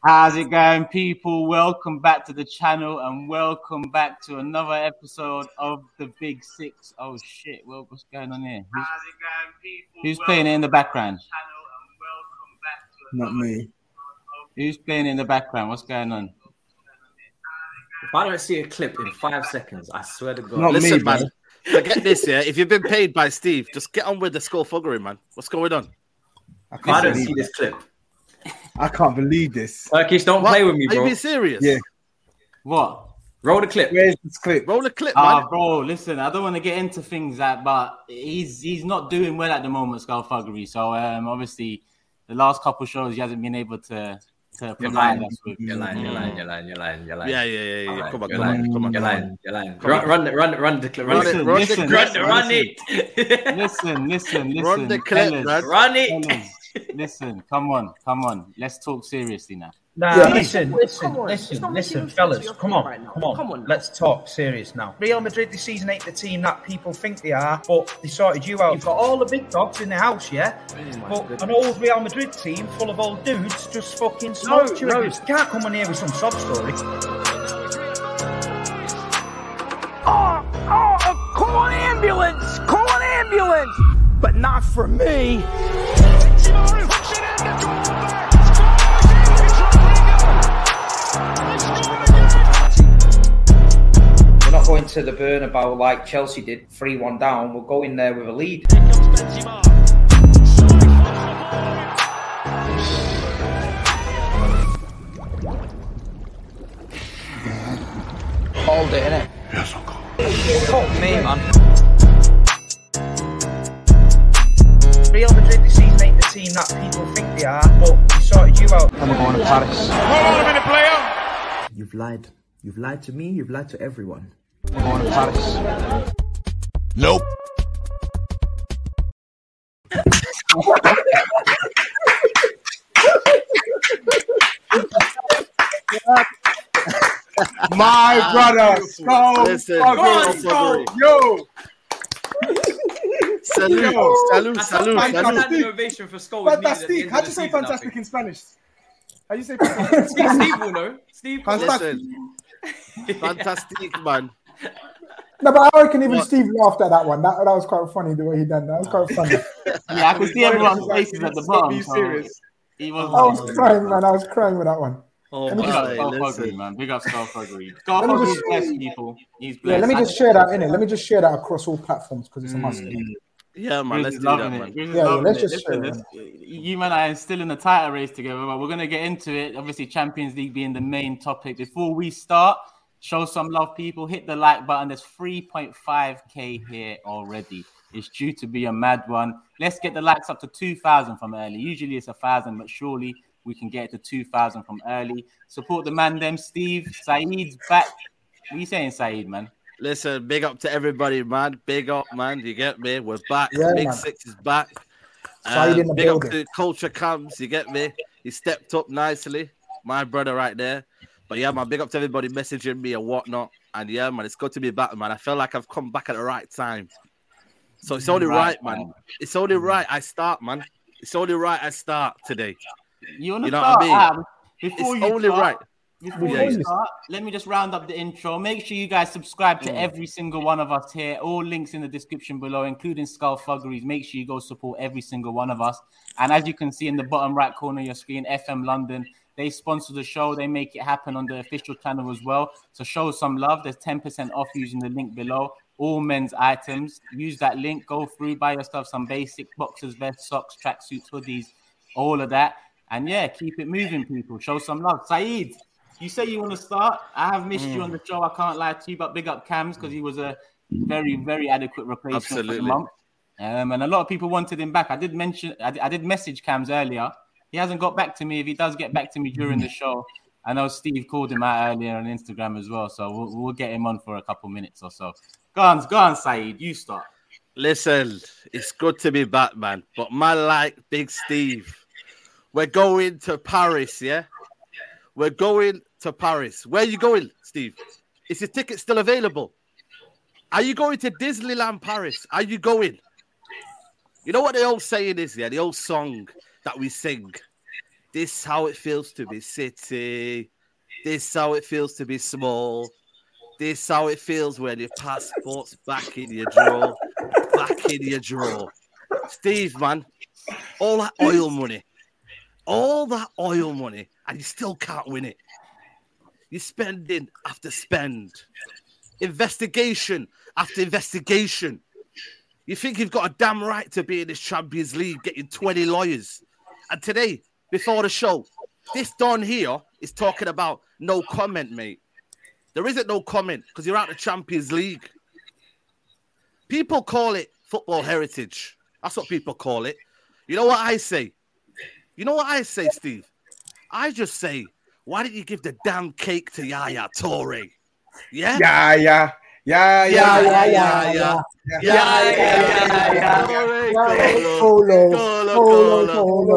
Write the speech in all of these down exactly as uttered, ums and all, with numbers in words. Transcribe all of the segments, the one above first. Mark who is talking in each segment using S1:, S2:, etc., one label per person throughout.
S1: How's it going, people? Welcome back to the channel and welcome back to another episode of the Big Six. Oh shit, well, what's going on here? Who's, How's it going, people? Who's playing it in the background?
S2: Not me.
S1: Who's playing it in the background? What's going on?
S3: If I don't see a clip in five seconds, I swear to God.
S2: Not
S4: Listen,
S2: me,
S4: man.
S2: man.
S4: Forget this, yeah. If you've been paid by Steve, just get on with the skullfuggery, man. What's going on?
S2: I
S3: If I
S2: can't
S3: don't
S2: believe
S3: see this clip.
S2: I can't believe this.
S3: Turkish, don't
S4: What?
S3: play with me,
S4: Are you
S3: bro.
S4: being serious?
S2: Yeah.
S1: What?
S3: Roll the clip.
S2: Where's this clip?
S4: Roll the clip,
S1: Ah,
S4: man.
S1: bro, listen, I don't want to get into things that, but he's he's not doing well at the moment, Skullfuggery. So um, obviously, the last couple shows he hasn't been able to to
S3: You're
S1: provide
S3: lying.
S1: us with.
S3: You're lying. You're lying. You're lying. You're lying. You're lying.
S4: Yeah, yeah, yeah, yeah.
S3: Alright,
S4: Come on,
S3: you're
S4: come
S3: lying.
S4: on, come on,
S3: You're
S4: come
S3: lying.
S4: on.
S3: You're lying.
S4: Come
S3: Run,
S4: on.
S3: run, run, run the clip. Run
S4: Run
S3: it.
S4: it,
S1: Listen,
S4: run
S1: listen,
S4: the
S3: Run,
S4: clip,
S1: listen,
S3: run
S1: listen,
S3: it.
S1: listen, listen, listen.
S4: Run the clip,
S1: fellas,
S4: man.
S3: Run it.
S1: fellas, listen, come on, come on. Let's talk seriously now.
S5: Nah,
S2: Yeah.
S5: listen, listen,
S6: Come on, it's
S5: listen,
S6: not
S5: listen,
S6: making sense
S5: fellas,
S6: to your
S5: come
S6: thing
S5: on,
S6: right now.
S5: come on,
S6: Come on now.
S5: let's talk serious now. Real Madrid this season ain't the team that people think they are, but they sorted you out. You've got all the big dogs in the house, yeah? But an old Real Madrid team full of old dudes just fucking smoked you.
S3: no.
S5: You can't come on here with some sob story.
S6: Oh, oh, uh, call an ambulance! Call an ambulance! But not for me.
S5: We're not going to the Bernabeu like Chelsea did, three one down. We'll go in there with a lead.
S6: Hold it, innit? Yes, Uncle. Fuck me, man.
S5: Real Madrid this season ain't the team that people think they are, but they sorted you out.
S6: I'm going to Paris.
S7: You've lied. You've lied to me. You've lied to everyone.
S6: I'm going to Paris.
S8: Nope.
S2: My brother, Skull.
S4: Listen,
S2: Fucking
S4: Skull.
S2: Yo,
S4: Salute,
S2: Yo.
S4: salute,
S3: That's
S4: salute,
S3: not
S4: salute.
S3: an innovation for Skull. is needed at the
S2: fantastic.
S3: end
S2: How
S3: of
S2: do you
S3: the
S2: say
S3: season, I
S2: fantastic
S3: think.
S2: in Spanish? How do you say fantastic?
S3: Steve, Steve will know. Steve will know.
S2: Fantastic.
S4: Listen, fantastic, man.
S9: No, but I reckon even
S4: What?
S9: Steve laughed at that one. That, that was quite funny the way he done that. That was quite funny.
S1: Yeah, I can see everyone's faces at the
S2: Stop
S1: bottom.
S2: being
S1: So
S2: serious.
S1: he was.
S9: I was crying, man. I was crying with that one.
S4: Oh,
S9: Let me
S1: Big up
S4: my,
S1: Skullfuggery,
S4: listen.
S1: man. Big up Skullfuggery.
S9: me
S1: Skullfuggery's
S9: just-
S1: blessed, people. He's
S9: Yeah,
S1: blessed.
S9: let me just share that in it. Let me just share that across all platforms because it's a must.
S4: Yeah, man,
S1: Grizz
S4: let's
S1: is
S4: do that,
S1: loving
S4: man.
S1: it. Grizz is
S9: Yeah, yeah,
S1: loving
S9: let's
S1: it.
S9: just
S1: Listen,
S9: share it,
S1: this- you man are still in the title race together, but we're gonna get into it. Obviously, Champions League being the main topic. Before we start, show some love, people. Hit the like button. There's three point five K here already. It's due to be a mad one. Let's get the likes up to two thousand from early. Usually it's one thousand, but surely we can get it to two thousand from early. Support the man, them. Steve, Saeed's back. What are you saying, Saeed, man?
S4: Listen, big up to everybody, man. Big up, man. You get me? We're back.
S9: Yeah,
S4: Big
S9: man.
S4: Six is back.
S9: Saeed
S4: Um,
S9: in the
S4: big up
S9: building.
S4: to Culture Camps. You get me? He stepped up nicely. My brother right there. But yeah, man, big up to everybody messaging me and whatnot. And yeah, man, it's good to be back, man. I feel like I've come back at the right time. So it's only right,
S1: Right,
S4: man.
S1: man.
S4: It's only right I start, man. It's only right I start today.
S1: You want to
S4: You know
S1: start?
S4: what I mean?
S1: Um, before
S4: It's
S1: you
S4: only
S1: start,
S4: right.
S1: Before
S4: Yeah,
S1: you
S4: yeah.
S1: start, let me just round up the intro. Make sure you guys subscribe
S4: Mm.
S1: to every single one of us here. All links in the description below, including Skullfuggeries. Make sure you go support every single one of us. And as you can see in the bottom right corner of your screen, F M London, they sponsor the show. They make it happen on the official channel as well. So show some love. There's ten percent off using the link below. All men's items. Use that link. Go through, buy yourself some basic boxers, vests, socks, tracksuits, hoodies, all of that. And yeah, keep it moving, people. Show some love. Saeed, you say you want to start. I have missed you on the show. I can't lie to you, but big up Cams because he was a very, very adequate replacement for the
S4: Absolutely.
S1: month. Um, and a lot of people wanted him back. I did mention, I did, I did message Cams earlier. He hasn't got back to me. If he does get back to me during the show, I know Steve called him out earlier on Instagram as well. So we'll, we'll get him on for a couple minutes or so. Go on, go on, Saeed. You start.
S4: Listen, it's good to be back, man. But man, like Big Steve, we're going to Paris, yeah? We're going to Paris. Where are you going, Steve? Is your ticket still available? Are you going to Disneyland Paris? Are you going? You know what the old saying is, yeah? The old song that we sing. This is how it feels to be City. This is how it feels to be small. This is how it feels when your passport's back in your drawer. Back in your drawer. Steve, man, all that oil money. All that oil money, and you still can't win it. You're spending after spend. Investigation after investigation. You think you've got a damn right to be in this Champions League getting twenty lawyers. And today, before the show, this Don here is talking about no comment, mate. There isn't no comment because you're out of the Champions League. People call it football heritage. That's what people call it. You know what I say? You know what I say, Steve? I just say, why didn't you give the damn cake to Yaya Toure? Yeah?
S2: Yeah, yeah. Yeah, yeah, yeah, yeah, yeah.
S4: Yeah, yeah, yeah, yeah.
S2: Colo, colo,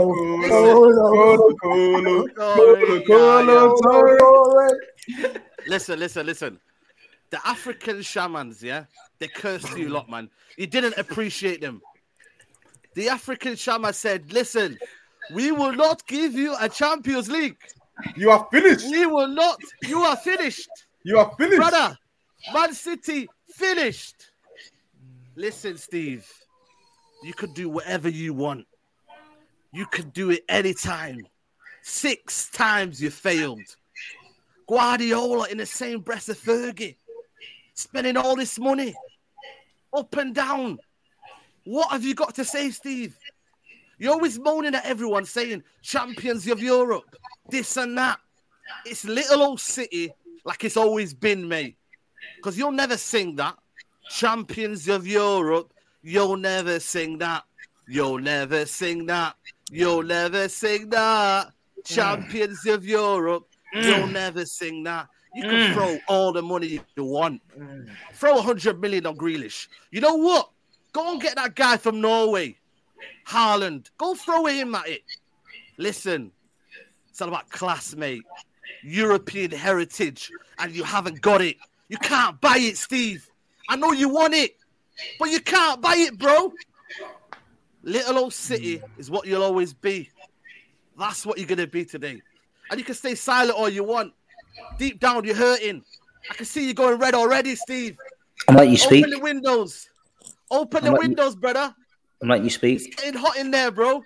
S2: colo, colo, colo, colo.
S4: Listen, listen, listen. The African shamans, yeah, they cursed you lot, man. You didn't appreciate them. The African shaman said, listen, we will not give you a Champions League.
S2: You are finished.
S4: We will not. You are finished.
S2: You are finished.
S4: Brother, Man City finished. Listen, Steve, you could do whatever you want. You could do it anytime. Six times you failed. Guardiola in the same breath of Fergie. Spending all this money. Up and down. What have you got to say, Steve? You're always moaning at everyone saying, champions of Europe, this and that. It's little old City like it's always been, mate. Because you'll never sing that. Champions of Europe, you'll never sing that. You'll never sing that. You'll never sing that. Champions of Europe, you'll never sing that. You can throw all the money you want. Throw one hundred million on Grealish. You know what? Go and get that guy from Norway. Haaland. Go throw him at it. Listen, it's all about class, mate. European heritage, and you haven't got it. You can't buy it, Steve. I know you want it, but you can't buy it, bro. Little old City is what you'll always be. That's what you're going to be today. And you can stay silent all you want. Deep down, you're hurting. I can see you going red already, Steve.
S8: I'm letting you speak.
S4: Open the windows. Open the windows, you... brother.
S8: I'm letting you speak.
S4: It's getting hot in there, bro.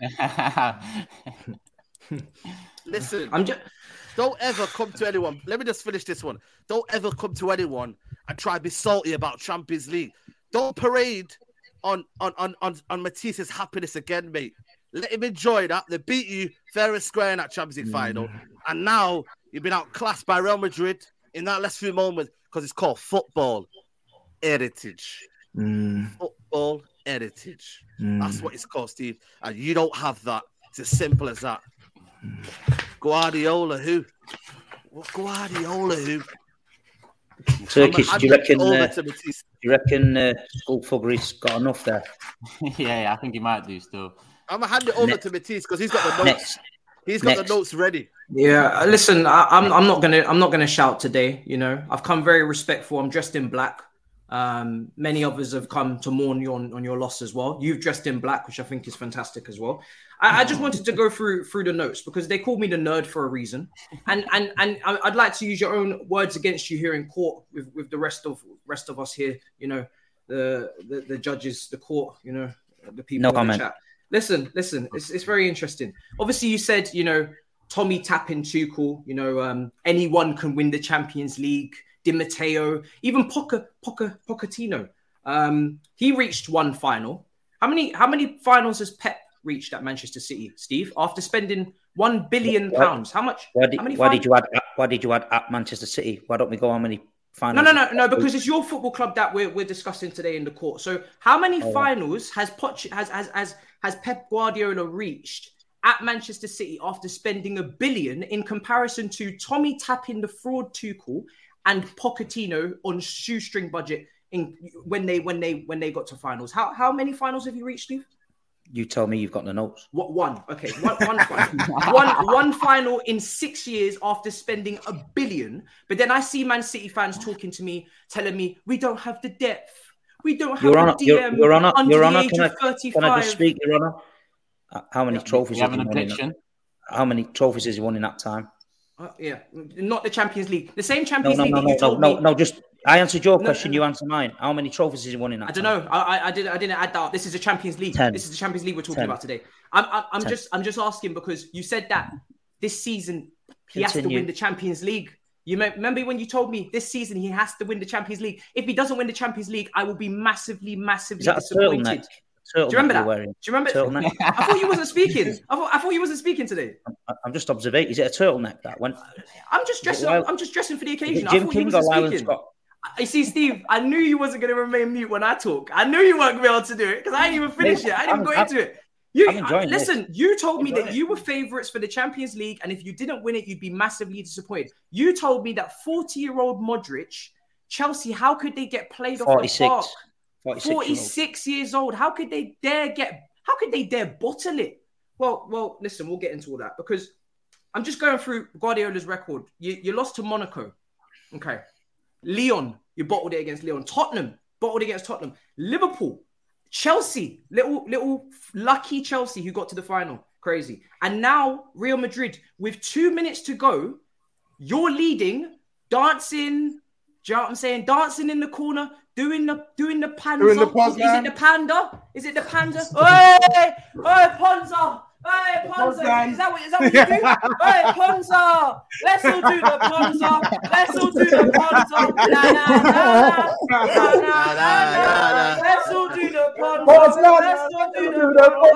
S4: Listen, I'm just... don't ever come to anyone. Let me just finish this one. Don't ever come to anyone and try to be salty about Champions League. Don't parade on on on on, on Matisse's happiness again, mate. Let him enjoy that. They beat you fair and square in that Champions League mm. final. And now you've been outclassed by Real Madrid in that last few moments because it's called football heritage.
S8: Mm.
S4: Football heritage.
S8: Mm.
S4: That's what it's called, Steve. And you don't have that. It's as simple as that. Guardiola, who? What Guardiola, who?
S8: Turkish, do you reckon, uh, do you reckon uh, Skulfuggery's got enough there?
S1: yeah, yeah, I think he might do still.
S4: I'm going to hand it over Next. to Matisse because he's got the notes.
S8: Next.
S4: He's got
S8: Next.
S4: the notes ready.
S5: Yeah, listen, I, I'm I'm not gonna I'm not gonna shout today. You know, I've come very respectful. I'm dressed in black. Um, many others have come to mourn you on, on your loss as well. You've dressed in black, which I think is fantastic as well. I, I just wanted to go through through the notes because they called me the nerd for a reason, and and and I'd like to use your own words against you here in court with, with the rest of rest of us here. You know, the the, the judges, the court. You know, the people
S8: no
S5: in
S8: comment.
S5: the chat. Listen, listen, it's it's very interesting. Obviously, you said, you know, Tommy tapping Tuchel, you know, um, anyone can win the Champions League. Di Matteo, even Poca, Poca, Pochettino. Um, he reached one final. How many how many finals has Pep reached at Manchester City, Steve? After spending one billion pounds, how much?
S8: Why did,
S5: how many
S8: why did you add? Why did you add at Manchester City? Why don't we go how many finals?
S5: No, no, no, no. Because it's your football club that we're we're discussing today in the court. So, how many oh. finals has Poch has has has has Pep Guardiola reached at Manchester City after spending a billion in comparison to Tommy tapping the fraud Tuchel and Pochettino on shoestring budget in when they when they when they got to finals? How how many finals have you reached, Steve?
S8: You tell me. You've got the notes.
S5: What one? Okay, one one final. one one final in six years after spending a billion. But then I see Man City fans talking to me, telling me we don't have the depth. We don't have
S8: Your Honor,
S5: the D M
S8: Your Honor,
S5: under
S8: Your
S5: the
S8: Honor,
S5: age
S8: can
S5: of
S8: I,
S5: thirty-five.
S8: can I just speak, Your Honor? How many trophies
S1: you have
S8: have
S1: an
S8: you won?
S1: objection?
S8: How many trophies has he won in that time?
S10: Uh, yeah, not the Champions League. The same
S8: No,
S10: Champions
S8: no,
S10: League
S8: no,
S10: that you
S8: no,
S10: told
S8: no,
S10: me.
S8: no. Just I answered your
S10: No,
S8: question.
S10: no.
S8: You answer mine. How many trophies has he won in that?
S10: I don't
S8: time?
S10: know. I, I, I didn't. I didn't add that up. This is the Champions League.
S8: Ten.
S10: This is the Champions League we're talking
S8: Ten.
S10: about today. I'm, I'm, I'm
S8: Ten.
S10: just, I'm just asking because you said that this season he has to
S8: Continue.
S10: win the Champions League. You me- remember when you told me this season he has to win the Champions League? If he doesn't win the Champions League, I will be massively, massively
S8: Is that a
S10: disappointed.
S8: turtleneck?
S10: Do you remember
S8: Turtleneck
S10: that?
S8: you're wearing?
S10: Do you remember?
S8: Turtleneck?
S10: I thought you wasn't speaking. I thought, I thought you wasn't speaking today.
S8: I'm, I'm just observing. Is it a turtleneck that went?
S10: I'm just dressing.
S8: Wild-
S10: I'm just dressing for the
S8: Is
S10: occasion.
S8: it
S10: I
S8: Jim
S10: thought you
S8: King or
S10: wasn't
S8: Lyland
S10: speaking.
S8: Scott?
S10: I see, Steve. I knew you wasn't going to remain mute when I talk. I knew you weren't going to be able to do it because I ain't even finished yet. I didn't even
S8: I'm-
S10: go into it. You
S8: I'm enjoying this.
S10: listen. You told me
S8: Enjoying
S10: that
S8: it.
S10: you were favourites for the Champions League, and if you didn't win it, you'd be massively disappointed. You told me that forty-year-old Modric, Chelsea, how could they get played off the
S8: forty-six.
S10: park?
S8: forty-six. year old.
S10: forty-six years old. How could they dare get? How could they dare bottle it? Well, well, listen, we'll get into all that because I'm just going through Guardiola's record. You, you lost to Monaco, okay. Lyon, you bottled it against Lyon. Tottenham, bottled against Tottenham. Liverpool, Chelsea, little little lucky Chelsea who got to the final. Crazy. And now Real Madrid, with two minutes to go, you're leading, dancing. Do you know what I'm saying? Dancing in the corner, doing the doing the panda.
S2: Doing the
S10: is, is it
S2: Poznan.
S10: the panda? Is it the panda? Hey, hey, Ponza! Hey, Ponza!
S2: Poznan.
S10: Is that what is that what you do? Hey, Ponza! Let's all do the Ponza. Let's all do the Ponza. Na na na na na na na. Let's all do the Ponza.
S9: Poznan.
S10: Let's all do
S9: Do
S10: the
S9: the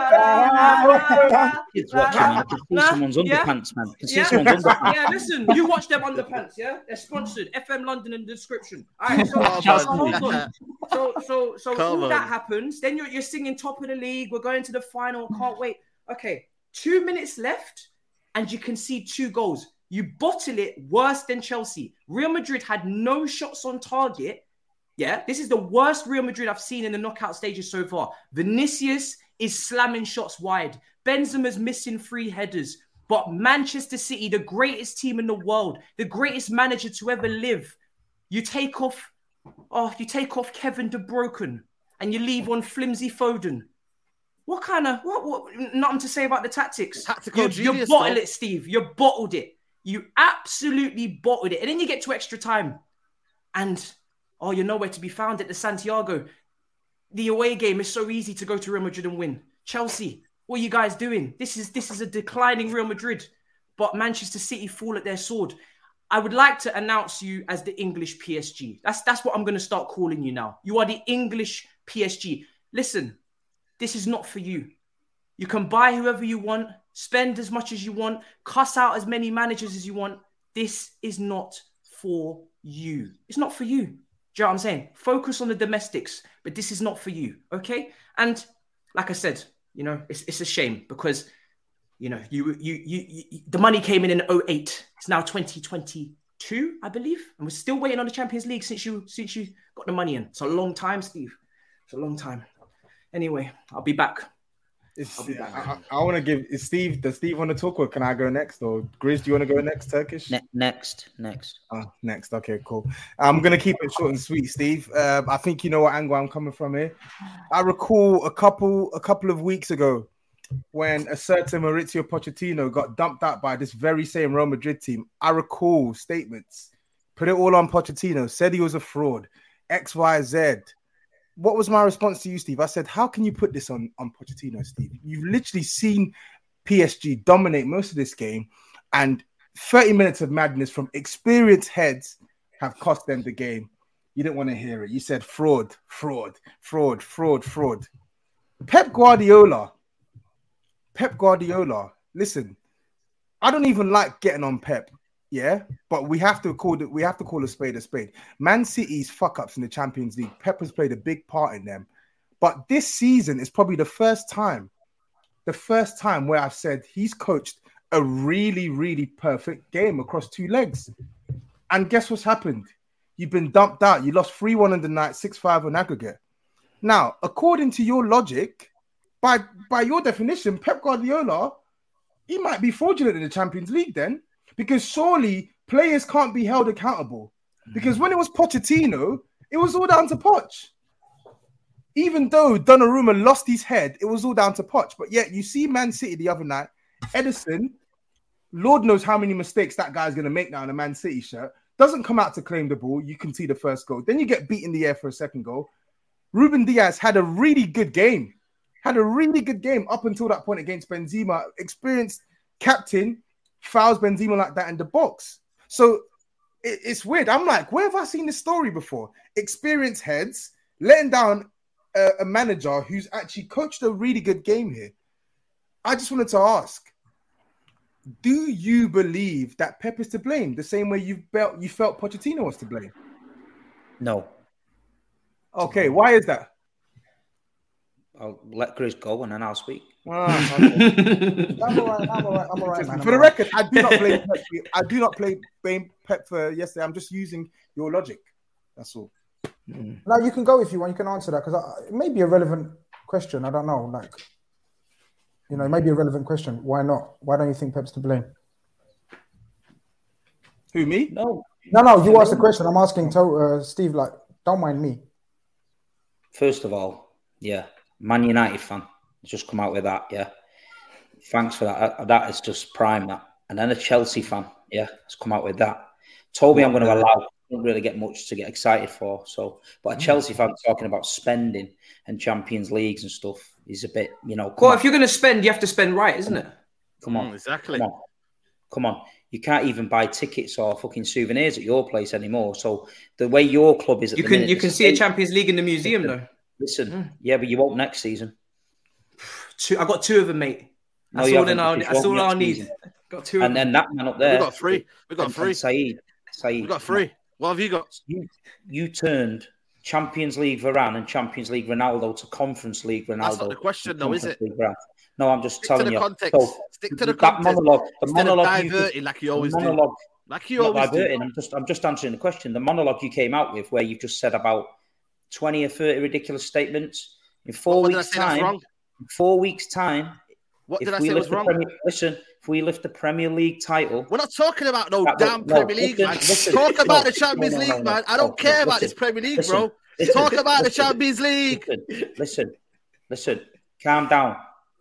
S10: Ponza.
S8: Kids watching, man. I can see
S10: Nah,
S8: someone's
S10: yeah.
S8: underpants, man. I can see
S10: Yeah.
S8: someone's underpants.
S10: Yeah, listen, you watch them underpants, yeah? They're sponsored. F M London in the description. All right, so,
S4: Come
S10: so,
S4: on.
S10: so hold on. So, so, so
S4: Come
S10: all that
S4: on.
S10: happens. Then you're, you're singing top of the league. We're going to the final. Can't wait. Okay, two minutes left, and you can see two goals. You bottle it worse than Chelsea. Real Madrid had no shots on target. Yeah, this is the worst Real Madrid I've seen in the knockout stages so far. Vinicius is slamming shots wide. Benzema's missing three headers. But Manchester City, the greatest team in the world, the greatest manager to ever live, you take off, oh, you take off Kevin De Bruyne and you leave on flimsy Foden. What kind of, what, what, nothing to say about the tactics.
S4: Tactical
S10: you,
S4: genius,
S10: You bottle
S4: though.
S10: it, Steve. You bottled it. You absolutely bottled it. And then you get to extra time. And, oh, you're nowhere to be found at the Santiago. The away game is so easy to go to Real Madrid and win. Chelsea, what are you guys doing? This is this is a declining Real Madrid. But Manchester City fall at their sword. I would like to announce you as the English P S G. That's, that's what I'm going to start calling you now. You are the English P S G. Listen, this is not for you. You can buy whoever you want, spend as much as you want, cuss out as many managers as you want. This is not for you. It's not for you. Do you know what I'm saying? Focus on the domestics, but this is not for you, okay? And like I said, you know, it's it's a shame because, you know, you you you, you the money came in in oh eight. It's now twenty twenty-two, I believe, and we're still waiting on the Champions League since you since you got the money in. It's a long time, Steve. It's a long time. Anyway, I'll be back.
S2: It's,
S10: I'll be back.
S2: I, I, I want to give. Is Steve? Does Steve want to talk, or can I go next? Or Grizz, do you want to go next? Turkish.
S8: Ne- next, next.
S2: Oh, next. Okay, cool. I'm going to keep it short and sweet, Steve. Uh, I think you know what angle I'm coming from here. I recall a couple a couple of weeks ago when a certain Maurizio Pochettino got dumped out by this very same Real Madrid team. I recall statements, put it all on Pochettino, said he was a fraud, X, Y, Z. What was my response to you, Steve? I said, how can you put this on, on Pochettino, Steve? You've literally seen P S G dominate most of this game, and thirty minutes of madness from experienced heads have cost them the game. You didn't want to hear it. You said fraud, fraud, fraud, fraud, fraud. Pep Guardiola, Pep Guardiola, listen, I don't even like getting on Pep, yeah, but we have to call it, we have to call a spade a spade. Man City's fuck-ups in the Champions League, Pep has played a big part in them. But this season is probably the first time, the first time where I've said he's coached a really, really perfect game across two legs. And guess what's happened? You've been dumped out. You lost three one in the night, six five on aggregate. Now, according to your logic, by, by your definition, Pep Guardiola, he might be fraudulent in the Champions League then, because surely players can't be held accountable. Because when it was Pochettino, it was all down to Poch. Even though Donnarumma lost his head, it was all down to Poch. But yet you see Man City the other night, Edison, Lord knows how many mistakes that guy's going to make now in a Man City shirt. Doesn't come out to claim the ball. You can see the first goal. Then you get beat in the air for a second goal. Ruben Diaz had a really good game. Had a really good game up until that point against Benzema. Experienced captain fouls Benzema like that in the box. So it, it's weird. I'm like, where have I seen this story before? Experienced heads letting down a, a manager who's actually coached a really good game here. I just wanted to ask, do you believe that Pep is to blame the same way you felt you felt Pochettino was to blame?
S8: No.
S2: Okay, why is that?
S8: I'll let Chris go and then I'll speak.
S2: Ah,
S9: okay. I'm all right. I'm all right. I'm all right, man.
S2: For the record, I do not blame Pep. I do not play blame Pep for yesterday. I'm just using your logic. That's all.
S9: Mm. Now you can go if you want. You can answer that because it may be a relevant question. I don't know. Like. You know, it might be a relevant question. Why not? Why don't you think Pep's to blame?
S2: Who, me?
S8: No.
S9: No, no, you asked the question. I'm asking to, uh, Steve, like, don't mind me.
S8: First of all, yeah, Man United fan. Just come out with that, yeah. Thanks for that. That is just prime, that. And then a Chelsea fan, yeah, has come out with that. Toby, I'm going to allow. Don't really get much to get excited for. So, but a Chelsea fan talking about spending and Champions Leagues and stuff is a bit, you know.
S10: Well, on. If you're going to spend, you have to spend right, isn't it?
S8: Come on,
S4: mm, exactly.
S8: Come on. Come on. You can't even buy tickets or fucking souvenirs at your place anymore. So the way your club is at
S10: you
S8: the
S10: can
S8: minute,
S10: you can see a Champions League in the museum
S8: listen,
S10: though.
S8: Listen,
S10: mm.
S8: yeah, but you won't next season.
S10: Two, I got two of them, mate. That's
S8: no,
S10: all. I'll, that's all I need.
S8: Season.
S10: Got two.
S8: And then that man up there.
S4: We got three. We got
S8: and,
S4: three.
S8: And Saeed, Saeed.
S4: We got three. What have you got?
S8: You, you turned Champions League Varane and Champions League Ronaldo to Conference League Ronaldo.
S4: That's not the question, though, is it?
S8: No, I'm just
S4: Stick
S8: telling
S4: to the
S8: you.
S4: Context.
S8: So,
S4: Stick to the
S8: that
S4: context.
S8: monologue. The
S4: Instead
S8: monologue
S4: of diverting
S8: you,
S4: like you always
S8: monologue,
S4: do. Like you always
S8: diverting,
S4: do.
S8: I'm just, I'm just answering the question. The monologue you came out with, where you've just said about twenty or thirty ridiculous statements in four
S4: what, what
S8: weeks' time. In four weeks' time.
S4: What did I say was wrong?
S8: Premier, listen, if we lift the Premier League title,
S4: we're not talking about no
S8: that,
S4: damn
S8: no,
S4: Premier League,
S8: listen,
S4: man.
S8: Listen,
S4: Talk
S8: no,
S4: about the Champions
S8: no, no,
S4: League,
S8: no, no,
S4: man. I don't
S8: no,
S4: care
S8: no,
S4: about
S8: listen,
S4: this Premier League,
S8: listen,
S4: bro.
S8: Listen,
S4: Talk about
S8: listen,
S4: the Champions League.
S8: Listen, listen, listen. Calm down.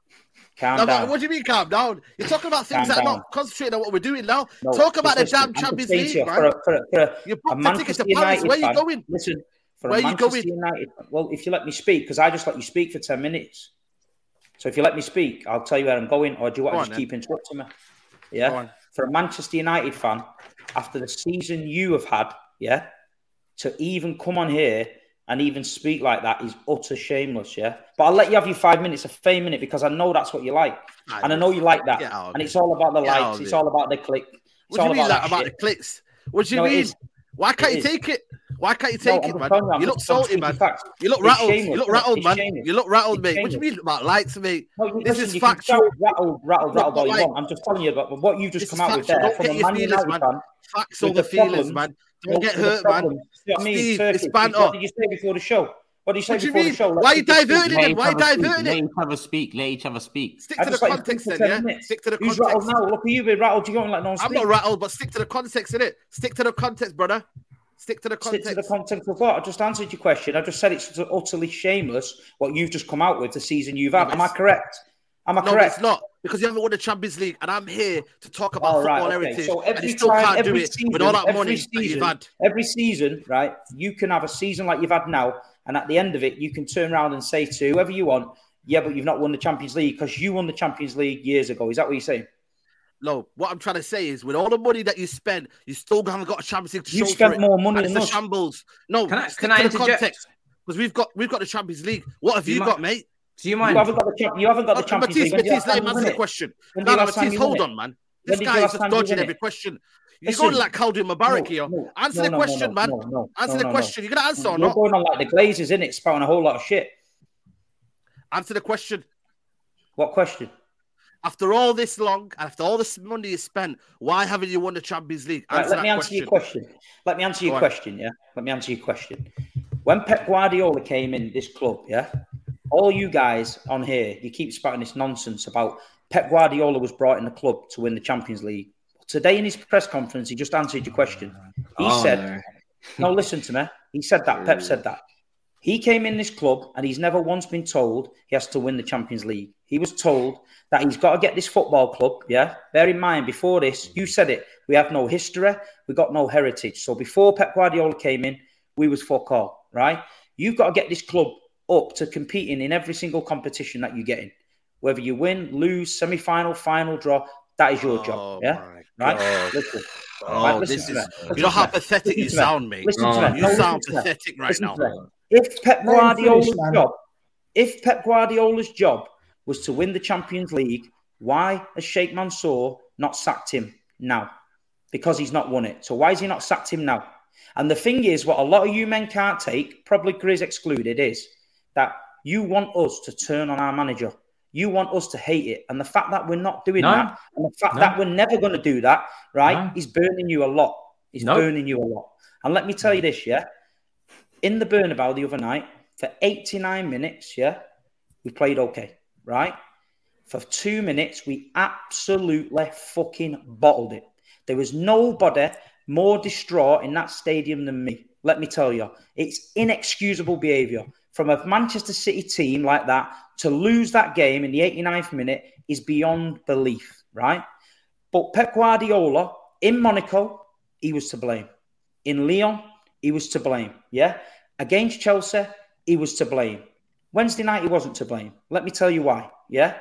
S8: Calm
S4: no,
S8: down.
S4: What do you mean, calm down? You're talking about things
S8: calm
S4: that
S8: down.
S4: are not concentrating on what we're doing now.
S8: No,
S4: Talk about the
S8: listen,
S4: damn Champions League,
S8: you,
S4: man.
S8: For a, for a, for a,
S4: you
S8: a
S4: booked the tickets to Paris. Where are you going?
S8: Listen, for
S4: Where
S8: a
S4: are you
S8: Manchester
S4: going?
S8: United, well, if you let me speak, because I just let you speak for ten minutes. So if you let me speak, I'll tell you where I'm going, or do you want to just keep interrupting me? Yeah. For a Manchester United fan, after the season you have had, yeah, to even come on here and even speak like that is utter shameless, yeah. But I'll let you have your five minutes, a fame minute, because I know that's what you like, I and I know you like that. And it's all about the
S4: Get
S8: likes, it's all about the click. It's
S4: what do you mean
S8: about,
S4: like, about the clicks? What do you
S8: no,
S4: mean? Why can't you take it? Why can't you take
S8: no,
S4: it, man?
S8: You,
S4: you look salty, man. You look rattled. You look rattled, man.
S8: Shameless.
S4: You look rattled,
S8: it's
S4: mate.
S8: shameless.
S4: What do you mean about lights, mate?
S8: No,
S4: this
S8: listen,
S4: is factual.
S8: Rattled, rattled, rattled all you
S4: like,
S8: want. I'm just telling you about what you've just
S4: this
S8: come out with there.
S4: Don't
S8: From
S4: get
S8: a
S4: your
S8: Man
S4: feelings,
S8: United
S4: man.
S8: fan,
S4: Facts over feelings, man. Don't get hurt, man.
S8: You know what I mean?
S4: Steve,
S8: Turkish.
S4: it's banter.
S8: What did you say before the show? What did you say
S4: what
S8: before
S4: you
S8: the show?
S4: Why are you diverting it? Why are you diverting
S1: Let
S4: it?
S1: each other speak. Let each other speak.
S4: Stick to the context, then, yeah?
S8: Minutes.
S4: Stick to the
S8: Who's
S4: context.
S8: rattled now? Look at you, be rattled. You're going like no one
S4: I'm not rattled, but stick to the context, innit? Stick to the context, brother. Stick to the context.
S8: Stick to the context of what? I just answered your question. I just said it's utterly shameless what you've just come out with the season you've had. Am I correct? Am I
S4: no,
S8: correct?
S4: it's not. Because you haven't won the Champions League, and I'm here to talk about
S8: all right,
S4: football
S8: okay.
S4: heritage.
S8: So
S4: and
S8: every
S4: you still
S8: time,
S4: can't
S8: every
S4: do it
S8: season,
S4: with all that
S8: every
S4: money
S8: season,
S4: that you've had.
S8: Every season, right? You can have a season like you've had now, and at the end of it, you can turn around and say to whoever you want, yeah, but you've not won the Champions League because you won the Champions League years ago. Is that what you're saying?
S4: No, what I'm trying to say is, with all the money that you spend, you still haven't got a Champions League to
S8: you
S4: show
S8: spent
S4: for it.
S8: more money
S4: and
S8: than
S4: it's
S8: us.
S4: a shambles. No,
S10: can I,
S4: stick
S10: can
S4: to
S10: I
S4: the
S10: interject?
S4: context because we've got we've got the Champions League. What have
S10: do
S4: you,
S10: you
S4: got,
S10: mind?
S4: mate?
S10: Do you mind?
S8: You haven't got the you haven't got the Champions
S4: Matisse,
S8: League.
S4: Matisse, let him answer the question. No, no, Matisse, hold on, man. This guy is just dodging every question. You're going like Khaldoon Mubarak here. Answer the question, man. Answer the question. You're gonna answer or not?
S8: You're going on like the Glazers, innit? Spouting a whole lot of shit.
S4: Answer the question.
S8: What question?
S4: After all this long, after all this money you spent, why haven't you won the Champions League?
S8: Right, let me answer
S4: question.
S8: your question. Let me answer your
S4: Go
S8: question, yeah? Let me answer your question. When Pep Guardiola came in this club, yeah? All you guys on here, you keep spouting this nonsense about Pep Guardiola was brought in the club to win the Champions League. Today in his press conference, he just answered your question. He
S3: oh,
S8: said, no. no, listen to me. He said that. Pep said that. He came in this club and he's never once been told he has to win the Champions League. He was told that he's got to get this football club, yeah? Bear in mind, before this, you said it, we have no history, we got no heritage. So before Pep Guardiola came in, we was fuck all, right? You've got to get this club up to competing in every single competition that you get in. Whether you win, lose, semi-final, final, draw, that is your
S4: oh,
S8: job, yeah?
S4: Right?
S8: God. Listen.
S4: Oh,
S8: right, listen
S4: this
S8: to
S4: is,
S8: me.
S4: you know how pathetic you sound, mate.
S8: Listen
S4: oh,
S8: to me.
S4: You
S8: No,
S4: sound
S8: listen to
S4: pathetic
S8: me.
S4: right
S8: listen
S4: now.
S8: To me. If Pep
S9: Let him
S8: Guardiola's
S9: finish, man.
S8: job, if Pep Guardiola's job was to win the Champions League, why has Sheikh Mansour not sacked him now? Because he's not won it. So why has he not sacked him now? And the thing is, what a lot of you men can't take, probably Grizz excluded, is that you want us to turn on our manager. You want us to hate it. And the fact that we're not doing
S3: No.
S8: that, and the fact
S3: No.
S8: that we're never going to do that, right,
S3: No.
S8: is burning you a lot. It's
S3: No.
S8: burning you a lot. And let me tell you this, yeah? In the Bernabeu the other night, for eighty-nine minutes, yeah, we played okay, right? For two minutes, we absolutely fucking bottled it. There was nobody more distraught in that stadium than me. Let me tell you, it's inexcusable behaviour. From a Manchester City team like that, to lose that game in the eighty-ninth minute is beyond belief, right? But Pep Guardiola, in Monaco, he was to blame. In Lyon, he was to blame, yeah? Against Chelsea, he was to blame. Wednesday night, he wasn't to blame. Let me tell you why, yeah?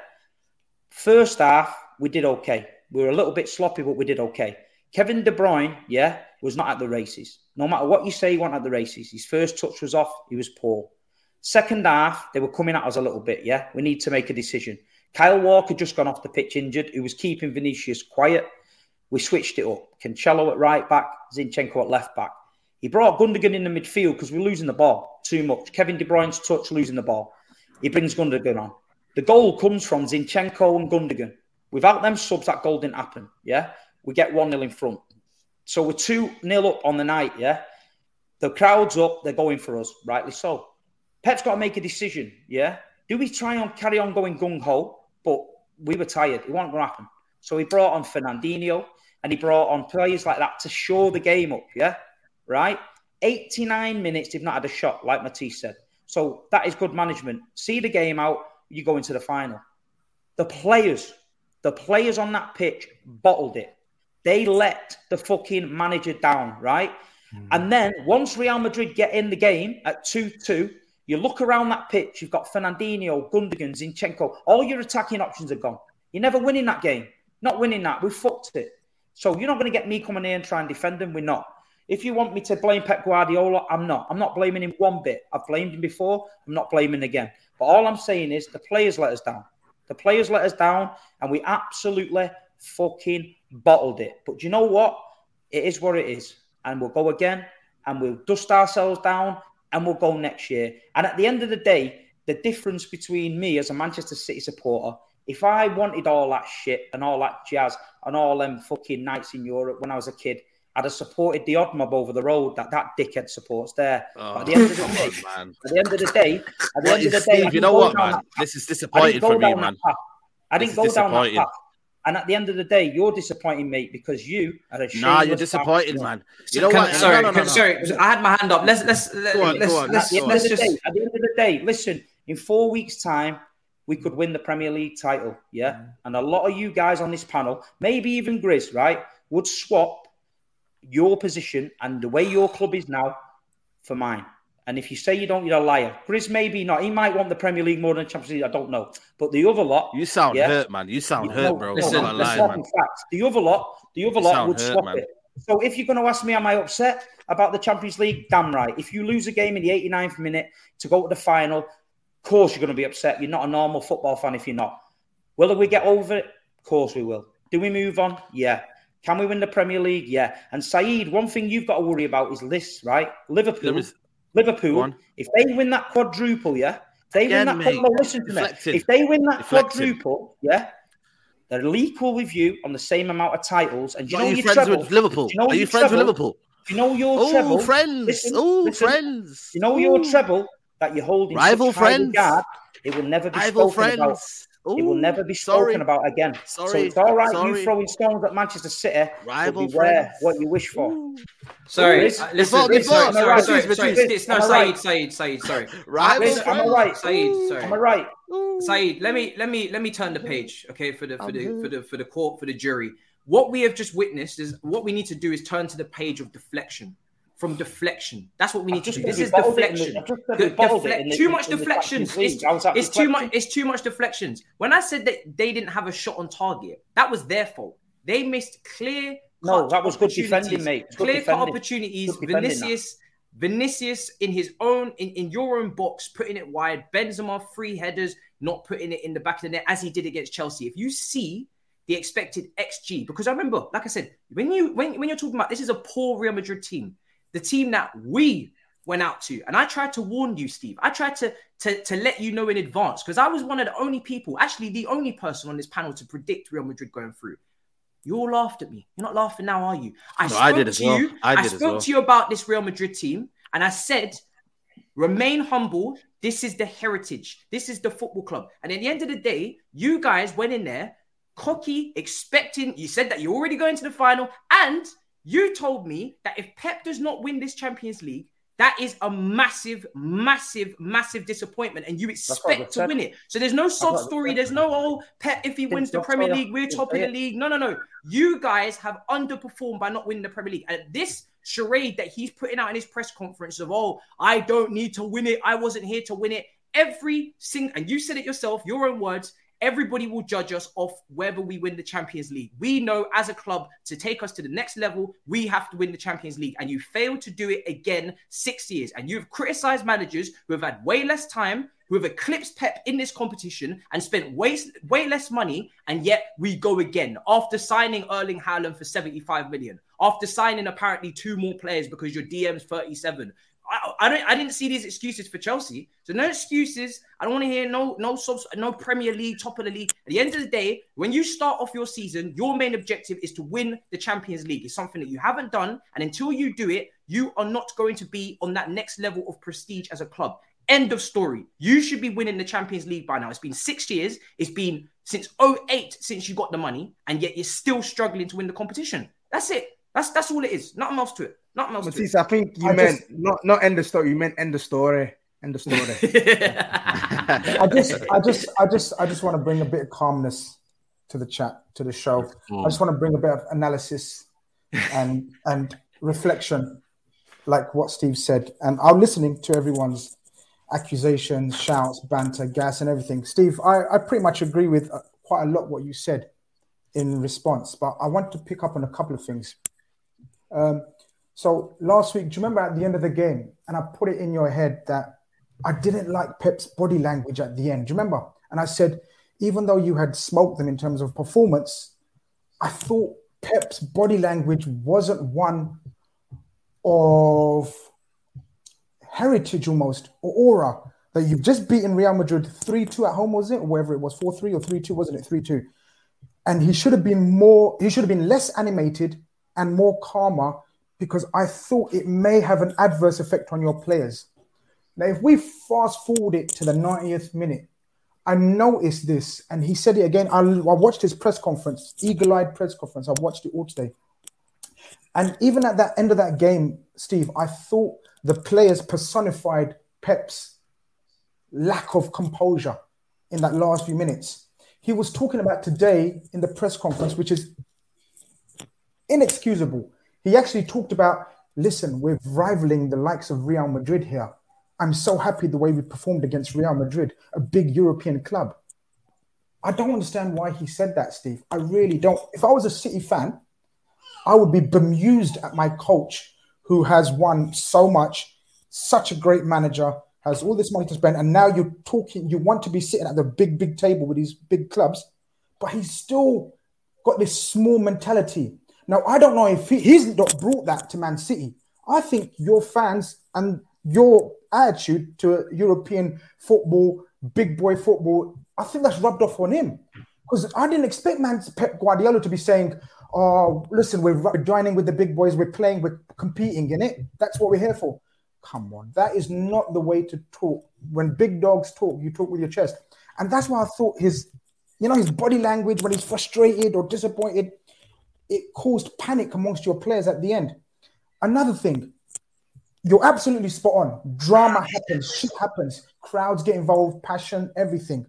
S8: First half, we did okay. We were a little bit sloppy, but we did okay. Kevin De Bruyne, yeah, was not at the races. No matter what you say, he wasn't at the races. His first touch was off. He was poor. Second half, they were coming at us a little bit, yeah? We need to make a decision. Kyle Walker just gone off the pitch injured. He was keeping Vinicius quiet. We switched it up. Cancelo at right back, Zinchenko at left back. He brought Gundogan in the midfield because we're losing the ball too much. Kevin De Bruyne's touch, losing the ball. He brings Gundogan on. The goal comes from Zinchenko and Gundogan. Without them subs, that goal didn't happen, yeah? We get one nil in front. So we're two nil up on the night, yeah? The crowd's up, they're going for us, rightly so. Pep's got to make a decision, yeah? Do we try and carry on going gung-ho? But we were tired. It wasn't going to happen. So he brought on Fernandinho and he brought on players like that to show the game up, yeah? Right? eighty-nine minutes, they've not had a shot, like Matisse said. So that is good management. See the game out, you go into the final. The players, the players on that pitch bottled it. They let the fucking manager down, right? Mm. And then once Real Madrid get in the game at two two, you look around that pitch, you've got Fernandinho, Gundogan, Zinchenko. All your attacking options are gone. You're never winning that game. Not winning that. We fucked it. So you're not going to get me coming here and try and defend him. We're not. If you want me to blame Pep Guardiola, I'm not. I'm not blaming him one bit. I've blamed him before. I'm not blaming again. But all I'm saying is the players let us down. The players let us down and we absolutely fucking bottled it. But do you know what? It is what it is. And we'll go again and we'll dust ourselves down and we'll go next year. And at the end of the day, the difference between me as a Manchester City supporter, if I wanted all that shit and all that jazz and all them fucking nights in Europe when I was a kid, I'd have supported the odd mob over the road that that dickhead supports there.
S4: Oh,
S8: at the end of the day,
S4: on,
S8: at the end of the day, at the
S4: what
S8: end of the
S4: is,
S8: day,
S4: Steve, you know what, man? This is disappointing for me, man.
S8: I didn't go down that path. And at the end of the day, you're disappointing, mate, because you are a
S4: Nah, you're disappointed,
S8: path.
S4: man. You know
S10: Can,
S4: what?
S10: Sorry,
S4: no, no, no, no.
S10: sorry. I had my hand up. Let's let's let,
S4: go on,
S10: let's,
S4: go on,
S10: let's,
S8: At the,
S10: let's
S8: end
S10: just.
S8: of the day, at the end of the day, listen. In four weeks' time, we could win the Premier League title, yeah. Mm. And a lot of you guys on this panel, maybe even Grizz, right, would swap your position and the way your club is now for mine. And if you say you don't, you're a liar. Grizz maybe not. He might want the Premier League more than the Champions League. I don't know. But the other lot...
S4: You sound
S8: yeah,
S4: hurt, man. You sound
S8: you
S4: hurt,
S8: know,
S4: bro.
S8: Listen,
S4: I'm
S8: let's
S4: lie,
S8: talk
S4: man.
S8: facts. The other lot, the other
S4: You
S8: lot
S4: sound
S8: would
S4: hurt,
S8: swap
S4: man.
S8: it. So if you're going to ask me, am I upset about the Champions League? Damn right. If you lose a game in the eighty-ninth minute to go to the final, of course you're going to be upset. You're not a normal football fan if you're not. Will we get over it? Of course we will. Do we move on? Yeah. Can we win the Premier League? Yeah. And Saeed, one thing you've got to worry about is this, right? Liverpool.
S4: Is...
S8: Liverpool, if they win that quadruple, yeah? If they
S4: Again,
S8: win that
S4: mate.
S8: quadruple, listen to
S4: Deflected.
S8: me. If they win that
S4: Deflected.
S8: quadruple, yeah? They're equal with you on the same amount of titles. And do you
S4: Are
S8: know
S4: you
S8: your
S4: friends
S8: treble?
S4: with Liverpool?
S8: Do you know
S4: Are you
S8: your
S4: friends with
S8: treble?
S4: Liverpool?
S8: Do you know your
S4: Oh,
S8: treble?
S4: friends.
S8: Listen,
S4: Oh,
S8: listen.
S4: friends.
S8: Do you know
S4: Ooh.
S8: your treble that you hold in
S4: Rival
S8: such high
S4: friends.
S8: regard? It will never be
S4: Rival
S8: spoken
S4: friends.
S8: about. Ooh, it will never be spoken
S4: sorry.
S8: about again.
S4: Sorry.
S8: So it's all right
S4: sorry.
S8: you throwing stones at Manchester City.
S4: Rival
S8: but beware
S4: friends.
S8: what you wish for.
S10: Ooh. Sorry,
S8: Riz,
S10: uh, listen,
S4: Riz,
S10: sorry,
S4: Riz,
S10: sorry,
S4: Riz,
S10: sorry,
S4: Riz,
S10: sorry,
S4: Riz,
S10: Riz, no,
S8: am I
S10: Saeed,
S8: right?
S10: Saeed, Saeed, sorry.
S4: Rival
S8: Riz, am I right?
S10: Saeed, sorry.
S8: Am I right?
S10: Saeed, let me let me let me turn the page, okay, for the for the for the for the court, for the jury. What we have just witnessed is what we need to do is turn to the page of deflection. From deflection, that's what we need to do. This is deflection. The, defle- too much deflections. It's, it's too much. It's too much deflections. When I said that they didn't have a shot on target, that was their fault. They missed clear.
S8: No, that was good defending, mate.
S10: Clear cut opportunities. Vinicius, Vinicius in his own, in, in your own box, putting it wide. Benzema free headers, not putting it in the back of the net as he did against Chelsea. If you see the expected X G, because I remember, like I said, when you when when you're talking about this is a poor Real Madrid team. The team that we went out to. And I tried to warn you, Steve. I tried to, to, to let you know in advance because I was one of the only people, actually the only person on this panel to predict Real Madrid going through. You all laughed at me. You're not laughing now, are you? I
S4: no,
S10: spoke
S4: I did as
S10: to
S4: well.
S10: you.
S4: I, did
S10: I
S4: as
S10: spoke
S4: well.
S10: to you about this Real Madrid team and I said, remain humble. This is the heritage. This is the football club. And at the end of the day, you guys went in there cocky, expecting, you said that you're already going to the final and you told me that if Pep does not win this Champions League, that is a massive, massive, massive disappointment. And you expect to win it. So there's no sob story. There's no, oh, Pep, if he wins the Premier League, we're top of the league. No, no, no. You guys have underperformed by not winning the Premier League. And this charade that he's putting out in his press conference of, oh, I don't need to win it. I wasn't here to win it. Every single, and you said it yourself, your own words, everybody will judge us off whether we win the Champions League. We know as a club to take us to the next level, we have to win the Champions League. And you failed to do it again six years. And you've criticized managers who have had way less time, who have eclipsed Pep in this competition and spent way, way less money. And yet we go again after signing Erling Haaland for seventy-five million, after signing apparently two more players because your D M's thirty-seven. I, I don't. I didn't see these excuses for Chelsea. So no excuses. I don't want to hear no no subs, no Premier League, top of the league. At the end of the day, when you start off your season, your main objective is to win the Champions League. It's something that you haven't done, and until you do it, you are not going to be on that next level of prestige as a club. End of story. You should be winning the Champions League by now. It's been six years. It's been since oh eight since you got the money, and yet you're still struggling to win the competition. That's it. That's that's all it is. Nothing else to it. Nothing else
S2: Matisse,
S10: to it.
S2: I think you
S9: I
S2: meant
S9: just-
S2: not not end the story. You meant end the story. End the story.
S9: I just, I just, I just, I just want to bring a bit of calmness to the chat, to the show. I just want to bring a bit of analysis and and reflection, like what Steve said. And I'm listening to everyone's accusations, shouts, banter, gas, and everything. Steve, I, I pretty much agree with uh, quite a lot what you said in response, but I want to pick up on a couple of things. Um, so last week, do you remember at the end of the game, and I put it in your head that I didn't like Pep's body language at the end. Do you remember? And I said, even though you had smoked them in terms of performance, I thought Pep's body language wasn't one of heritage almost, or aura, that you've just beaten Real Madrid three two at home, was it? Or whatever it was, four three or three two, wasn't it? three two. And he should have been more, he should have been less animated and more calmer, because I thought it may have an adverse effect on your players. Now, if we fast forward it to the ninetieth minute, I noticed this, and he said it again. I, I watched his press conference, eagle-eyed press conference. I watched it all today. And even at that end of that game, Steve, I thought the players personified Pep's lack of composure in that last few minutes. He was talking about today in the press conference, which is inexcusable. He actually talked about, listen, we're rivaling the likes of Real Madrid here. I'm so happy the way we performed against Real Madrid, a big European club. I don't understand why he said that, Steve. I really don't. If I was a City fan, I would be bemused at my coach who has won so much, such a great manager, has all this money to spend, and now you're talking, you want to be sitting at the big, big table with these big clubs, but he's still got this small mentality. Now, I don't know if he, he's not brought that to Man City. I think your fans and your attitude to European football, big boy football, I think that's rubbed off on him. Because I didn't expect man Pep Guardiola to be saying, oh, listen, we're joining with the big boys, we're playing, we're competing in it. That's what we're here for. Come on, that is not the way to talk. When big dogs talk, you talk with your chest. And that's why I thought his You know, his body language when he's frustrated or disappointed, it caused panic amongst your players at the end. Another thing, you're absolutely spot on. Drama happens, shit happens, crowds get involved, passion, everything.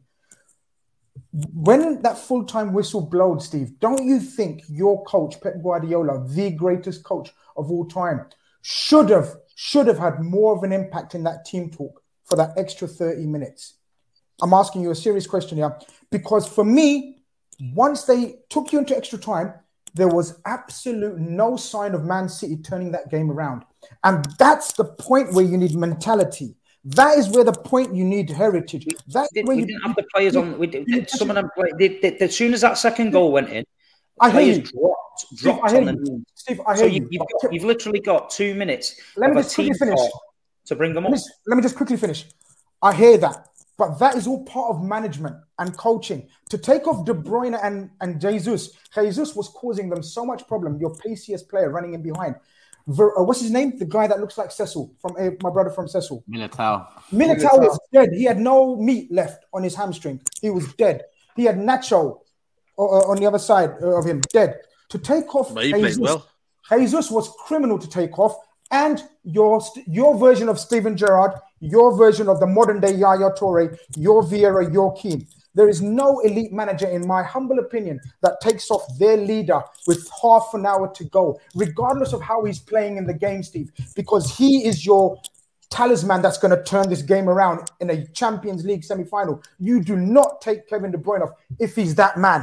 S9: When that full-time whistle blowed, Steve, don't you think your coach, Pep Guardiola, the greatest coach of all time, should have should have had more of an impact in that team talk for that extra thirty minutes? I'm asking you a serious question here, because for me, once they took you into extra time, there was absolute no sign of Man City turning that game around. And that's the point where you need mentality. That is where the point you need heritage. That's
S8: we,
S9: where
S8: we
S9: you
S8: didn't have the players on. We did, some of them, like, they, they, as soon as that second goal went in,
S9: I hear you.
S8: dropped,
S9: Steve,
S8: dropped
S9: I hear
S8: on the
S9: you.
S8: knees.
S9: Steve, I
S8: So
S9: hear
S8: you,
S9: you.
S8: you've, got, you've literally got two minutes.
S9: Let me
S8: of
S9: just
S8: a
S9: quickly
S8: team
S9: finish.
S8: talk to bring them
S9: Let
S8: up.
S9: me, let me just quickly finish. I hear that. But that is all part of management and coaching. To take off De Bruyne and, and Jesus, Jesus was causing them so much problem. Your paciest player running in behind. Ver, uh, what's his name? The guy that looks like Cecil, from uh, my brother from Cecil.
S1: Militao.
S9: Militao was dead. He had no meat left on his hamstring. He was dead. He had Nacho uh, on the other side of him, dead. To take off
S4: But he played
S9: Jesus,
S4: well.
S9: Jesus was criminal to take off. And your your version of Steven Gerrard, your version of the modern day Yaya Toure, your Vieira, your Keane. There is no elite manager, in my humble opinion, that takes off their leader with half an hour to go, regardless of how he's playing in the game, Steve, because he is your talisman that's going to turn this game around in a Champions League semi-final. You do not take Kevin De Bruyne off if he's that man.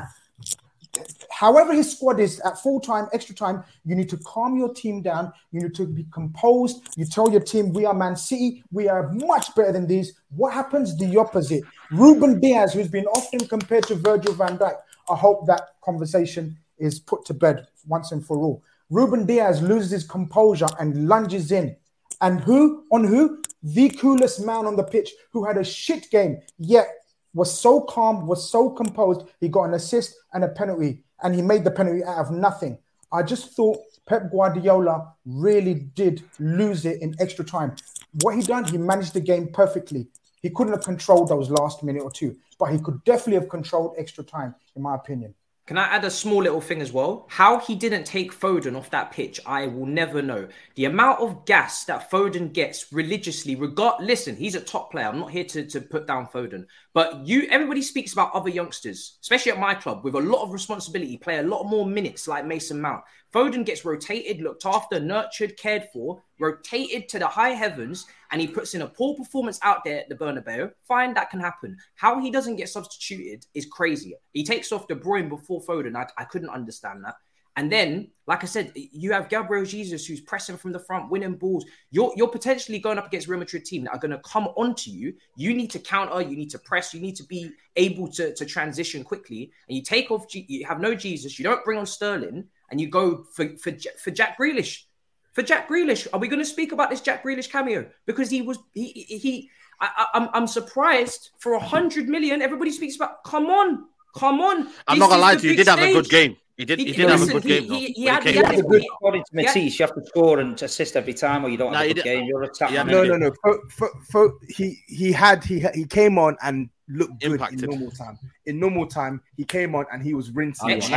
S9: However his squad is at full time, extra time, you need to calm your team down. You need to be composed. You tell your team, we are Man City. We are much better than these. What happens? The opposite. Ruben Diaz, who's been often compared to Virgil van Dijk, I hope that conversation is put to bed once and for all. Ruben Diaz loses his composure and lunges in. And who? On who? The coolest man on the pitch who had a shit game, yet was so calm, was so composed. He got an assist and a penalty, and he made the penalty out of nothing. I just thought Pep Guardiola really did lose it in extra time. What he done, he managed the game perfectly. He couldn't have controlled those last minute or two, but he could definitely have controlled extra time, in my opinion.
S10: Can I add a small little thing as well? How he didn't take Foden off that pitch, I will never know. The amount of gas that Foden gets religiously, regard. Listen, he's a top player. I'm not here to, to put down Foden. But you, everybody speaks about other youngsters, especially at my club, with a lot of responsibility, play a lot more minutes like Mason Mount. Foden gets rotated, looked after, nurtured, cared for, rotated to the high heavens, and he puts in a poor performance out there at the Bernabeu. Fine, that can happen. How he doesn't get substituted is crazy. He takes off De Bruyne before Foden. I, I couldn't understand that. And then, like I said, you have Gabriel Jesus who's pressing from the front, winning balls. You're, you're potentially going up against Real Madrid team that are going to come onto you. You need to counter, you need to press, you need to be able to, to transition quickly. And you take off, you have no Jesus, you don't bring on Sterling, and you go for, for, for Jack Grealish. For Jack Grealish, are we going to speak about this Jack Grealish cameo? Because he was, he, he I, I'm, I'm surprised for a hundred million. Everybody speaks about, come on, come on.
S4: I'm not going to lie to you, he did have a good game. He did. He, he did
S8: listen,
S4: have a good
S8: he,
S4: game.
S8: He,
S4: though,
S8: he, he had, he had a good according to Matisse. You have to score and assist every time, or you don't have nah, a good game. You're a tap
S2: yeah, no, no, no. For, for, for, he he had he he came on and looked good Impacted. in normal time. In normal time, he came on and he was rinsing. In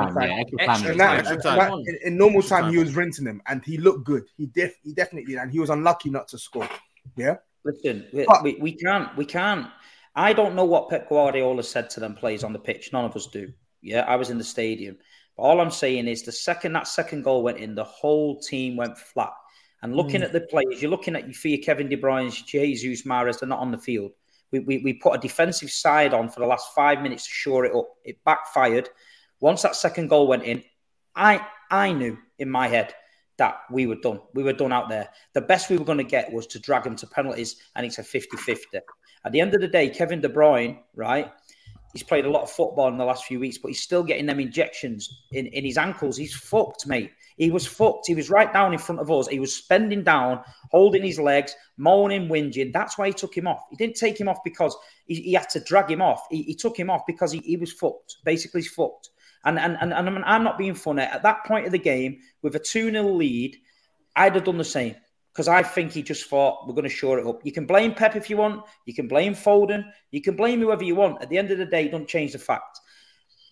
S2: normal time, he was rinsing him, and he looked good. He def he definitely did, and he was unlucky not to score. Yeah.
S8: Listen, we, but, we, we can't we can't. I don't know what Pep Guardiola said to them players on the pitch. None of us do. Yeah, I was in the stadium. But all I'm saying is the second that second goal went in, the whole team went flat. And looking mm. at the players, you're looking at you for your Kevin De Bruyne, Jesus, Mahrez, they're not on the field. We, we we put a defensive side on for the last five minutes to shore it up. It backfired. Once that second goal went in, I I knew in my head that we were done. We were done out there. The best we were going to get was to drag them to penalties, and it's a fifty-fifty. At the end of the day, Kevin De Bruyne, right, he's played a lot of football in the last few weeks, but he's still getting them injections in, in his ankles. He's fucked, mate. He was fucked. He was right down in front of us. He was spending down, holding his legs, moaning, whinging. That's why he took him off. He didn't take him off because he, he had to drag him off. He, he took him off because he, he was fucked. Basically, he's fucked. And, and, and, and I'm, I'm not being funny. At that point of the game, with a two nil lead, I'd have done the same. Because I think he just thought, we're going to shore it up. You can blame Pep if you want. You can blame Foden. You can blame whoever you want. At the end of the day, it doesn't change the fact.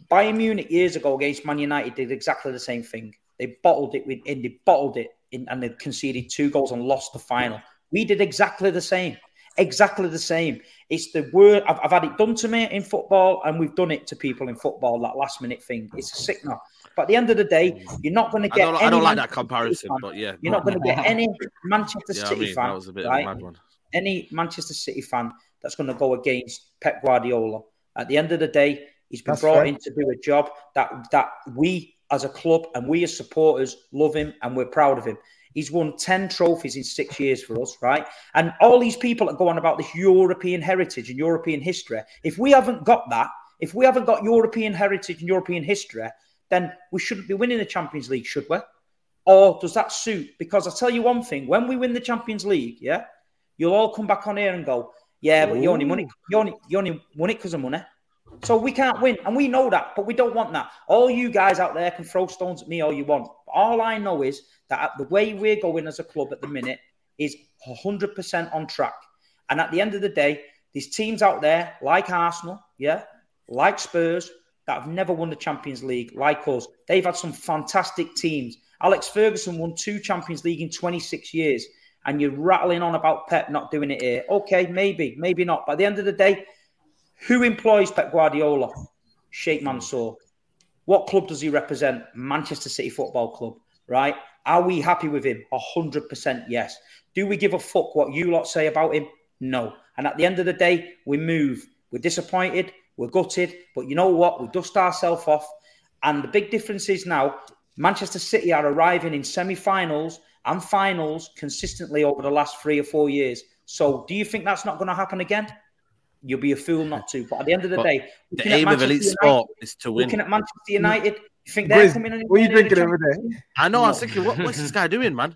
S8: Bayern Munich years ago against Man United did exactly the same thing. They bottled it with, and they bottled it in, and they conceded two goals and lost the final. We did exactly the same. Exactly the same. It's the word. I've, I've had it done to me in football, and we've done it to people in football. That last minute thing. It's a sickener. But at the end of the day, you're not going to get.
S4: I don't,
S8: any
S4: I don't like that
S8: Manchester
S4: comparison,
S8: fan,
S4: but yeah,
S8: you're not going to get any Manchester
S4: yeah,
S8: City
S4: I mean,
S8: fan.
S4: that was a bit
S8: right?
S4: of a mad one.
S8: Any Manchester City fan that's going to go against Pep Guardiola. At the end of the day, he's been
S9: That's
S8: brought
S9: fair.
S8: in to do a job that that we as a club and we as supporters love him and we're proud of him. He's won ten trophies in six years for us, right? And all these people that go on about this European heritage and European history, if we haven't got that, if we haven't got European heritage and European history, then we shouldn't be winning the Champions League, should we? Or does that suit? Because I'll tell you one thing, when we win the Champions League, yeah, you'll all come back on here and go, yeah, but you only won it, you only, you only won it because of money. So we can't win, and we know that, but we don't want that. All you guys out there can throw stones at me all you want. All I know is that the way we're going as a club at the minute is one hundred percent on track. And at the end of the day, there's teams out there like Arsenal, yeah, like Spurs, that have never won the Champions League, like us. They've had some fantastic teams. Alex Ferguson won two Champions League in twenty-six years, and you're rattling on about Pep not doing it here. Okay, maybe, maybe not. But at the end of the day, who employs Pep Guardiola? Sheikh Mansour. What club does he represent? Manchester City Football Club, right? Are we happy with him? one hundred percent yes. Do we give a fuck what you lot say about him? No. And at the end of the day, we move. We're disappointed. We're gutted. But you know what? We dust ourselves off. And the big difference is now Manchester City are arriving in semi-finals and finals consistently over the last three or four years. So do you think that's not going to happen again? You'll be a fool not to. But at the end of the
S4: But
S8: day,
S4: the aim of elite sport is to win.
S8: Looking at Manchester United, you think they're
S2: Grizz,
S8: coming in?
S2: what are you drinking over there?
S4: I know. I was thinking, what, what's this guy doing, man?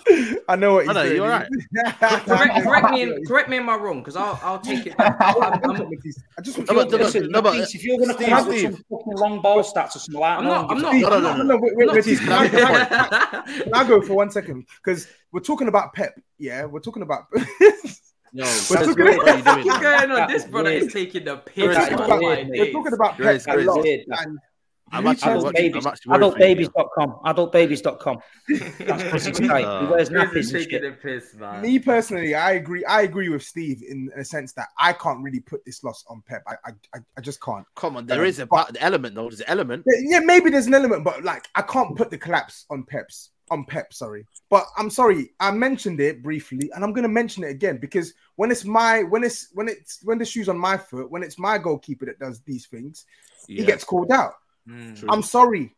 S2: I know what he's
S4: Hello,
S2: doing.
S4: you all right?
S10: correct, correct me, in, correct me in my wrong, because I'll, I'll take it back. I'm, I'm,
S2: I just
S4: No, but- no, but-
S8: Listen,
S4: no, but-
S8: Matisse, if you're going to
S4: Steve,
S8: come out with
S4: Steve.
S8: some fucking long ball stats or something like that,
S10: I'm
S8: no
S10: not.
S8: one
S10: I'm
S8: gives
S10: not.
S8: a
S4: No, no,
S8: fuck.
S4: no,
S2: No, no, wait, wait,
S10: Not
S2: wait,
S10: too
S2: can I, can I-
S10: bad.
S2: can I go for one second? Because we're talking about Pep. Yeah, we're talking about.
S4: No,
S2: We're
S4: Grizz,
S2: talking
S4: what are you doing?
S10: What's
S4: man?
S10: going on? This
S8: That's
S10: brother
S8: weird.
S10: is taking the
S2: We're
S10: piss
S8: That's
S2: talking
S10: out
S2: about,
S10: of my
S8: weird,
S2: we're
S10: days.
S2: talking about Pep
S4: Grace,
S2: a
S4: Grace.
S2: lot.
S8: Weird.
S2: And
S4: I'm
S2: you
S4: actually,
S2: tell
S8: Adult
S4: watching,
S8: babies.
S4: I'm actually worried
S8: adult
S4: for you.
S8: babies dot com. adult babies dot com. That's Chris's site. He wears
S10: Chris
S8: nappies
S10: is
S8: and
S10: taking
S8: shit.
S10: the piss, man.
S2: me personally, I agree. I agree with Steve in a sense that I can't really put this loss on Pep. I, I, I- I just can't.
S4: Come on, there is a
S2: But-
S4: ba- element though. There's an element.
S2: Yeah, maybe there's an element, but like I can't put the collapse on Pep's on Pep. Sorry, but I'm sorry. I mentioned it briefly, and I'm going to mention it again because when it's my when it's when it's when the shoe's on my foot, when it's my goalkeeper that does these things, he
S4: Yeah.
S2: gets called out.
S10: Mm.
S2: I'm sorry.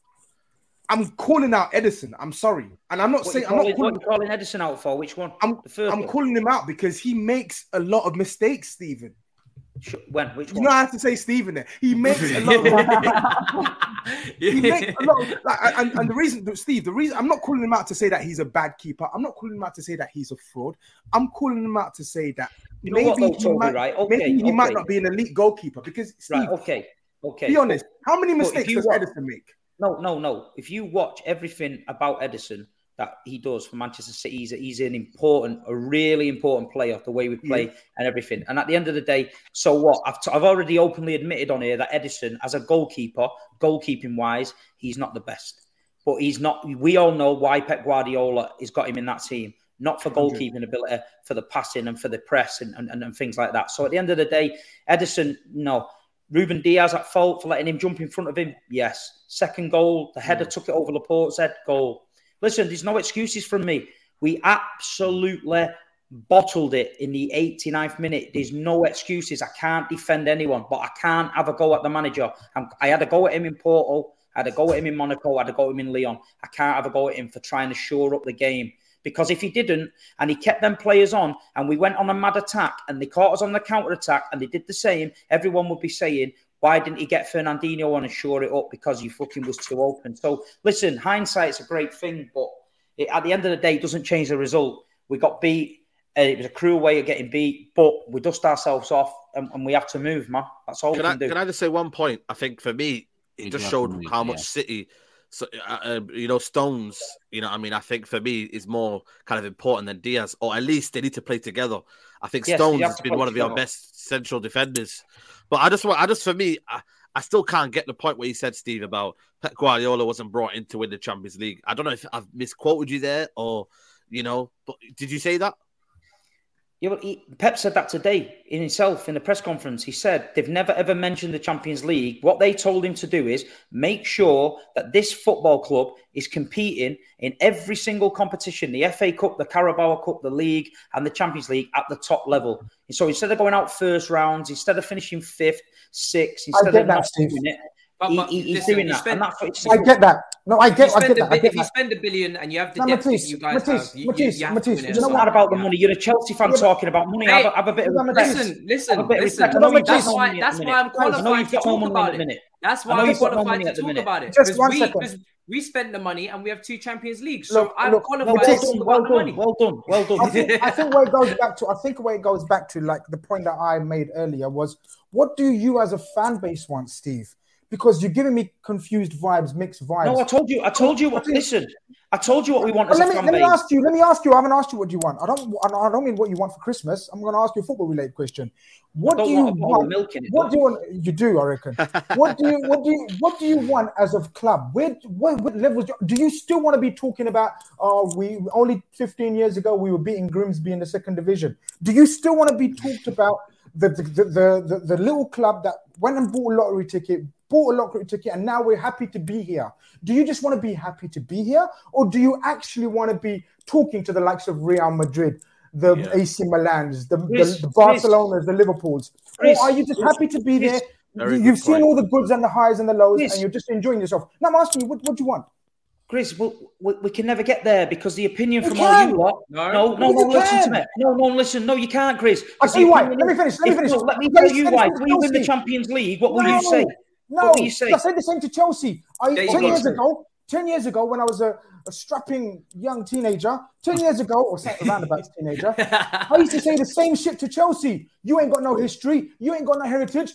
S2: I'm calling out Edison. I'm sorry, and I'm not
S8: What
S2: saying
S8: you
S2: I'm
S8: calling,
S2: not calling.
S8: what you calling Edison out for? Which one?
S2: I'm
S8: the first
S2: I'm
S8: one?
S2: calling him out because he makes a lot of mistakes, Stephen.
S8: Sh- When? Which
S2: You
S8: one?
S2: know I have to say Stephen there. He makes a lot of he makes a lot of like, and, and the reason, Steve, the reason I'm not calling him out to say that he's a bad keeper. I'm not calling him out to say that he's a fraud. I'm calling him out to say that
S8: You know
S2: maybe
S8: what, though,
S2: he,
S8: Toby,
S2: might,
S8: right? Okay,
S2: maybe he might
S8: okay.
S2: not be an elite goalkeeper because Steve,
S8: Right. Okay. Okay.
S2: be honest, how many
S8: But if
S2: mistakes
S8: you
S2: does
S8: wa-
S2: Edison make?
S8: No, no, no. If you watch everything about Edison that he does for Manchester City, he's, he's an important, a really important player, the way we play and everything. And at the end of the day, so what? I've, t- I've already openly admitted on here that Edison, as a goalkeeper, goalkeeping wise, he's not the best. But he's not, we all know why Pep Guardiola has got him in that team. Not for goalkeeping ability, for the passing and for the press and, and, and things like that. So at the end of the day, Edison, no. Ruben Diaz at fault for letting him jump in front of him? Yes. Second goal, the header took it over Laporte's head, goal. Listen, there's no excuses from me. We absolutely bottled it in the eighty-ninth minute. There's no excuses. I can't defend anyone, but I can't have a go at the manager. I'm, I had a go at him in Porto. I had a go at him in Monaco. I had a go at him in Lyon. I can't have a go at him for trying to shore up the game. Because if he didn't, and he kept them players on, and we went on a mad attack, and they caught us on the counter-attack, and they did the same, everyone would be saying, why didn't he get Fernandinho on and shore it up? Because he fucking was too open. So, listen, hindsight's a great thing, but it, at the end of the day, it doesn't change the result. We got beat. Uh, it was a cruel way of getting beat, but we dust ourselves off, and, and we have to move, man. That's all
S4: Can
S8: we
S4: I
S8: can do.
S4: can I just say one point? I think for me, it
S1: You
S4: just
S1: have
S4: showed
S1: to move,
S4: how much
S1: yeah.
S4: City, so, uh, uh, you know, Stones. You know, I mean, I think for me is more kind of important than Diaz, or at least they need to play together. I think
S8: Yes,
S4: Stones
S8: they have
S4: has
S8: to
S4: been
S8: play
S4: one of your
S8: together.
S4: best central defenders, but I just want, I just for me, I, I still can't get the point where you said, Steve, about Pep Guardiola wasn't brought in to win the Champions League. I don't know if I've misquoted you there or, you know, but did you say that?
S8: Yeah, well, he, Pep said that today in himself in the press conference. He said they've never ever mentioned the Champions League. What they told him to do is make sure that this football club is competing in every single competition, the F A Cup, the Carabao Cup, the League and the Champions League at the top level. And so instead of going out first rounds, instead of finishing fifth, sixth, instead of not doing it,
S10: But, but
S8: he, he's
S10: listen,
S8: doing that.
S10: Spend,
S8: and that's what it's
S9: I get that. No, I get, I get that.
S10: A,
S9: I get
S10: if
S9: that.
S10: you spend a billion and you have the
S9: no,
S10: depth
S9: Matisse,
S10: that you guys
S9: Matisse,
S10: have, you,
S9: Matisse,
S10: you, you have
S9: Matisse,
S10: to win
S8: It's not about the money. You're a Chelsea fan
S9: yeah,
S8: talking about money.
S10: Hey,
S8: have, a, have a bit of respect.
S10: Listen, listen,
S8: Have a bit of
S10: listen.
S8: respect. I know you've
S10: That's
S8: got
S10: why,
S8: money
S10: that's
S8: at the
S10: why I'm
S8: minute. I know
S10: qualified
S8: you've
S10: to
S8: got
S10: talk
S8: money
S10: about
S8: at the
S10: it.
S8: minute.
S10: That's
S8: I
S10: why
S8: know
S10: I'm
S8: you've got no
S10: qualified
S8: money
S10: to
S8: at the
S10: talk
S8: minute.
S10: about it.
S9: Just
S10: Because
S9: one
S10: we,
S9: second.
S10: because we spent the money and we have two Champions Leagues. So
S9: Look,
S10: I'm
S9: look,
S10: qualified
S8: well
S10: to
S8: done,
S10: talk
S8: well
S10: about the money.
S8: done, well done, well done.
S9: I think, I think where it goes back to, I think where it goes back to, like the point that I made earlier was, what do you as a fan base want, Steve? Because you're giving me confused vibes, mixed vibes.
S8: No, I told you. I told you what. Listen, I told you what we want as
S9: let
S8: a
S9: me,
S8: fan
S9: let me
S8: base.
S9: ask you. Let me ask you. I haven't asked you what you want. I don't. I don't mean what you want for Christmas. I'm going to ask you a football-related question. What do you
S8: want?
S9: want?
S8: Milk in it,
S9: what do you want? You do, I reckon. What do you? What do you? What do you want as a club? Where? What, what levels do you still want to be talking about? Oh, uh, we only fifteen years ago we were beating Grimsby in the second division. Do you still want to be talked about the the the, the, the, the little club that went and bought a lottery ticket? Bought a lottery ticket and now we're happy to be here. Do you just want to be happy to be here, or do you actually want to be talking to the likes of Real Madrid, the yeah. A C Milans, the, Chris, the, the Barcelonas, Chris, the Liverpools? Chris, or are you just Chris, happy to be Chris, there? You've seen point. all the goods and the highs and the lows, Chris, and you're just enjoying yourself. Now I'm asking you, what, what do you want?
S8: Chris, we, we, we can never get there because the opinion
S9: you
S8: from
S9: can.
S8: all you lot.
S10: No,
S8: no, no, no,
S9: no
S8: listen to me. No, no, listen. No, you can't, Chris.
S9: I'll tell you why. Let me finish. Let me
S8: if,
S9: finish.
S8: No, let me tell you why. If we win the Champions League, what will
S9: no.
S8: you say?
S9: No,
S8: what will you say?
S9: I said the same to Chelsea. I,
S10: yeah,
S9: ten years ago, ten years ago, when I was a, a strapping young teenager, ten years ago, or around about teenager, I used to say the same shit to Chelsea. You ain't got no history. You ain't got no heritage.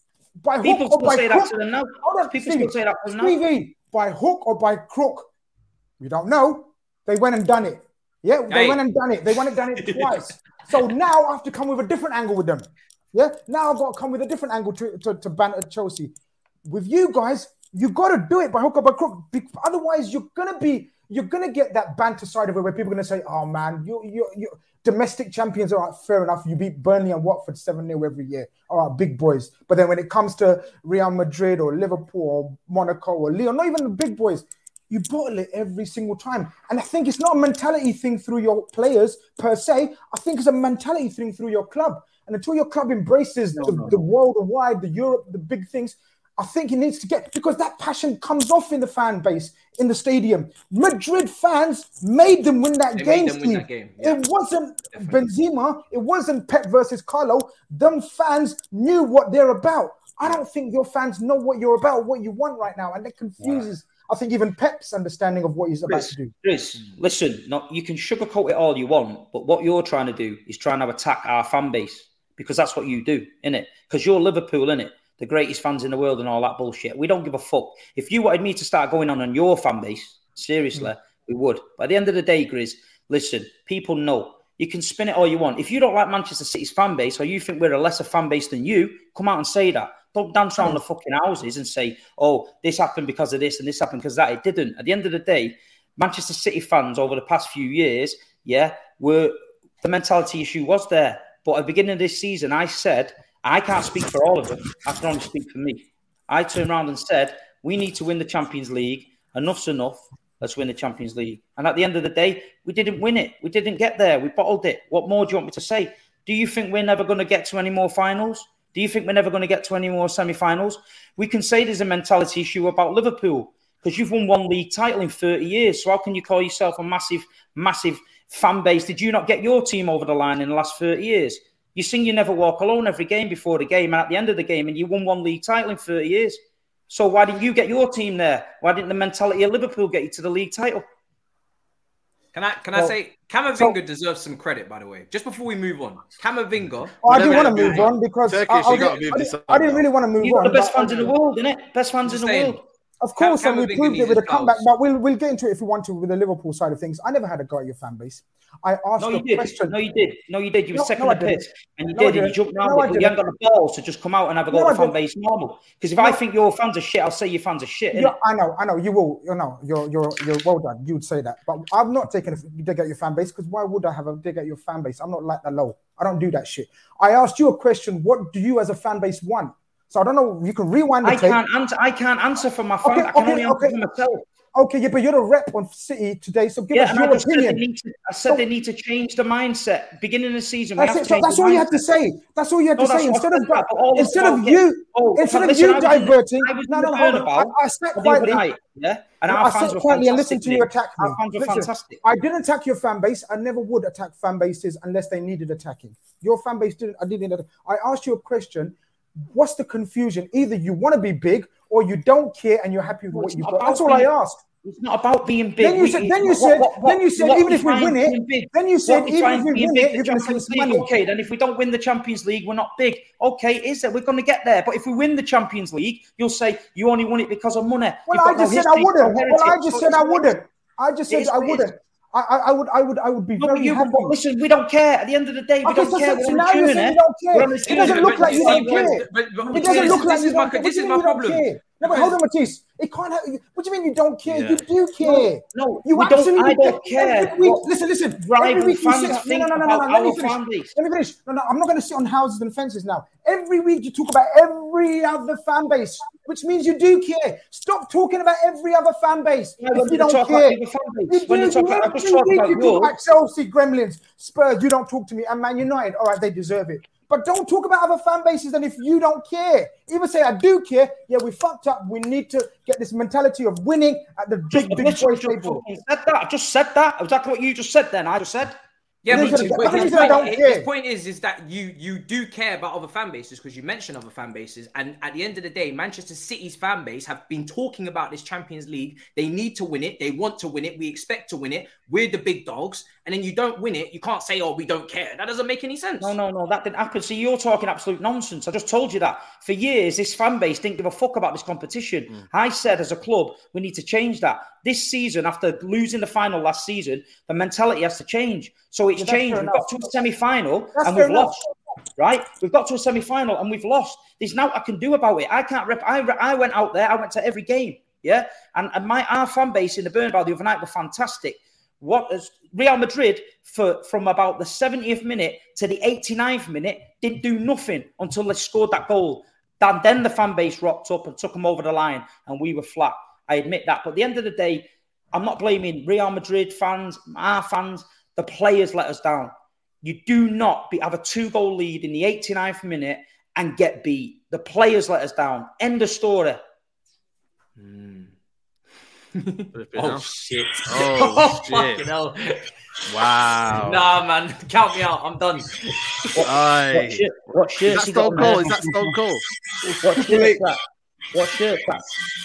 S9: By
S8: People
S9: hook or by
S8: say
S9: crook,
S8: that to them now.
S9: On,
S8: People
S9: Stevie,
S8: still say that to them now.
S9: Stevie, by hook or by crook, we don't know. They went and done it. Yeah, they
S10: hey.
S9: went and done it. They went and done it twice. So now I have to come with a different angle with them. Yeah, now I've got to come with a different angle to, to, to ban at Chelsea. With you guys, you got to do it by hook or by crook. Otherwise, you're gonna be, you're gonna get that banter side of it where people are gonna say, "Oh man, you, you, you, domestic champions are right, fair enough. You beat Burnley and Watford seven nil every year. All right, big boys. But then when it comes to Real Madrid or Liverpool or Monaco or Lyon, not even the big boys, you bottle it every single time. And I think it's not a mentality thing through your players per se. I think it's a mentality thing through your club. And until your club embraces
S8: no,
S9: the,
S8: no.
S9: the worldwide, the Europe, the big things, I think it needs to get, because that passion comes off in the fan base, in the stadium. Madrid fans made them win that,
S10: they
S9: game,
S10: made them win that game.
S9: Yeah. It wasn't Definitely. Benzema. It wasn't Pep versus Carlo. Them fans knew what they're about. I don't think your fans know what you're about, what you want right now. And that confuses, wow. I think, even Pep's understanding of what he's about
S8: Chris,
S9: to do.
S8: Chris, listen, no, you can sugarcoat it all you want, but what you're trying to do is trying to attack our fan base, because that's what you do, innit? Because you're Liverpool, innit? The greatest fans in the world and all that bullshit. We don't give a fuck. If you wanted me to start going on on your fan base, seriously, mm. we would. But at the end of the day, Grizz, listen, people know. You can spin it all you want. If you don't like Manchester City's fan base, or you think we're a lesser fan base than you, come out and say that. Don't dance around mm. the fucking houses and say, oh, this happened because of this and this happened because of that. It didn't. At the end of the day, Manchester City fans over the past few years, yeah, were the mentality issue was there. But at the beginning of this season, I said, I can't speak for all of them. I can only speak for me. I turned around and said, we need to win the Champions League. Enough's enough. Let's win the Champions League. And at the end of the day, we didn't win it. We didn't get there. We bottled it. What more do you want me to say? Do you think we're never going to get to any more finals? Do you think we're never going to get to any more semi-finals? We can say there's a mentality issue about Liverpool because you've won one league title in thirty years. So how can you call yourself a massive, massive fan base? Did you not get your team over the line in the last thirty years? You sing You Never Walk Alone every game before the game and at the end of the game, and you won one league title in thirty years. So why didn't you get your team there? Why didn't the mentality of Liverpool get you to the league title?
S10: Can I can well, I say Camavinga so, deserves some credit, by the way? Just before we move on, Camavinga.
S9: Oh, I didn't want to move on because Turkish, I, I, I, I, didn't, I didn't really want to move
S8: You've
S9: on.
S8: Got the best fans in the world, innit? Best fans in the
S10: saying,
S8: world.
S9: Of course,
S10: Cam-
S9: and we
S10: Cam
S9: proved
S10: Biggie
S9: it with a
S10: needs
S9: comeback,
S10: goals.
S9: but we'll we'll get into it if we want to with the Liverpool side of things. I never had a go at your fan base. I asked
S8: No,
S9: you
S8: you
S9: a
S8: did.
S9: question.
S8: No, you did. No, you did. You were
S9: No,
S8: second
S9: no, I
S8: the piss,
S9: didn't.
S8: and you
S9: No, I
S8: did, and you
S9: didn't.
S8: jumped around
S9: No, I
S8: it, but you haven't
S9: didn't.
S8: got the balls to just come out and have a go
S9: No,
S8: at
S9: I
S8: the fan
S9: didn't.
S8: base normal. Because if
S9: No.
S8: I think your fans are shit, I'll say your fans are shit.
S9: Yeah,
S8: innit?
S9: I know, I know. You will, you know, you're, you're, you're well done. You would say that, but I'm not taking a dig at your fan base because why would I have a dig at your fan base? I'm not like that low. I don't do that shit. I asked you a question. What do you as a fan base want? So I don't know. You can rewind the
S8: I
S9: tape.
S8: can't answer. I can't answer for my fans.
S9: Okay,
S8: I can
S9: okay,
S8: only answer
S9: okay.
S8: for myself.
S9: Okay, yeah, but you're the rep on City today, so give
S8: Yeah,
S9: us
S8: and I
S9: your
S8: just said they
S9: opinion.
S8: need to. I said they need to change the mindset. Beginning of the season, we
S9: That's
S8: have
S9: it.
S8: to
S9: So
S8: change
S9: that's
S8: the
S9: all you have to
S8: mindset.
S9: say. That's all you have
S8: No,
S9: to
S8: that's
S9: say.
S8: what I
S9: Instead
S8: said
S9: of
S8: that, but all
S9: instead
S8: this
S9: of
S8: about
S9: you,
S8: get- oh,
S9: instead of
S8: listen,
S9: you
S8: I was in the-
S9: diverting.
S8: I was
S9: No,
S8: in
S9: no,
S8: the
S9: hold on.
S8: Bernabeu
S9: I, I sat
S8: the
S9: quietly.
S8: other night, yeah, and
S9: No,
S8: our
S9: I
S8: fans
S9: sat
S8: were
S9: quietly and
S8: fantastic.
S9: listened to you attack me.
S8: Our fans were
S9: Listen,
S8: fantastic.
S9: I didn't attack your fan base. I never would attack fan bases unless they needed attacking. Your fan base didn't. I didn't. I asked you a question. What's the confusion? Either you want to be big or you don't care and you're happy with
S8: No,
S9: what
S8: it's
S9: you've
S8: not
S9: got.
S8: about
S9: That's all I
S8: being-
S9: asked.
S8: It's not about being big.
S9: Then you
S8: We-
S9: said, then you
S8: what-
S9: said,
S8: what- what-
S9: then you said,
S8: what
S9: even if we
S8: defines
S9: win it,
S8: being big?
S9: then you
S8: What
S9: said, even if
S8: defines
S9: we
S8: being
S9: win
S8: big?
S9: it,
S8: The
S9: you're going to say
S8: Champions
S9: it's
S8: League.
S9: money.
S8: Okay, then if we don't win the Champions League, we're not big. Okay, is it? We're going to get there. But if we win the Champions League, you'll say you only won it because of money.
S9: Well,
S8: You've
S9: I
S8: got
S9: just
S8: no
S9: said I
S8: history, no
S9: wouldn't. Well, I
S8: heritage.
S9: just
S8: So
S9: said
S8: it's
S9: I
S8: what it
S9: wouldn't.
S8: is.
S9: I just
S8: It
S9: said
S8: is
S9: I
S8: what it is.
S9: wouldn't. I, I, I would, I would, I would be
S8: No,
S9: very
S8: but you,
S9: happy.
S8: but listen, we don't care. At the end of the day, we
S9: Okay,
S8: don't
S9: so,
S8: care.
S9: so, so
S8: We're
S9: now
S8: on a
S9: you
S8: journey.
S9: say you don't
S8: We're
S9: care.
S8: on a
S9: It doesn't
S8: journey.
S9: look like you don't
S10: But-
S9: care.
S10: but- but
S9: It
S10: Matisse,
S9: doesn't look like
S10: this
S9: you
S10: is my-
S9: don't care. What
S10: this
S9: do
S10: is
S9: you
S10: my
S9: mean you don't
S10: problem.
S9: care? No, but hold on, Matisse. It can't. Have, what do you mean you don't care?
S4: Yeah.
S9: You do care.
S8: No,
S9: you
S8: we don't-
S9: absolutely
S8: I don't care
S9: Every week,
S8: what
S9: listen, listen. Every
S8: rival
S9: week you
S8: fans
S9: sit. No,
S8: think
S9: no, no, no,
S8: about
S9: no. Let me
S8: our
S9: finish.
S8: fan base.
S9: Let me finish. No, no. I'm not going to sit on houses and fences now. Every week you talk about every other fan base, which means you do care. Stop talking about every other fan base
S8: Yeah,
S9: if
S8: when
S9: you
S8: you
S9: don't
S8: talk
S9: care.
S8: about the fan base,
S9: You
S8: when you
S9: do.
S8: talk
S9: You
S8: about- I just
S9: every
S8: talk
S9: week
S8: about
S9: you talk
S8: yours.
S9: about Chelsea, Gremlins, Spurs. You don't talk to me. And Man United. All right, they deserve it. But don't talk about other fan bases. And if you don't care, even say I do care. Yeah, we fucked up. We need to get this mentality of winning at the big, big
S8: Literally
S9: boy
S8: just
S9: table.
S8: fucking said that. I just said that. Exactly what you just said. Then I just said.
S10: Yeah,
S9: Listen,
S10: but,
S9: I
S10: but
S9: think
S10: his,
S9: you said I
S10: point,
S9: don't
S10: his
S9: care.
S10: point is, is that you you do care about other fan bases because you mention other fan bases, and at the end of the day, Manchester City's fan base have been talking about this Champions League. They need to win it. They want to win it. We expect to win it. We're the big dogs, and then you don't win it. You can't say, "Oh, we don't care." That doesn't make any sense.
S8: No, no, no, that didn't happen. See, you're talking absolute nonsense. I just told you that. For years, this fan base didn't give a fuck about this competition.
S9: Mm.
S8: I said, as a club, we need to change that. This season, after losing the final last season, the mentality has to change. So it's
S9: Yeah, that's
S8: changed.
S9: fair
S8: We've
S9: enough.
S8: got to a semi-final
S9: That's
S8: and
S9: fair
S8: we've
S9: enough.
S8: lost. Right? We've got to a semi-final and we've lost. There's nothing I can do about it. I can't rep. I, I went out there. I went to every game. Yeah, and, and my our fan base in the Bernabeu the other night were fantastic. What is Real Madrid for from about the seventieth minute to the eighty-ninth minute didn't do nothing until they scored that goal. And then the fan base rocked up and took them over the line, and we were flat. I admit that. But at the end of the day, I'm not blaming Real Madrid fans, our fans. The players let us down. You do not be, have a two-goal lead in the eighty-ninth minute and get beat. The players let us down. End of story.
S4: Mm.
S10: Oh shit!
S4: Oh, shit.
S10: Fucking hell!
S4: Wow.
S10: Nah, man, count me out. I'm done.
S8: What,
S4: Aye.
S8: what shirt? What
S4: Is
S8: shirt's
S4: that
S8: he got
S4: Stone
S8: on there?
S4: Cold? Is that Stone Cold?
S8: What shirt's that? What shirt's that?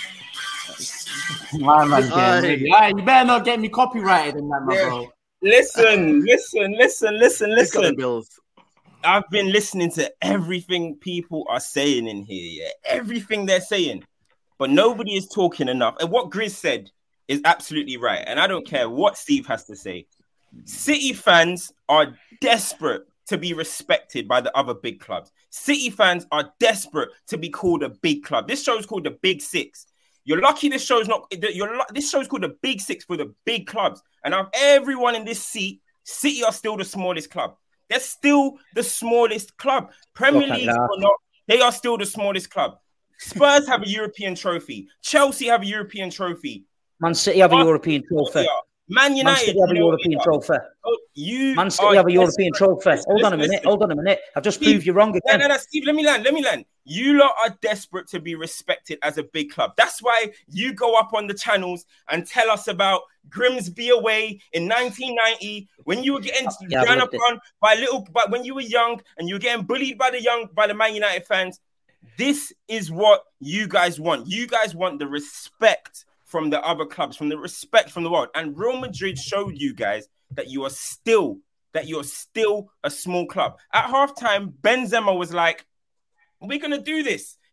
S1: My man,
S4: Aye.
S1: really. Aye, you better not get me copyrighted in that, my
S11: Yeah.
S1: bro.
S11: Listen, listen, listen, listen,
S4: He's got the
S11: listen.
S4: bills.
S11: I've been listening to everything people are saying in here, yeah, everything they're saying, but nobody is talking enough. And what Grizz said is absolutely right. And I don't care what Steve has to say. City fans are desperate to be respected by the other big clubs. City fans are desperate to be called a big club. This show is called the Big Six. You're lucky this show's not. You're lu- this show's called the Big Six for the big clubs. And of everyone in this seat, City are still the smallest club. They're still the smallest club. Premier
S8: Look at
S11: League
S8: that.
S11: or not, they are still the smallest club. Spurs have a European trophy. Chelsea have a European trophy.
S8: Man City have a
S11: Man-
S8: European trophy.
S11: Man
S8: Man
S11: United
S8: City have a
S11: you know
S8: European
S11: what
S8: trophy.
S11: Oh, you
S8: Man City
S11: are
S8: have a European
S11: desperate.
S8: trophy.
S11: Listen,
S8: Hold on a
S11: listen,
S8: minute.
S11: listen.
S8: Hold on a minute. I've just
S11: Steve,
S8: proved you wrong
S11: No,
S8: again.
S11: no, no, Steve, let me land. Let me land. You lot are desperate to be respected as a big club. That's why you go up on the channels and tell us about Grimsby away in nineteen ninety when you were getting
S8: Yeah, I've
S11: ran
S8: lived
S11: upon by little, but when you were young and you were getting bullied by the young, by the Man United fans. This is what you guys want. You guys want the respect from the other clubs, from the respect from the world. And Real Madrid showed you guys that you are still, that you're still a small club. At halftime, Benzema was like, we're going to do this.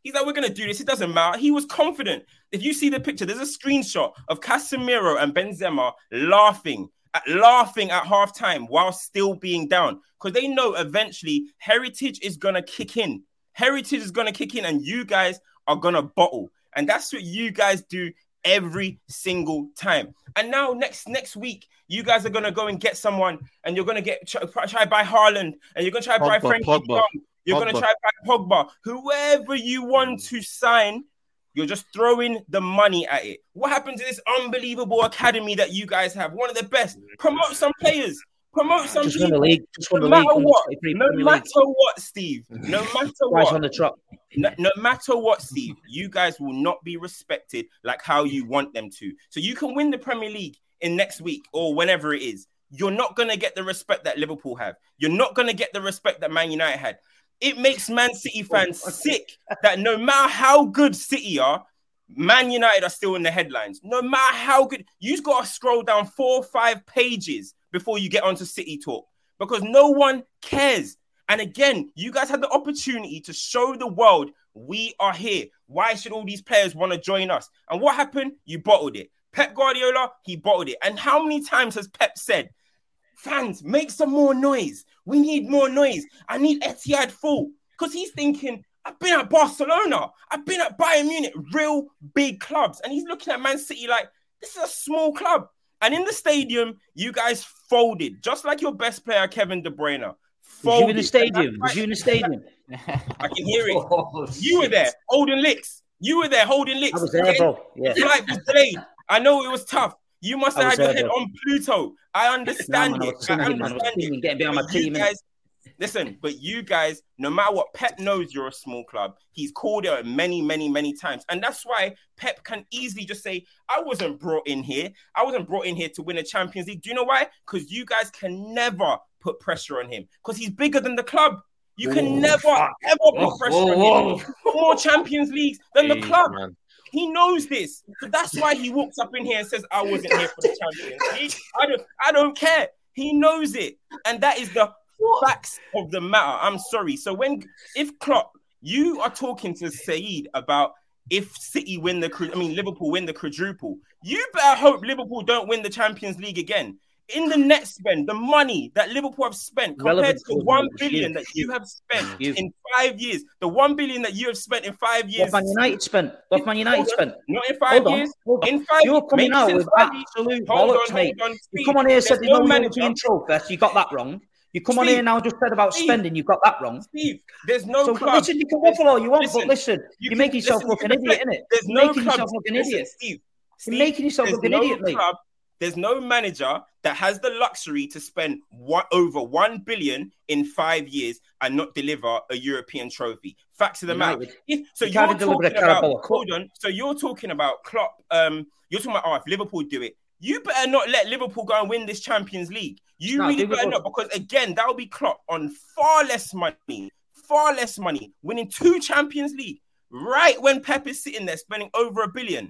S11: He's like, we're going to do this. It doesn't matter. He was confident. If you see the picture, there's a screenshot of Casemiro and Benzema laughing, at, laughing at halftime while still being down. Because they know eventually Heritage is going to kick in. Heritage is going to kick in and you guys are going to bottle. And that's what you guys do every single time. And now next next week, you guys are going to go and get someone and you're going to get try, try buy Haaland and you're going to try buy Frankie Pogba. You're going to try back Pogba. Whoever you want to sign, you're just throwing the money at it. What happened to this unbelievable academy that you guys have? One of the best. Promote some players. Promote some
S8: just
S11: people.
S8: Won the league. Just won
S11: no
S8: the
S11: matter
S8: league.
S11: what. No matter what, Steve. No matter what.
S8: On the truck.
S11: No, no matter what, Steve. You guys will not be respected like how you want them to. So you can win the Premier League in next week or whenever it is. You're not going to get the respect that Liverpool have. You're not going to get the respect that Man United had. It makes Man City fans sick that no matter how good City are, Man United are still in the headlines. No matter how good, you've got to scroll down four or five pages before you get onto City talk because no one cares. And again, you guys had the opportunity to show the world we are here. Why should all these players want to join us? And what happened? You bottled it. Pep Guardiola, he bottled it. And how many times has Pep said, fans, make some more noise. We need more noise. I need Etihad full. Because he's thinking, I've been at Barcelona. I've been at Bayern Munich, real big clubs. And he's looking at Man City like, this is a small club. And in the stadium, you guys folded. Just like your best player, Kevin De Bruyne.
S8: Was you in the stadium? Was you in the stadium?
S11: I can hear it. Oh, you were there, holding licks. You were there, holding licks.
S8: I was there, bro. Yeah.
S11: The flight was delayed. I know it was tough. You must have had your head bro. on Pluto. I understand
S8: no, man,
S11: it.
S8: I,
S11: I
S8: understand
S11: it.
S8: Thinking, getting behind my team.
S11: Guys, listen, but you guys, no matter what, Pep knows you're a small club. He's called it many, many, many times. And that's why Pep can easily just say, I wasn't brought in here. I wasn't brought in here to win a Champions League. Do you know why? Because you guys can never put pressure on him. Because he's bigger than the club. You can whoa, never, fuck. ever put whoa, pressure whoa, on him. Put more Champions Leagues than Jeez, the club. Man. He knows this. So that's why he walks up in here and says, I wasn't here for the Champions League. I don't, I don't care. He knows it. And that is the facts of the matter. I'm sorry. So when, if Klopp, you are talking to Saeed about if City win the, I mean, Liverpool win the quadruple, you better hope Liverpool don't win the Champions League again. In the net spend, the money that Liverpool have spent compared Relevant to the one billion that you have spent you. in five years, the one billion that you have spent in five years.
S8: What Man United spent? What Man United spent?
S11: Not in five hold years. On, in five
S8: You're coming out with absolute bollocks, mate. You come on here and said there's no European trophy. You got that wrong. You come Steve, on here now and just said about Steve, spending. You got that wrong.
S11: Steve, there's no
S8: so,
S11: club.
S8: Listen, you can waffle all you want, listen, but listen, you you're making yourself look an idiot, innit?
S11: There's
S8: no
S11: making
S8: yourself look an idiot.
S11: Steve,
S8: you're making yourself look an idiot, mate.
S11: There's no manager that has the luxury to spend one, over one billion in five years and not deliver a European trophy. Facts of the matter. So you you're talking about, hold on. So you're talking about Klopp. Um, you're talking about oh, if Liverpool do it, you better not let Liverpool go and win this Champions League. You no, really better not, because again, that will be Klopp on far less money, far less money, winning two Champions League right when Pep is sitting there spending over a billion.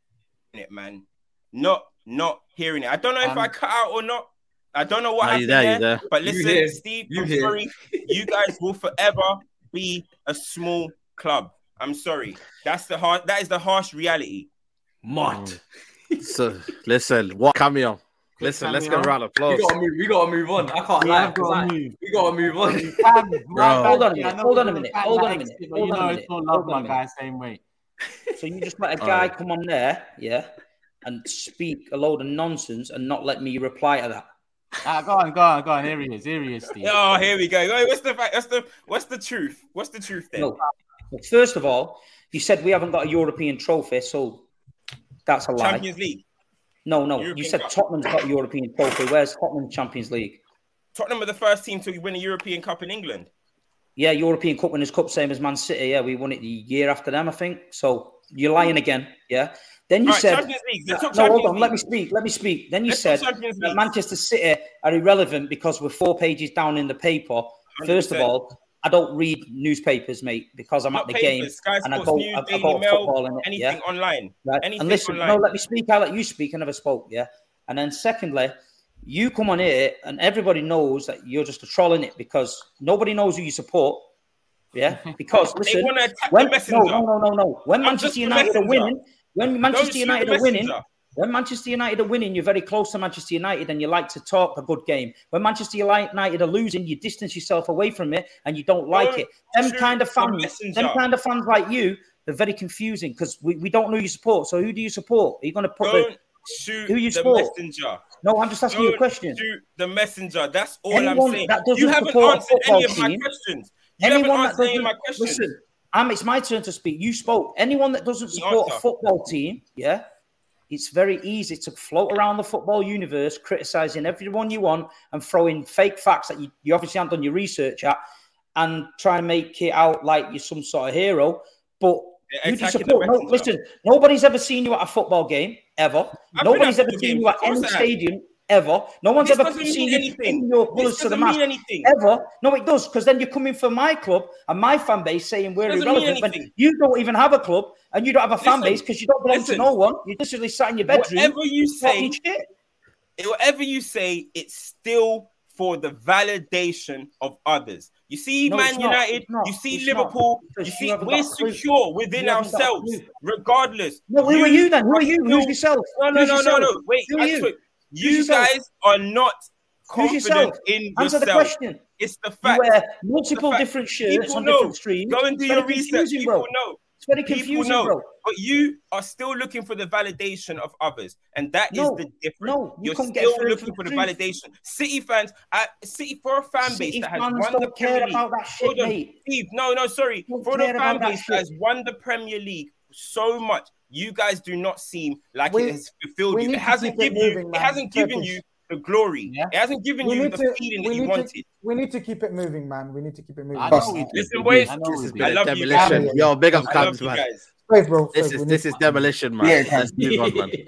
S11: It man, not. Not hearing it. I don't know if um, I cut out or not. I don't know what happened there, there, there. But listen, Steve, you I'm here. sorry. You guys will forever be a small club. I'm sorry. That's the hard. That is the harsh reality.
S4: Mott. So listen, what cameo? Listen, let's get a round of applause.
S3: We gotta move. We gotta move on. I can't lie. Gotta move. We gotta move on.
S8: Hold on a minute. Hold on a minute. Hold on a minute.
S1: Hold on a minute. Love my guy same way.
S8: So you just let a guy oh. come on there, yeah? And speak a load of nonsense and not let me reply to that.
S1: Ah, go on, go on, go on. Here he is. Here he is, Steve.
S11: Oh, here we go. What's the fact? What's the what's the truth? What's the truth then? No.
S8: First of all, you said we haven't got a European trophy, so that's a lie.
S11: Champions League.
S8: No, no. European you said Cup. Tottenham's got a European trophy. Where's Tottenham Champions League?
S11: Tottenham are the first team to win a European Cup in England.
S8: Yeah, European Cup Winners' Cup, same as Man City. Yeah, we won it the year after them, I think. So you're lying again. Yeah. Then you right, said, no, hold on, League. let me speak, let me speak. Then you Let's said that Manchester City are irrelevant because we're four pages down in the paper. one hundred percent. First of all, I don't read newspapers, mate, because I'm Not at the papers, game
S11: Sky
S8: and
S11: Sports,
S8: I go,
S11: News,
S8: I, I
S11: Daily
S8: go
S11: Mail,
S8: football in it.
S11: Anything
S8: yeah?
S11: online.
S8: Right?
S11: Anything
S8: and listen,
S11: online.
S8: no, let me speak. I'll let you speak. I never spoke, yeah? And then secondly, you come on here and everybody knows that you're just a troll in it because nobody knows who you support. Yeah, because listen,
S11: wanna attack
S8: when,
S11: the messenger.
S8: no, no, no, no, no. When
S11: I'm
S8: Manchester
S11: just the
S8: United are
S11: messenger.
S8: winning, when
S11: Don't
S8: Manchester
S11: shoot
S8: United
S11: the
S8: are winning,
S11: messenger.
S8: when Manchester United are winning, you're very close to Manchester United and you like to talk a good game. When Manchester United are losing, you distance yourself away from it and you don't like
S11: Don't
S8: it. Them
S11: shoot
S8: kind of
S11: the
S8: fans,
S11: messenger.
S8: them kind of fans like you, they're very confusing because we, we don't know who you support. So who do you support? Are you going to put
S11: Don't
S8: the,
S11: shoot
S8: who you
S11: the
S8: support?
S11: messenger.
S8: No, I'm just asking
S11: Don't
S8: you a question.
S11: Shoot the messenger. That's all
S8: Anyone
S11: I'm saying.
S8: that doesn't
S11: You haven't
S8: support a
S11: answered any of
S8: football
S11: my
S8: team-
S11: questions. You
S8: Anyone
S11: haven't
S8: that
S11: answered any of
S8: doesn't
S11: my questions.
S8: listen, um, it's my turn to speak. You spoke. Anyone that doesn't support
S11: answer.
S8: a football team, yeah, it's very easy to float around the football universe, criticizing everyone you want and throwing fake facts that you, you obviously haven't done your research at, and try and make it out like you're some sort of hero. But
S11: They're
S8: who do you
S11: attacking
S8: support?
S11: the
S8: No,
S11: messenger.
S8: listen, nobody's ever seen you at a football game ever.
S11: I've been
S8: Nobody's
S11: at
S8: ever
S11: football
S8: seen
S11: games,
S8: you at
S11: of course
S8: any
S11: I have.
S8: stadium ever. No one's
S11: This
S8: ever
S11: doesn't
S8: seen
S11: mean
S8: you
S11: anything.
S8: pin your colours
S11: This
S8: to the
S11: doesn't
S8: mast
S11: mean anything.
S8: ever. No, it does, because then you're coming for my club and my fan base saying we're
S11: Doesn't mean
S8: irrelevant when
S11: anything.
S8: you don't even have a club and you don't have a fan
S11: Listen,
S8: base because you don't belong
S11: listen.
S8: to no one. You're literally sat in your bedroom.
S11: Whatever you say,
S8: talking shit.
S11: whatever you say, it's still for the validation of others. You see,
S8: No,
S11: Man
S8: it's not.
S11: United,
S8: It's not.
S11: you see
S8: It's
S11: Liverpool,
S8: not.
S11: you
S8: Because
S11: see,
S8: you haven't
S11: we're
S8: got a clue.
S11: secure within
S8: You haven't got a
S11: ourselves,
S8: clue.
S11: regardless.
S8: No, who are you then? Who are you?
S11: still-
S8: Who's yourself?
S11: No, no,
S8: Who's
S11: no, no,
S8: yourself?
S11: no. Wait,
S8: Who are
S11: I
S8: you?
S11: swear,
S8: Who's
S11: you
S8: yourself?
S11: guys are not
S8: Who's
S11: confident
S8: yourself?
S11: in
S8: Answer
S11: yourself.
S8: the question.
S11: It's the
S8: You
S11: fact.
S8: wear multiple
S11: The fact.
S8: different shirts
S11: People
S8: on
S11: know.
S8: different streams.
S11: Go and do
S8: It's
S11: your
S8: very
S11: research.
S8: confusing,
S11: People
S8: bro.
S11: know.
S8: It's very
S11: People
S8: confusing,
S11: know.
S8: bro.
S11: But you are still looking for the validation of others, and that is
S8: No,
S11: the difference.
S8: no, you
S11: You're
S8: can't get
S11: still
S8: further
S11: looking
S8: from
S11: for the
S8: the truth.
S11: validation. City fans, uh, City for a fan base
S8: City
S11: that has
S8: fans
S11: won
S8: don't
S11: the
S8: care
S11: Premier League.
S8: about that shit,
S11: Hold on,
S8: mate.
S11: Steve. No, no, sorry.
S8: Don't
S11: For the
S8: care
S11: fan
S8: about that
S11: base that has
S8: shit.
S11: won the Premier League so much, you guys do not seem like
S9: We-
S11: it has fulfilled
S9: we
S11: you.
S9: need
S11: It
S9: to
S11: hasn't
S9: keep it
S11: given you.
S9: moving,
S11: It
S9: man.
S11: hasn't given
S9: Turkish.
S11: you the glory.
S1: Yeah.
S11: It hasn't given
S9: We
S11: you
S9: need
S11: the
S9: to.
S11: feeling that
S9: We
S11: you
S9: need
S11: wanted.
S9: to. We need to keep it moving, man. We need to keep it moving.
S1: I
S2: Trust
S1: know we
S2: me.
S1: do.
S11: Listen, boys,
S1: I know
S4: This
S1: we
S4: has
S1: do.
S4: been
S11: I
S4: a
S11: love you
S4: demolition.
S11: guys.
S4: Yo, big up
S11: I love
S4: Cams,
S11: you
S4: man.
S11: guys.
S9: Wait, bro.
S4: This
S9: Wait,
S4: is
S9: we
S4: this
S9: need-
S4: is demolition, man.
S2: Yeah,
S4: Let's move on, man.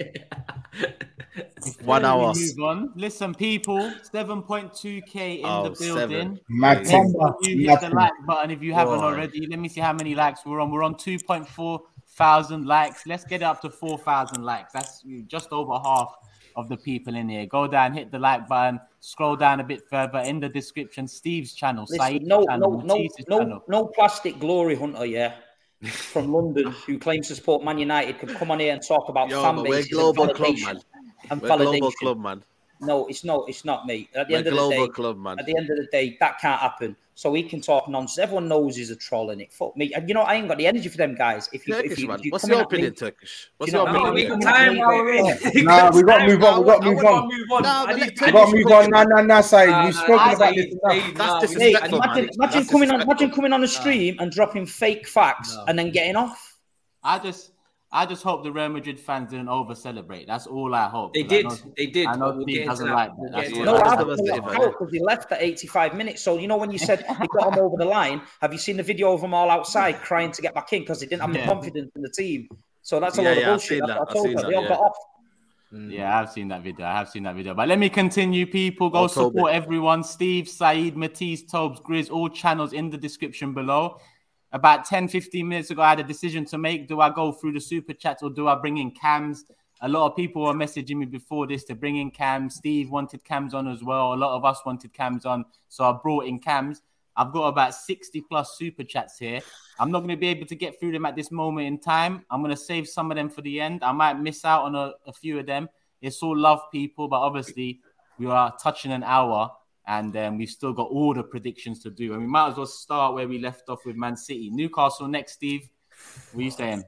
S1: Before
S4: One
S1: we
S4: hour.
S1: Move on. Listen, people, seven point two K in
S4: Oh,
S1: the building.
S4: seven.
S2: Mad
S1: Make
S2: thing.
S1: sure you hit
S2: Mad
S1: the
S2: thing.
S1: like button if you haven't
S4: Boy.
S1: already. Let me see how many likes we're on. We're on two point four thousand likes. Let's get it up to four thousand likes. That's just over half of the people in here. Go down, hit the like button, scroll down a bit further. In the description, Steve's channel,
S8: Listen,
S1: Saeed's
S8: no,
S1: channel,
S8: no, no,
S1: Matisse's
S8: no,
S1: channel.
S8: no plastic glory hunter, yeah, from London who claims to support Man United can come on here and talk about
S4: Yo,
S8: fan
S4: but we're
S8: bases
S4: global
S8: and
S4: club,
S8: validation
S4: man.
S8: and
S4: We're global
S8: validation.
S4: club, man.
S8: No, it's not. It's not, mate. At the
S4: We're
S8: end of the
S4: global
S8: day,
S4: club, man.
S8: at the end of the day, that can't happen. So he can talk nonsense. Everyone knows he's a troll in it. Fuck me. And you know, I ain't got the energy for them guys. If you,
S4: Turkish,
S8: if you,
S4: man.
S8: if you
S4: What's
S8: come in
S4: your
S8: at me-
S4: opinion, Turkish? What's
S8: you know,
S4: your
S8: no,
S10: No,
S4: opinion?
S10: we got
S8: Yeah.
S10: time while we're in.
S2: Nah, we got to move on. We got to
S10: No,
S2: move
S10: we gotta
S2: on.
S10: move on.
S4: Nah,
S10: I
S4: but
S10: need
S4: let-
S10: to-
S2: We got to move on. Nah, nah, nah, Saeed.
S10: Nah,
S2: We've
S10: nah,
S2: spoken
S10: nah,
S2: about
S10: Saeed,
S2: this enough.
S10: Saeed,
S4: That's
S10: nah, we-
S4: disrespectful,
S8: Mate,
S4: man.
S8: imagine, imagine
S4: That's
S8: coming on,
S4: disrespectful.
S8: imagine coming on a stream and dropping fake facts
S1: No.
S8: and then getting off.
S1: I just, I just hope the Real Madrid fans didn't over celebrate. That's all I hope.
S10: They
S1: 'cause I
S10: did.
S1: know-
S10: They did.
S1: I know
S10: but we'll
S1: Steve
S10: get into
S1: doesn't
S10: that.
S1: like that.
S10: We'll
S1: That's
S10: get
S1: what
S10: into
S8: No,
S4: Yeah,
S10: that.
S8: I
S4: that's
S8: have
S4: devastating, man.
S8: because he left at eighty-five minutes. So you know when you said he got him over the line, have you seen the video of them all outside crying to get back in because they didn't have
S1: Yeah.
S8: the confidence in the team? So that's a
S4: Yeah,
S8: load of
S4: yeah, I've
S8: bullshit.
S4: seen
S8: That's
S4: that.
S8: what I
S4: I've
S8: told
S4: seen
S8: you.
S4: that,
S8: They all
S4: yeah.
S8: got off.
S1: Yeah, I've seen that video. I have seen that video. But let me continue, people. Go
S4: Oh, Toby.
S1: support everyone. Steve, Saeed, Matisse, Tobes, Grizz, all channels in the description below. About ten, fifteen minutes ago, I had a decision to make. Do I go through the super chats or do I bring in cams? A lot of people were messaging me before this to bring in cams. Steve wanted cams on as well. A lot of us wanted cams on. So I brought in cams. I've got about sixty plus super chats here. I'm not going to be able to get through them at this moment in time. I'm going to save some of them for the end. I might miss out on a, a few of them. It's all love, people, but obviously we are touching an hour and um, we've still got all the predictions to do. And we might as well start where we left off with Man City. Newcastle next, Steve. What are you saying?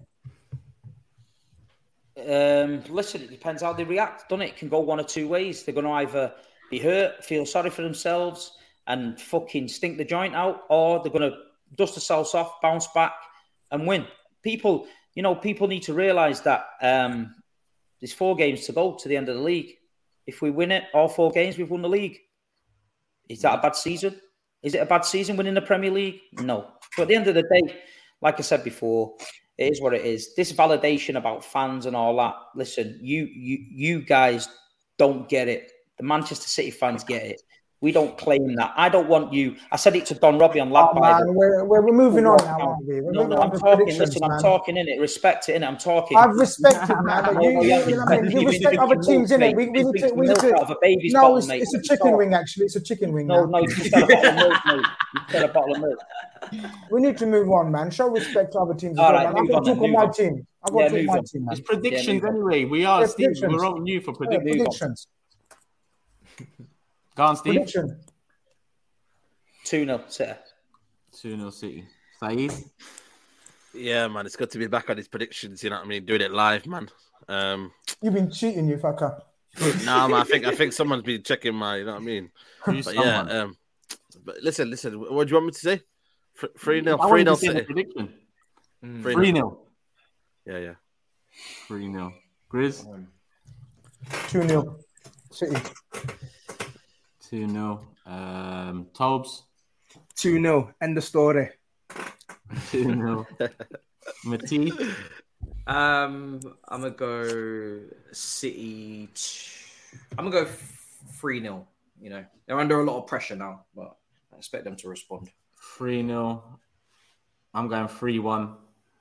S8: Um, listen, it depends how they react, doesn't it? It can go one or two ways. They're going to either be hurt, feel sorry for themselves, and fucking stink the joint out, or they're going to dust themselves off, bounce back, and win. People, you know, people need to realise that um, there's four games to go to the end of the league. If we win it, all four games, we've won the league. Is that a bad season? Is it a bad season winning the Premier League? No. But at the end of the day, like I said before, it is what it is. This validation about fans and all that. Listen, you you you guys don't get it. The Manchester City fans get it. We don't claim that. I don't want you. I said it to Don Robbie on Lad
S9: Oh,
S8: Bible.
S9: man, we're, we're, we're moving on now, aren't we? We're
S8: No,
S9: moving
S8: no,
S9: on
S8: I'm
S9: to
S8: talking.
S9: predictions,
S8: Listen,
S9: man.
S8: I'm talking in it. Respect it in it. I'm talking.
S9: I've respected, man. But
S8: No,
S9: you,
S8: no,
S9: you,
S8: you
S9: you,
S8: haven't.
S9: know what I mean? you
S8: You've been
S9: respect other
S8: drinking
S9: teams,
S8: milk,
S9: innit?
S8: mate.
S9: We, we
S8: You've
S9: need to.
S8: been
S9: We need
S8: drinking milk
S9: to.
S8: out of a baby's
S9: No,
S8: bottle,
S9: it's,
S8: mate.
S9: it's a
S8: Stop.
S9: chicken wing, actually. It's a chicken wing.
S8: No,
S9: now.
S8: no, you just had a bottle of milk, mate. You just had a bottle of milk.
S9: We need to move on, man. Show respect to other teams.
S8: All
S9: As
S8: right,
S9: well, man. I've
S8: move
S9: got
S8: on
S9: to talk
S8: then,
S9: on
S8: move
S9: my
S8: on.
S9: team. I've got
S8: Yeah,
S9: to talk
S8: move
S9: my
S8: on.
S9: team, man.
S1: It's predictions
S8: Yeah,
S1: anyway. We are
S9: Yeah,
S1: Steve.
S9: predictions.
S1: We're on you for
S9: Yeah,
S1: predictions.
S9: predictions.
S1: Go on, Steve.
S9: Prediction.
S8: two nil City.
S1: two nil City. Saeed?
S4: Yeah, man, it's good to be back on these predictions. You know what I mean? Doing it live, man. Um,
S9: You've been cheating, you fucker.
S4: nah, man. I think I think someone's been checking my. You know what I mean?
S1: Who's
S4: But yeah.
S1: someone?
S4: Um, but listen, listen. What do you want me to say? Three nil.
S1: I
S4: Three
S1: wanted
S4: nil
S1: to say the
S4: City.
S1: prediction.
S4: Mm.
S1: three nil.
S4: Yeah, yeah.
S1: three nil. Grizz?
S9: two nil City.
S1: two nil. Um, Tobes?
S2: two nil. End of story.
S1: two nil. Matisse?
S10: Um, I'm gonna go City. T- I'm gonna go three nil. You know, they're under a lot of pressure now, but I expect them to respond.
S1: three nil. I'm going three one.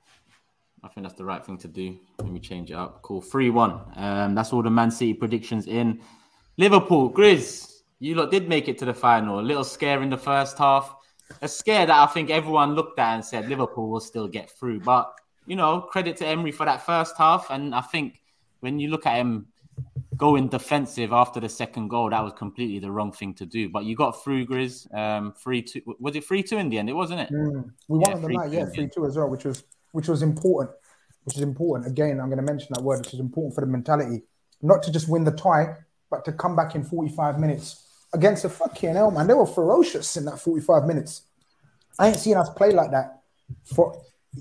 S1: I think that's the right thing to do. Let me change it up. Cool. three one. Um, that's all the Man City predictions in. Liverpool, Grizz, you lot did make it to the final. A little scare in the first half. A scare that I think everyone looked at and said Liverpool will still get through. But, you know, credit to Emery for that first half. And I think when you look at him going defensive after the second goal, that was completely the wrong thing to do. But you got through, Grizz. Um, three two. Was it three two in the end? It wasn't it?
S9: Mm. We won on the night, yeah, three two as well, which was which was important. Which is important. Again, I'm going to mention that word, which is important for the mentality. Not to just win the tie, but to come back in forty-five minutes against a fucking hell, man. They were ferocious in that forty-five minutes. I ain't seen us play like that. For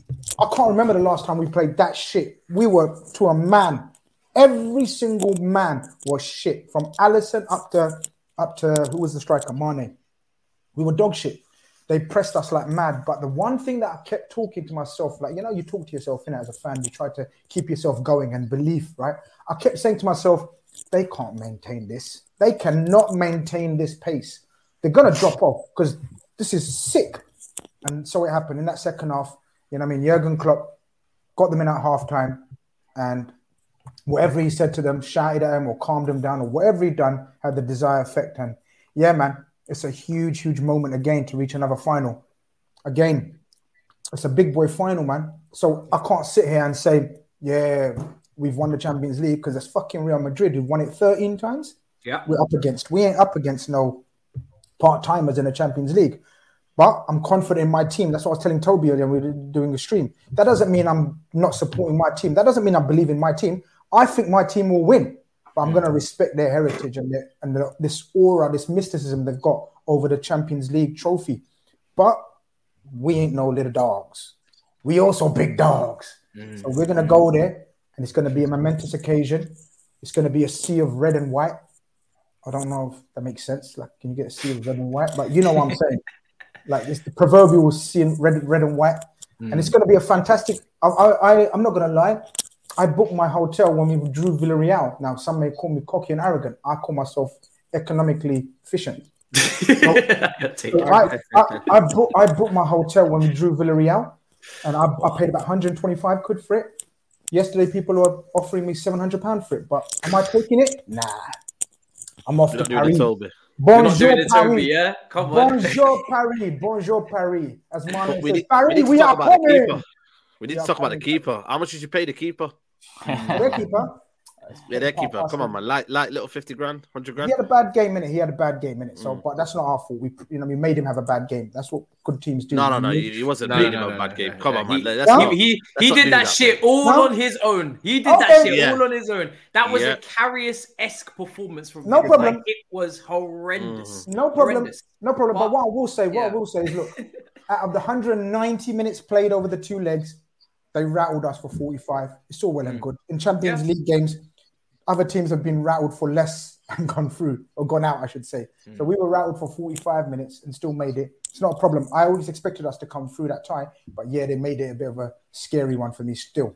S9: I can't remember the last time we played that shit. We were to a man. Every single man was shit. From Alisson up to up to who was the striker? Mane. We were dog shit. They pressed us like mad. But the one thing that I kept talking to myself, like, you know, you talk to yourself, you know, as a fan, you try to keep yourself going and believe, right? I kept saying to myself, they can't maintain this. They cannot maintain this pace. They're going to drop off because this is sick. And so it happened in that second half. You know what I mean? Jurgen Klopp got them in at halftime, and whatever he said to them, shouted at them or calmed them down or whatever he done had the desired effect. And yeah, man, it's a huge, huge moment again to reach another final. Again, it's a big boy final, man. So I can't sit here and say, yeah, we've won the Champions League because it's fucking Real Madrid who've won it thirteen times.
S10: Yeah.
S9: We're up against. We ain't up against no part-timers in the Champions League. But I'm confident in my team. That's what I was telling Toby earlier when we were doing the stream. That doesn't mean I'm not supporting my team. That doesn't mean I believe in my team. I think my team will win. But I'm going to respect their heritage and their, and the, this aura, this mysticism they've got over the Champions League trophy. But we ain't no little dogs. We also big dogs. Mm. So we're going to go there, and it's going to be a momentous occasion. It's going to be a sea of red and white. I don't know if that makes sense. Like, can you get a sea of red and white? But you know what I'm saying. Like, it's the proverbial sea of red, red and white. Mm. And it's going to be a fantastic... I, I, I, I'm not going to lie. I booked my hotel when we drew Villarreal. Now, some may call me cocky and arrogant. I call myself economically efficient. So, so I, I, I, book, I booked my hotel when we drew Villarreal, and I, I paid about one hundred twenty-five quid for it. Yesterday, people were offering me seven hundred pounds for it, but am I taking it? Nah. I'm off
S4: You're
S9: to
S4: not
S9: Paris.
S4: doing the
S9: Bonjour,
S10: Paris.
S9: Paris.
S10: Yeah? Come on.
S9: Bonjour, Paris. Bonjour, Paris. As Mane
S4: we
S9: says,
S4: need,
S9: Paris,
S4: we need to
S9: we
S4: talk
S9: are
S4: about the
S9: coming.
S4: keeper. We need
S9: We
S4: to
S9: are
S4: talk about the
S9: coming.
S4: keeper. How much did you pay the keeper?
S9: Their keeper.
S4: Yeah, their keeper. Come on, man. Light, light little fifty grand, one hundred grand.
S9: He had a bad game in it. He had a bad game in it. So,
S4: Mm.
S9: but that's not our fault. We, you know, we made him have a bad game. That's what good teams do.
S4: No, no, no.
S9: We-
S4: He, he wasn't
S10: No,
S4: making
S10: no,
S4: him
S10: no,
S4: a bad
S10: no,
S4: game.
S10: no,
S4: Come
S10: no.
S4: on, man.
S10: He-
S4: Let's
S9: No.
S4: not,
S10: He, he,
S4: let's
S10: he
S4: not
S10: did
S4: do
S10: that shit
S4: man.
S10: all
S9: No.
S10: on his own. He did
S9: Okay.
S10: that shit
S4: Yeah.
S10: all on his own. That was
S4: Yeah.
S10: a Karius-esque performance from
S9: No
S10: him.
S9: problem.
S10: Like, it was horrendous.
S9: No problem.
S10: Horrendous.
S9: No problem. But
S10: But-
S9: what I will say, what I
S10: yeah.
S9: will say is, look, out of the one hundred ninety minutes played over the two legs, they rattled us for forty-five. It's all well and good. In Champions
S10: Yeah.
S9: League games, other teams have been rattled for less and gone through, or gone out, I should say. So we were rattled for forty-five minutes and still made it. It's not a problem. I always expected us to come through that tie, but yeah, they made it a bit of a scary one for me still.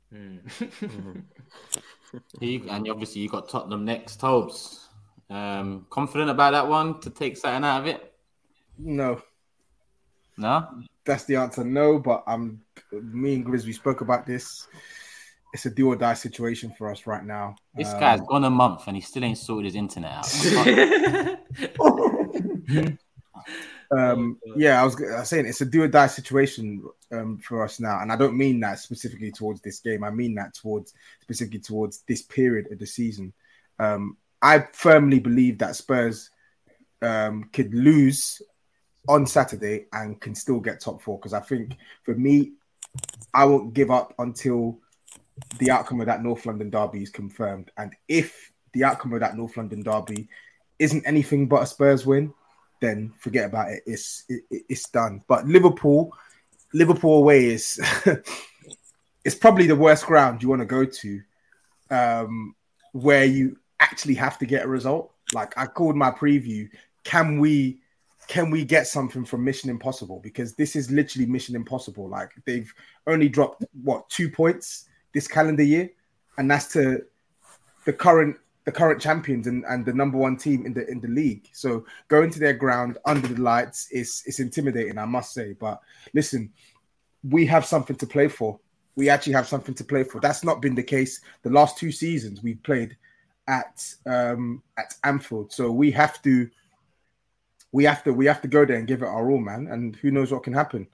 S1: You, and obviously you got Tottenham next, Tobes. Um, confident about that one to take something out of it?
S2: No,
S1: No?
S2: that's the answer. No, but I'm. Me and Grizz, we spoke about this. It's a do or die situation for us right now.
S1: This
S2: Um,
S1: guy's gone a month and he still ain't sorted his internet out.
S2: Um, yeah, I was, I was saying it's a do or die situation um, for us now, and I don't mean that specifically towards this game. I mean that towards specifically towards this period of the season. Um, I firmly believe that Spurs um, could lose on Saturday and can still get top four, because I think for me, I won't give up until the outcome of that North London derby is confirmed. And if the outcome of that North London derby isn't anything but a Spurs win, then forget about it. It's it, it's done. But Liverpool, Liverpool away is it's probably the worst ground you want to go to, um, where you actually have to get a result. Like I called my preview, can we can we get something from Mission Impossible? Because this is literally Mission Impossible. Like they've only dropped what two points this calendar year, and that's to the current the current champions and, and the number one team in the in the league. So going to their ground under the lights is is intimidating, I must say. But listen, we have something to play for. We actually have something to play for. That's not been the case the last two seasons we've played at um, at Anfield. So we have to we have to we have to go there and give it our all, man. And who knows what can happen.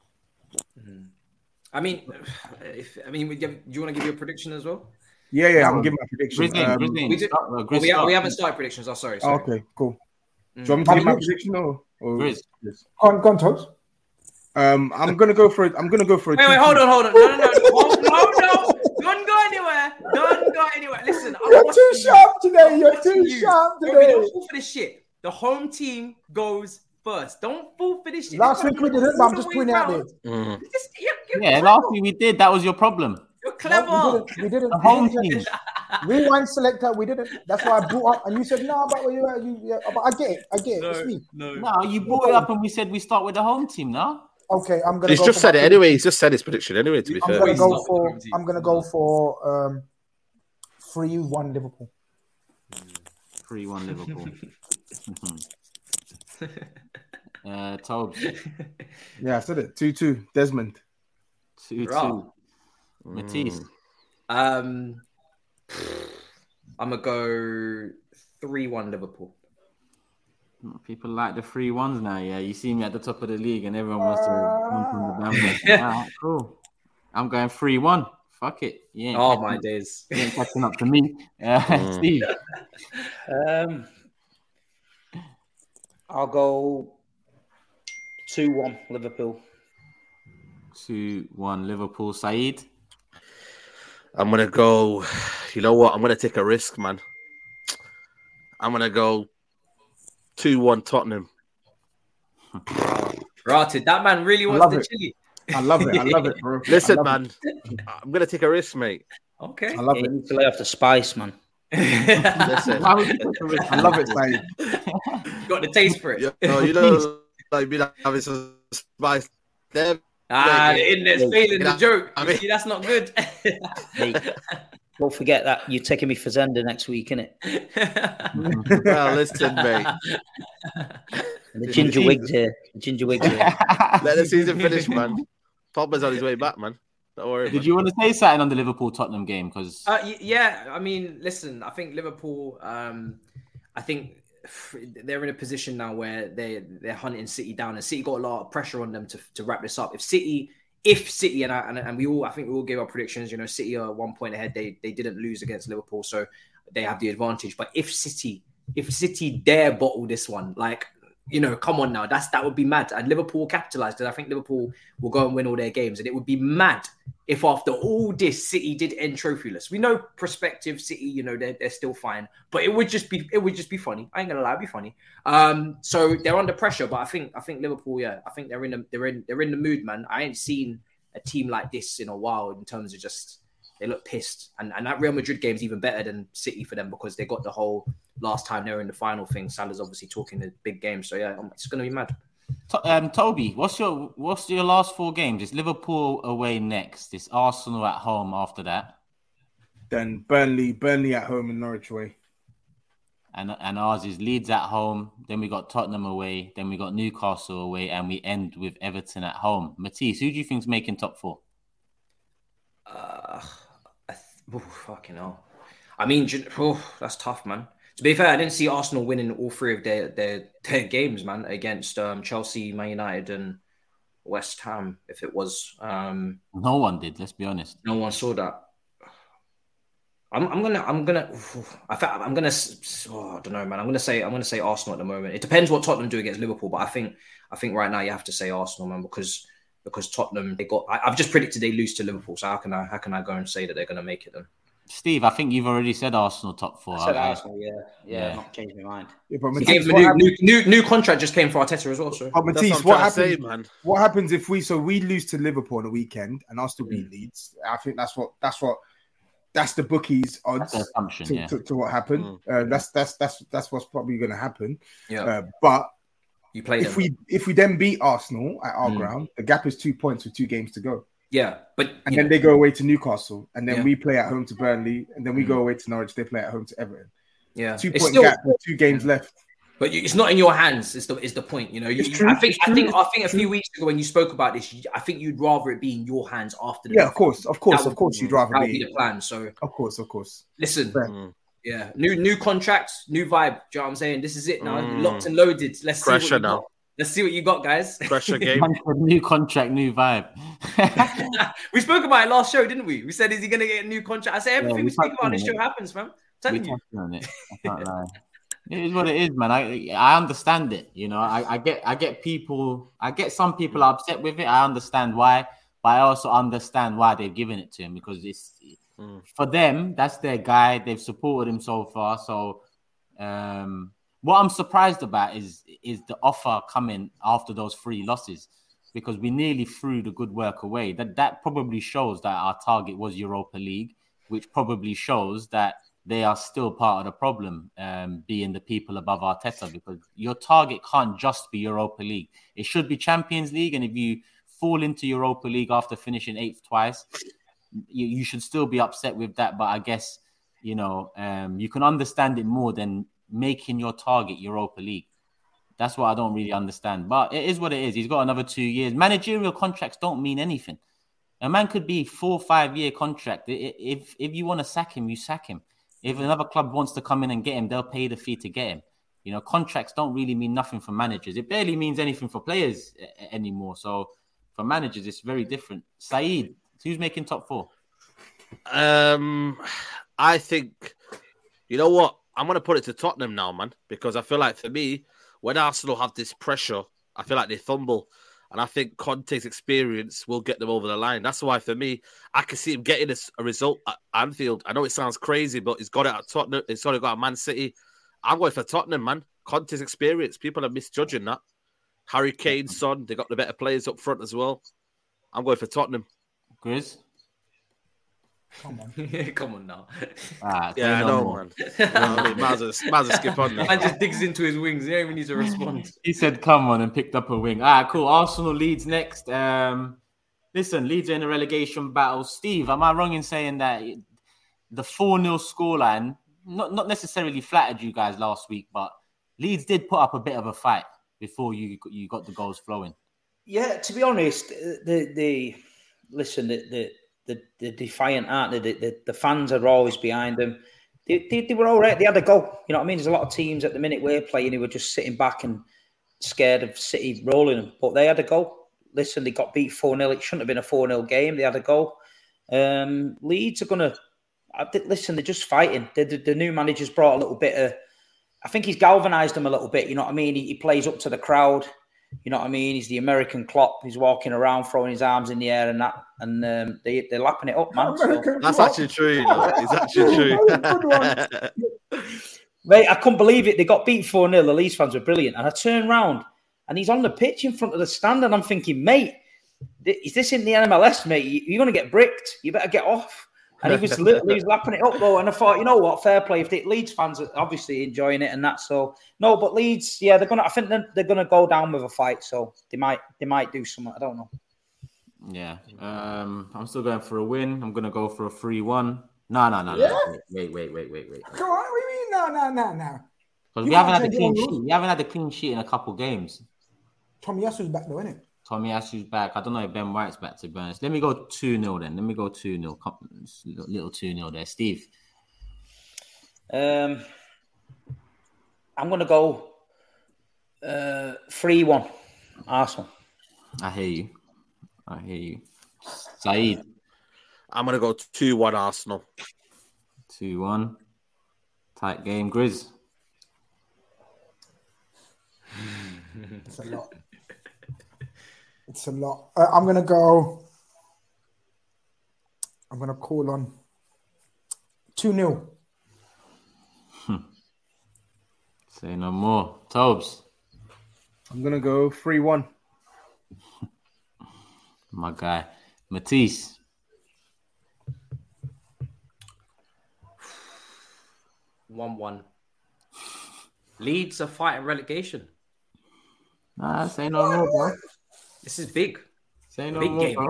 S10: I mean, if I mean, do you want to give your prediction as well?
S2: Yeah, yeah, I'm giving my prediction.
S10: Grizzly,
S2: um,
S10: Grizzly. We, did, well, we, we haven't started predictions. Oh, sorry. sorry.
S2: Oh, okay, cool.
S10: Mm.
S2: Do you want me to give my prediction or? or
S9: Grizz. Go on, go on, Todd.
S2: Um, I'm gonna go for it. I'm gonna go for it.
S10: Wait, wait, hold on, hold on. No, no, no, hold, hold on. Don't go anywhere. Don't go anywhere. Listen, I'm
S9: you're too
S10: you.
S9: sharp today. You're too
S10: you.
S9: sharp
S10: Don't,
S9: today.
S10: don't fall for this shit. The home team goes first. Don't fall for this shit.
S9: Last week we didn't, but I'm just putting it out there.
S1: Mm.
S10: Just, you're, you're
S1: Yeah,
S10: clever.
S1: last week we did. That was your problem.
S10: You're clever.
S9: No, we didn't. We didn't.
S1: The home
S9: we didn't.
S1: team.
S9: Rewind selector. We didn't. That's why I brought up, and you said no, but you, you, yeah, but I get it. I get it.
S10: No,
S9: it's me.
S10: no.
S1: No, you brought it up and we said we start with the home team, no?
S9: Okay, I'm gonna.
S4: He's
S9: go
S4: just
S9: for
S4: said
S9: my
S4: it anyway. He's just said his prediction anyway. To be
S9: I'm
S4: fair,
S9: gonna go for. I'm gonna go for um, three one Liverpool.
S1: three one Liverpool. uh, Tobes.
S2: Yeah, I said it. two two Desmond.
S1: two two
S10: Right.
S1: Matisse.
S10: Um, I'm gonna go three one Liverpool.
S1: People like the three ones now, yeah. You see me at the top of the league and everyone wants to come from the bandwagon. All right, cool. I'm going three one. Fuck it. Yeah.
S10: Oh my days.
S1: You ain't catching up to me. Uh,
S8: Mm.
S1: Steve.
S8: Um, I'll go two one Liverpool.
S1: two one Liverpool. Saeed.
S4: I'm gonna go. You know what? I'm gonna take a risk, man. I'm gonna go two one Tottenham.
S10: Rotted. That man really
S2: I
S10: wants
S2: love
S10: the
S2: it.
S10: chili.
S2: I love it. I love it, bro.
S4: Listen,
S2: I love
S4: man.
S2: it.
S4: I'm gonna take a risk, mate.
S10: Okay.
S2: I love
S8: Yeah,
S2: it.
S8: you need to lay off the spice, man.
S4: Listen.
S1: Why would you take a risk?
S2: I love it, Saeed.
S10: Got the taste for it.
S4: You know, you know, like me having some spice there.
S10: Ah, the
S4: Yeah.
S10: internet's failing the
S4: Yeah.
S10: joke.
S4: I
S10: You
S4: mean-
S10: see, that's not good.
S8: Hey, don't forget that you're taking me for Zenda next week, innit?
S4: Well, listen, mate.
S8: And the ginger wigs here. The ginger wigs here.
S4: Let the season finish, man. Tottenham's on his way back, man. Don't worry.
S1: Did
S4: man.
S1: you want to say something on the Liverpool Tottenham game? Because
S10: Uh, y- yeah, I mean, listen, I think Liverpool. Um, I think they're in a position now where they they're hunting City down, and City got a lot of pressure on them to, to wrap this up. If City, if City, and I, and, and we all, I think we all gave our predictions. You know, City are one point ahead. They they didn't lose against Liverpool, so they have the advantage. But if City, if City dare bottle this one, like. You know, come on now. That's that would be mad. And Liverpool will capitalise because I think Liverpool will go and win all their games. And it would be mad if after all this, City did end trophyless. We know prospective City, you know, they're, they're still fine. But it would just be it would just be funny. I ain't gonna lie, it'd be funny. Um, so they're under pressure, but I think I think Liverpool, yeah, I think they're in the they're in they're in the mood, man. I ain't seen a team like this in a while in terms of just they look pissed. And and that Real Madrid game is even better than City for them because they got the whole last time they were in the final thing. Salah's obviously talking the big game. So yeah, it's gonna be mad.
S1: To- um, Toby, what's your what's your last four games? It's Liverpool away next. It's Arsenal at home after that,
S2: Then Burnley, Burnley at home and Norwich away.
S1: and and ours is Leeds at home. Then we got Tottenham away. Then we got Newcastle away, and we end with Everton at home. Matisse, who do you think's making top four?
S10: Uh, I th- oh, fucking hell. I mean, oh, that's tough, man. To be fair, I didn't see Arsenal winning all three of their their, their games, man, against um, Chelsea, Man United, and West Ham. If it was, um,
S1: no one did. Let's be honest.
S10: No one saw that. I'm, I'm gonna, I'm gonna, I fact, I'm gonna. Oh, I don't know, man. I'm gonna say, I'm gonna say Arsenal at the moment. It depends what Tottenham do against Liverpool, but I think, I think right now you have to say Arsenal, man, because because Tottenham they got. I, I've just predicted they lose to Liverpool, so how can I, how can I go and say that they're gonna make it then?
S1: Steve, I think you've already said Arsenal top four.
S8: I said
S1: I,
S8: Arsenal, yeah, yeah, yeah. Not changed my mind.
S2: Yeah, but
S10: Matisse, gave him a new, new, new, new contract just came for Arteta as well. So,
S2: but Matisse, what, what happens? Say, man. What happens if we so we lose to Liverpool on the weekend and Arsenal beat mm. Leeds? I think that's what that's what. That's the bookies' odds
S1: assumption,
S2: to,
S1: yeah.
S2: to, to what happened. Mm. Uh, that's that's that's that's what's probably going to happen.
S10: Yeah.
S2: Uh, but
S10: you play
S2: if
S10: them.
S2: we if we then beat Arsenal at our
S10: Mm.
S2: ground, the gap is two points with two games to go.
S10: Yeah, but
S2: and then know. they go away to Newcastle, and then
S10: yeah.
S2: we play at home to Burnley, and then we
S10: Mm.
S2: go away to Norwich. They play at home to Everton.
S10: Yeah,
S2: two
S10: it's
S2: point
S10: still,
S2: gap with two games left.
S10: But it's not in your hands. Is the is the point? You know, you,
S2: true,
S10: I think I think
S2: true,
S10: I think a few weeks ago when you spoke about this, I think you'd rather it be in your hands after the
S2: yeah, of course, of course,
S10: that
S2: of course,
S10: would,
S2: you'd rather
S10: that
S2: be.
S10: would be the plan. So
S2: of course, of course.
S10: Listen,
S2: mm.
S10: yeah, new new contracts, new vibe. Do you know what I'm saying? This is it now,
S4: Mm.
S10: locked and loaded. Let's see
S4: Pressure
S10: what you
S4: now.
S10: got. Let's see what you got, guys.
S4: Pressure game.
S1: New contract, new vibe.
S10: We spoke about it last show, didn't we? We said, is he going to get a new contract? I said, everything yeah, we, we speak about on this show happens, man. I'm telling
S1: we
S10: you.
S1: On it. I can't lie. It is what it is, man. I I understand it. You know, I, I get I get people. I get some people are upset with it. I understand why, but I also understand why they've given it to him because it's mm. for them. That's their guy. They've supported him so far. So, um, what I'm surprised about is is the offer coming after those three losses because we nearly threw the good work away. That that probably shows that our target was Europa League, which probably shows that they are still part of the problem, um, being the people above Arteta, because your target can't just be Europa League. It should be Champions League, and if you fall into Europa League after finishing eighth twice, you, you should still be upset with that. But I guess, you know, um, you can understand it more than making your target Europa League. That's what I don't really understand. But it is what it is. He's got another two years. Managerial contracts don't mean anything. A man could be four, five-year contract. If, if you want to sack him, you sack him. If another club wants to come in and get him, they'll pay the fee to get him. You know, contracts don't really mean nothing for managers. It barely means anything for players anymore. So for managers, it's very different. Saeed, who's making top four?
S4: Um, I think, you know what? I'm going to put it to Tottenham now, man, because I feel like for me, when Arsenal have this pressure, I feel like they fumble. And I think Conte's experience will get them over the line. That's why, for me, I can see him getting a, a result at Anfield. I know it sounds crazy, but he's got it at Tottenham. He's got it at Man City. I'm going for Tottenham, man. Conte's experience. People are misjudging that. Harry Kane, Son, they got the better players up front as well. I'm going for Tottenham.
S1: Grizz?
S10: Come on. Come on now.
S1: Ah,
S4: yeah, I know, more. man. You know what I mean? Might as well, might as well skip on now.
S10: Man just digs into his wings. He don't even need to respond.
S1: He said, come on, and picked up a wing. All right, cool. Arsenal Leeds next. Um, listen, Leeds are in a relegation battle. Steve, am I wrong in saying that the four nil scoreline not, not necessarily flattered you guys last week, but Leeds did put up a bit of a fight before you you got the goals flowing?
S8: Yeah, to be honest, the the listen, the the the, the defiant aren't they? The, the the fans are always behind them. They, they, they were all right. They had a goal. You know what I mean? There's a lot of teams at the minute we're playing who were just sitting back and scared of City rolling them. But they had a goal. Listen, they got beat four nil. It shouldn't have been a four nil game. They had a goal. Um, Leeds are going to... Listen, they're just fighting. The, the, the new manager's brought a little bit of... I think he's galvanised them a little bit. You know what I mean? He, he plays up to the crowd. You know what I mean? He's the American Klopp. He's walking around, throwing his arms in the air and that. And um, they, they're lapping it up, man. So.
S4: That's actually true. You know? It's actually true.
S8: Mate, I couldn't believe it. They got beat four nil. The Leeds fans were brilliant. And I turned round and he's on the pitch in front of the stand. And I'm thinking, mate, is this in the N M L S, mate? You're going to get bricked. You better get off. And he was literally he was lapping it up, though. And I thought, you know what, fair play. If the Leeds fans are obviously enjoying it and that, so no. But Leeds, yeah, they're gonna. I think they're, they're gonna go down with a fight. So they might, they might do something. I don't know.
S1: Yeah, um, I'm still going for a win. I'm gonna go for a three one. No, no, no, no.
S9: Yeah?
S1: Wait, wait, wait, wait, wait.
S9: Come on, what do you mean? No, no, no, no.
S1: Because we haven't had the clean sheet. We haven't had the clean sheet in a couple games.
S9: Tomiyasu's back though, isn't it?
S1: Tomiyasu's back. I don't know if Ben White's back, to be honest. Let me go two nil then. Let me go two nil. Little two nil there. Steve.
S8: Um, I'm going to go uh, three one Arsenal.
S1: I hear you. I hear you. Saeed.
S4: I'm going to go two one Arsenal.
S1: two one. Tight game. Grizz.
S9: It's a lot. It's a lot. Uh, I'm going to go... I'm going to call on two nil.
S1: Hmm. Say no more. Tobes.
S2: I'm going to go three one.
S1: My guy. Matisse.
S10: one one. Leeds are fighting relegation.
S1: Nah, say no more, bro.
S10: This is big.
S1: Say no
S10: big
S1: more,
S10: game.
S1: bro.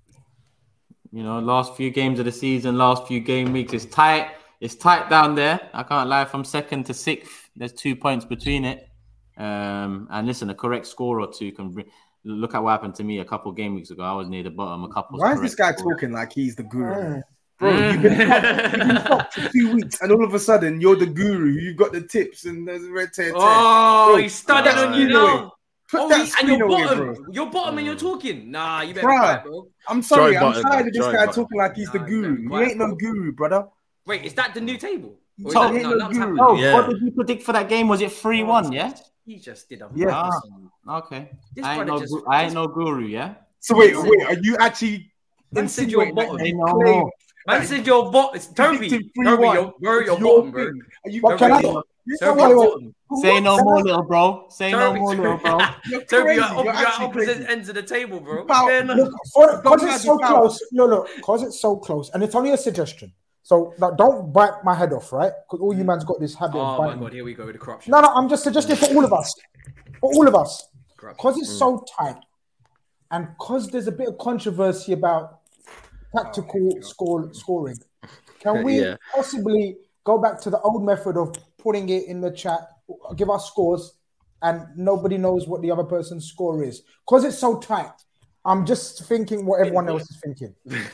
S1: You know, last few games of the season, last few game weeks, it's tight. It's tight down there. I can't lie. From second to sixth, there's two points between it. Um, and listen, a correct score or two can bring. Look at what happened to me a couple game weeks ago. I was near the bottom. A couple.
S2: Why is this guy
S1: score.
S2: talking like he's the guru? Bro, you've been, stopped, you've been stopped for two weeks, and all of a sudden you're the guru. You've got the tips, and there's a red tear.
S10: Oh,
S2: bro,
S10: he's started on you now.
S2: Put
S10: oh,
S2: that
S10: and
S2: screen
S10: you're
S2: away,
S10: bottom.
S2: bro.
S10: You're bottom, and you're talking. Nah, you better
S2: Bruh,
S10: be quiet, bro.
S2: I'm sorry,
S4: Joy
S2: I'm
S4: button,
S2: tired of this
S4: Joy
S2: guy
S4: button.
S2: talking like he's the
S10: Nah,
S2: guru.
S10: you
S2: You
S10: better be
S2: ain't no
S10: quiet,
S2: guru, brother.
S10: Wait, is that the new table? Or is
S2: Tom,
S10: that,
S2: ain't
S10: no,
S2: no
S10: that was
S2: guru.
S10: happening.
S1: Oh,
S4: Yeah.
S1: what did you predict for that game? Was it three one, yeah?
S10: He just did a
S2: Yeah.
S1: Ah, okay.
S10: This
S1: I ain't,
S10: brother
S1: no,
S10: just-
S1: gu- I ain't no guru, yeah?
S2: So wait, wait, are you actually
S10: Man said you're
S2: insinuating that
S10: bottom.
S2: you
S1: No
S2: claim
S1: more.
S10: Man said you're bottom. Toby,
S2: predicted
S10: Toby,
S2: three one?
S10: you're, bro,
S2: It's
S10: you're
S2: your
S10: bottom, bro.
S2: thing. Are you
S9: But can I?
S10: Toby,
S9: You
S10: Toby,
S9: wait,
S10: you're
S9: wait.
S10: bottom.
S1: Say no
S9: Can
S1: more,
S9: I-
S1: little bro. Say no
S10: Toby,
S1: more, little bro.
S2: You're
S10: Toby,
S2: crazy.
S10: you're, op-
S2: You're
S10: you're
S2: actually
S10: opposite
S2: crazy.
S10: ends of the table, bro.
S2: Power-
S10: Yeah, no.
S9: Look, because
S2: Don't
S9: it's
S2: have
S9: so
S2: the power.
S9: close. No, look, because it's so close, and it's only a suggestion. So like, don't bite my head off, right? Because all you man's got this habit of
S10: Oh my
S9: biting.
S10: god, here we go with the corruption.
S9: No, no, I'm just suggesting for all of us, for all of us, because it's so tight, and because there's a bit of controversy about tactical score scoring. Can we
S4: Yeah.
S9: possibly go back to the old method of putting it in the chat, give us scores, and nobody knows what the other person's score is? Because it's so tight, I'm just thinking what everyone else is thinking.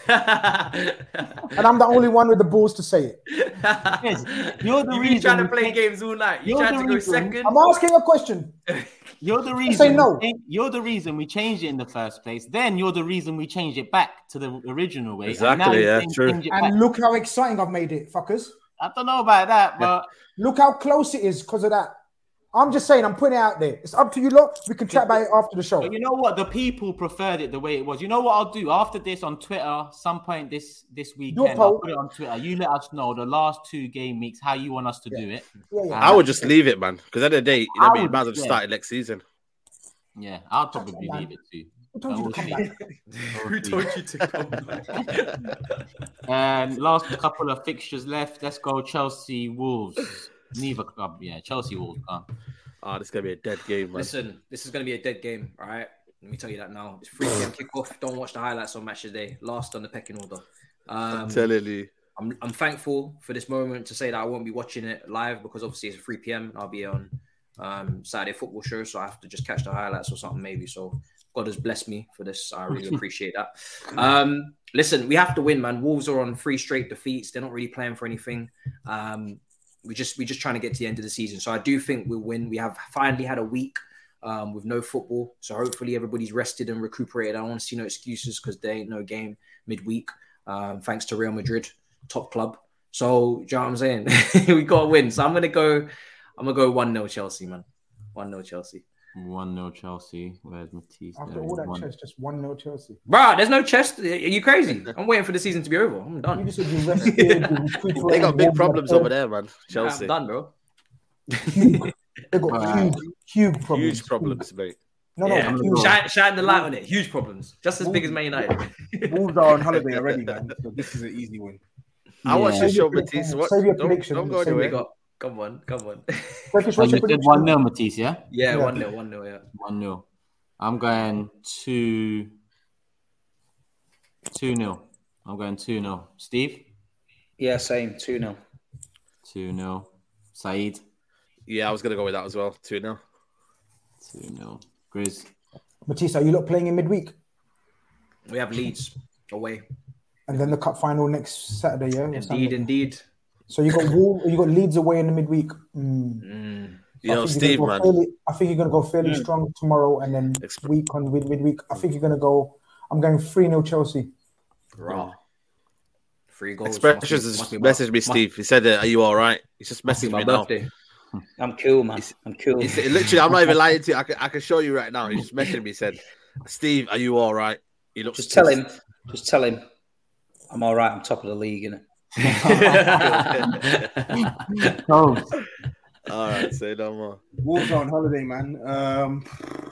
S9: And I'm the only one with the balls to say it.
S1: Yes, you're the
S10: You've been
S1: reason.
S10: trying to
S1: we
S10: play
S1: take-
S10: games all night. You
S1: You're
S10: tried
S1: the
S10: to go
S1: reason-
S10: second.
S9: I'm asking a question.
S1: You're the
S9: say
S1: reason.
S9: no.
S1: we changed- You're the reason we changed it in the first place. Then you're the reason we changed it back to the original way. And now
S4: Exactly,
S1: you're
S4: yeah,
S1: saying
S4: true.
S1: change it back.
S9: And look how exciting I've made it, fuckers.
S1: I don't know about that, but
S9: Look how close it is because of that. I'm just saying, I'm putting it out there. It's up to you lot. We can chat about it after the show.
S1: But you know what? The people preferred it the way it was. You know what I'll do after this on Twitter, some point this this weekend, I'll
S9: poll.
S1: put it on Twitter. You let us know the last two game weeks how you want us to do it.
S9: Yeah, yeah.
S4: I would just leave it, man. Because at the end of the day, you know,
S1: I
S4: what I mean,
S1: would,
S4: might as well just
S1: yeah.
S4: start it next season.
S1: Yeah, I'll probably
S9: man.
S1: leave it too.
S9: Who told you
S1: But
S9: to come
S1: we'll
S9: back?
S10: Who told you to come back?
S1: And last couple of fixtures left. Let's go Chelsea Wolves. Neither club, yeah. Chelsea Wolves. Come.
S4: Oh, this is gonna be a dead game, man.
S10: Listen, this is going to be a dead game, all right? Let me tell you that now. It's three p.m. kickoff. Don't watch the highlights on Match of the Day. Last on the pecking order. Um,
S4: I'm telling you.
S10: I'm, I'm thankful for this moment to say that I won't be watching it live because obviously it's three p.m. I'll be on um, Saturday football show, so I have to just catch the highlights or something maybe. So God has blessed me for this. I really appreciate that. Um, listen, we have to win, man. Wolves are on three straight defeats. They're not really playing for anything. Um, we just we're just trying to get to the end of the season. So I do think we'll win. We have finally had a week um, with no football, so hopefully everybody's rested and recuperated. I don't want to see no excuses because there ain't no game midweek. Um, thanks to Real Madrid, top club. So, do you know what I'm saying? We got to win. So I'm gonna go. I'm gonna go one nil Chelsea, man. one nil Chelsea.
S1: one nil Chelsea. Where's Matisse?
S9: After
S1: There
S9: all
S1: is
S9: that
S1: one.
S9: chest, just one nil Chelsea.
S10: Bro, there's no chest. Are you crazy? I'm waiting for the season to be over. I'm
S9: You
S10: done.
S9: just said you rested. you recuperated,
S4: They got big
S9: warmed
S4: problems
S9: up.
S4: over there, man.
S10: Yeah,
S4: Chelsea.
S10: I'm done, bro.
S9: They got
S1: Wow.
S9: huge, huge problems.
S4: Huge problems, mate.
S9: No, no,
S10: Yeah.
S9: huge.
S10: Shine, shine the light on it. Huge problems. Just as big as Man United.
S2: Wolves are on holiday already, man. So this is an easy win.
S4: I watched
S1: Yeah.
S4: the show,
S9: Save your
S4: Matisse. What?
S9: save your
S4: Don't,
S9: prediction.
S4: don't go
S9: Save your-
S10: We
S4: anywhere.
S10: got. Come on, come on.
S9: Turkish,
S1: Oh,
S9: what's
S1: you
S9: your
S1: said
S9: prediction?
S1: one nil Matisse, yeah?
S10: Yeah,
S9: Yeah.
S10: one nil, one nil. Yeah.
S1: one nil. I'm going two. two nil. I'm going two nil. Steve?
S8: Yeah, same. two nil.
S1: two nil. Saeed?
S4: Yeah, I was gonna go with that as well. Two nil.
S1: two nil. Grizz?
S9: Matisse, are you lot playing in midweek?
S10: We have Leeds away.
S9: And then the cup final next Saturday, yeah? or
S10: Indeed,
S9: Sunday?
S10: indeed.
S9: So you got Wol- you got Leeds away in the midweek. Mm.
S4: Mm.
S9: I
S4: Yo,
S9: think you're
S4: Steve,
S9: gonna go
S4: man.
S9: fairly- I think you're going to go fairly
S4: Mm.
S9: strong tomorrow, and then week on mid midweek. I think you're going to go. I'm going three nil Chelsea.
S10: Raw. Three goals.
S4: Expressions
S10: Must
S4: has
S10: be- must be
S4: messaged me,
S10: my-
S4: Steve. He said, uh, "Are you all right?" He's just
S10: Must be
S4: messaged
S10: my
S4: me now.
S10: birthday.
S8: I'm cool, man. I'm cool.
S4: He said, literally, I'm not even lying to you. I can, I can show you right now. He just messaged me. He said, "Steve, are you all right?" He looks.
S8: Just tell him. Just tell him. I'm all right. I'm top of the league, innit?
S2: Oh.
S4: All right, say no more.
S2: Wolves are on holiday, man. Um,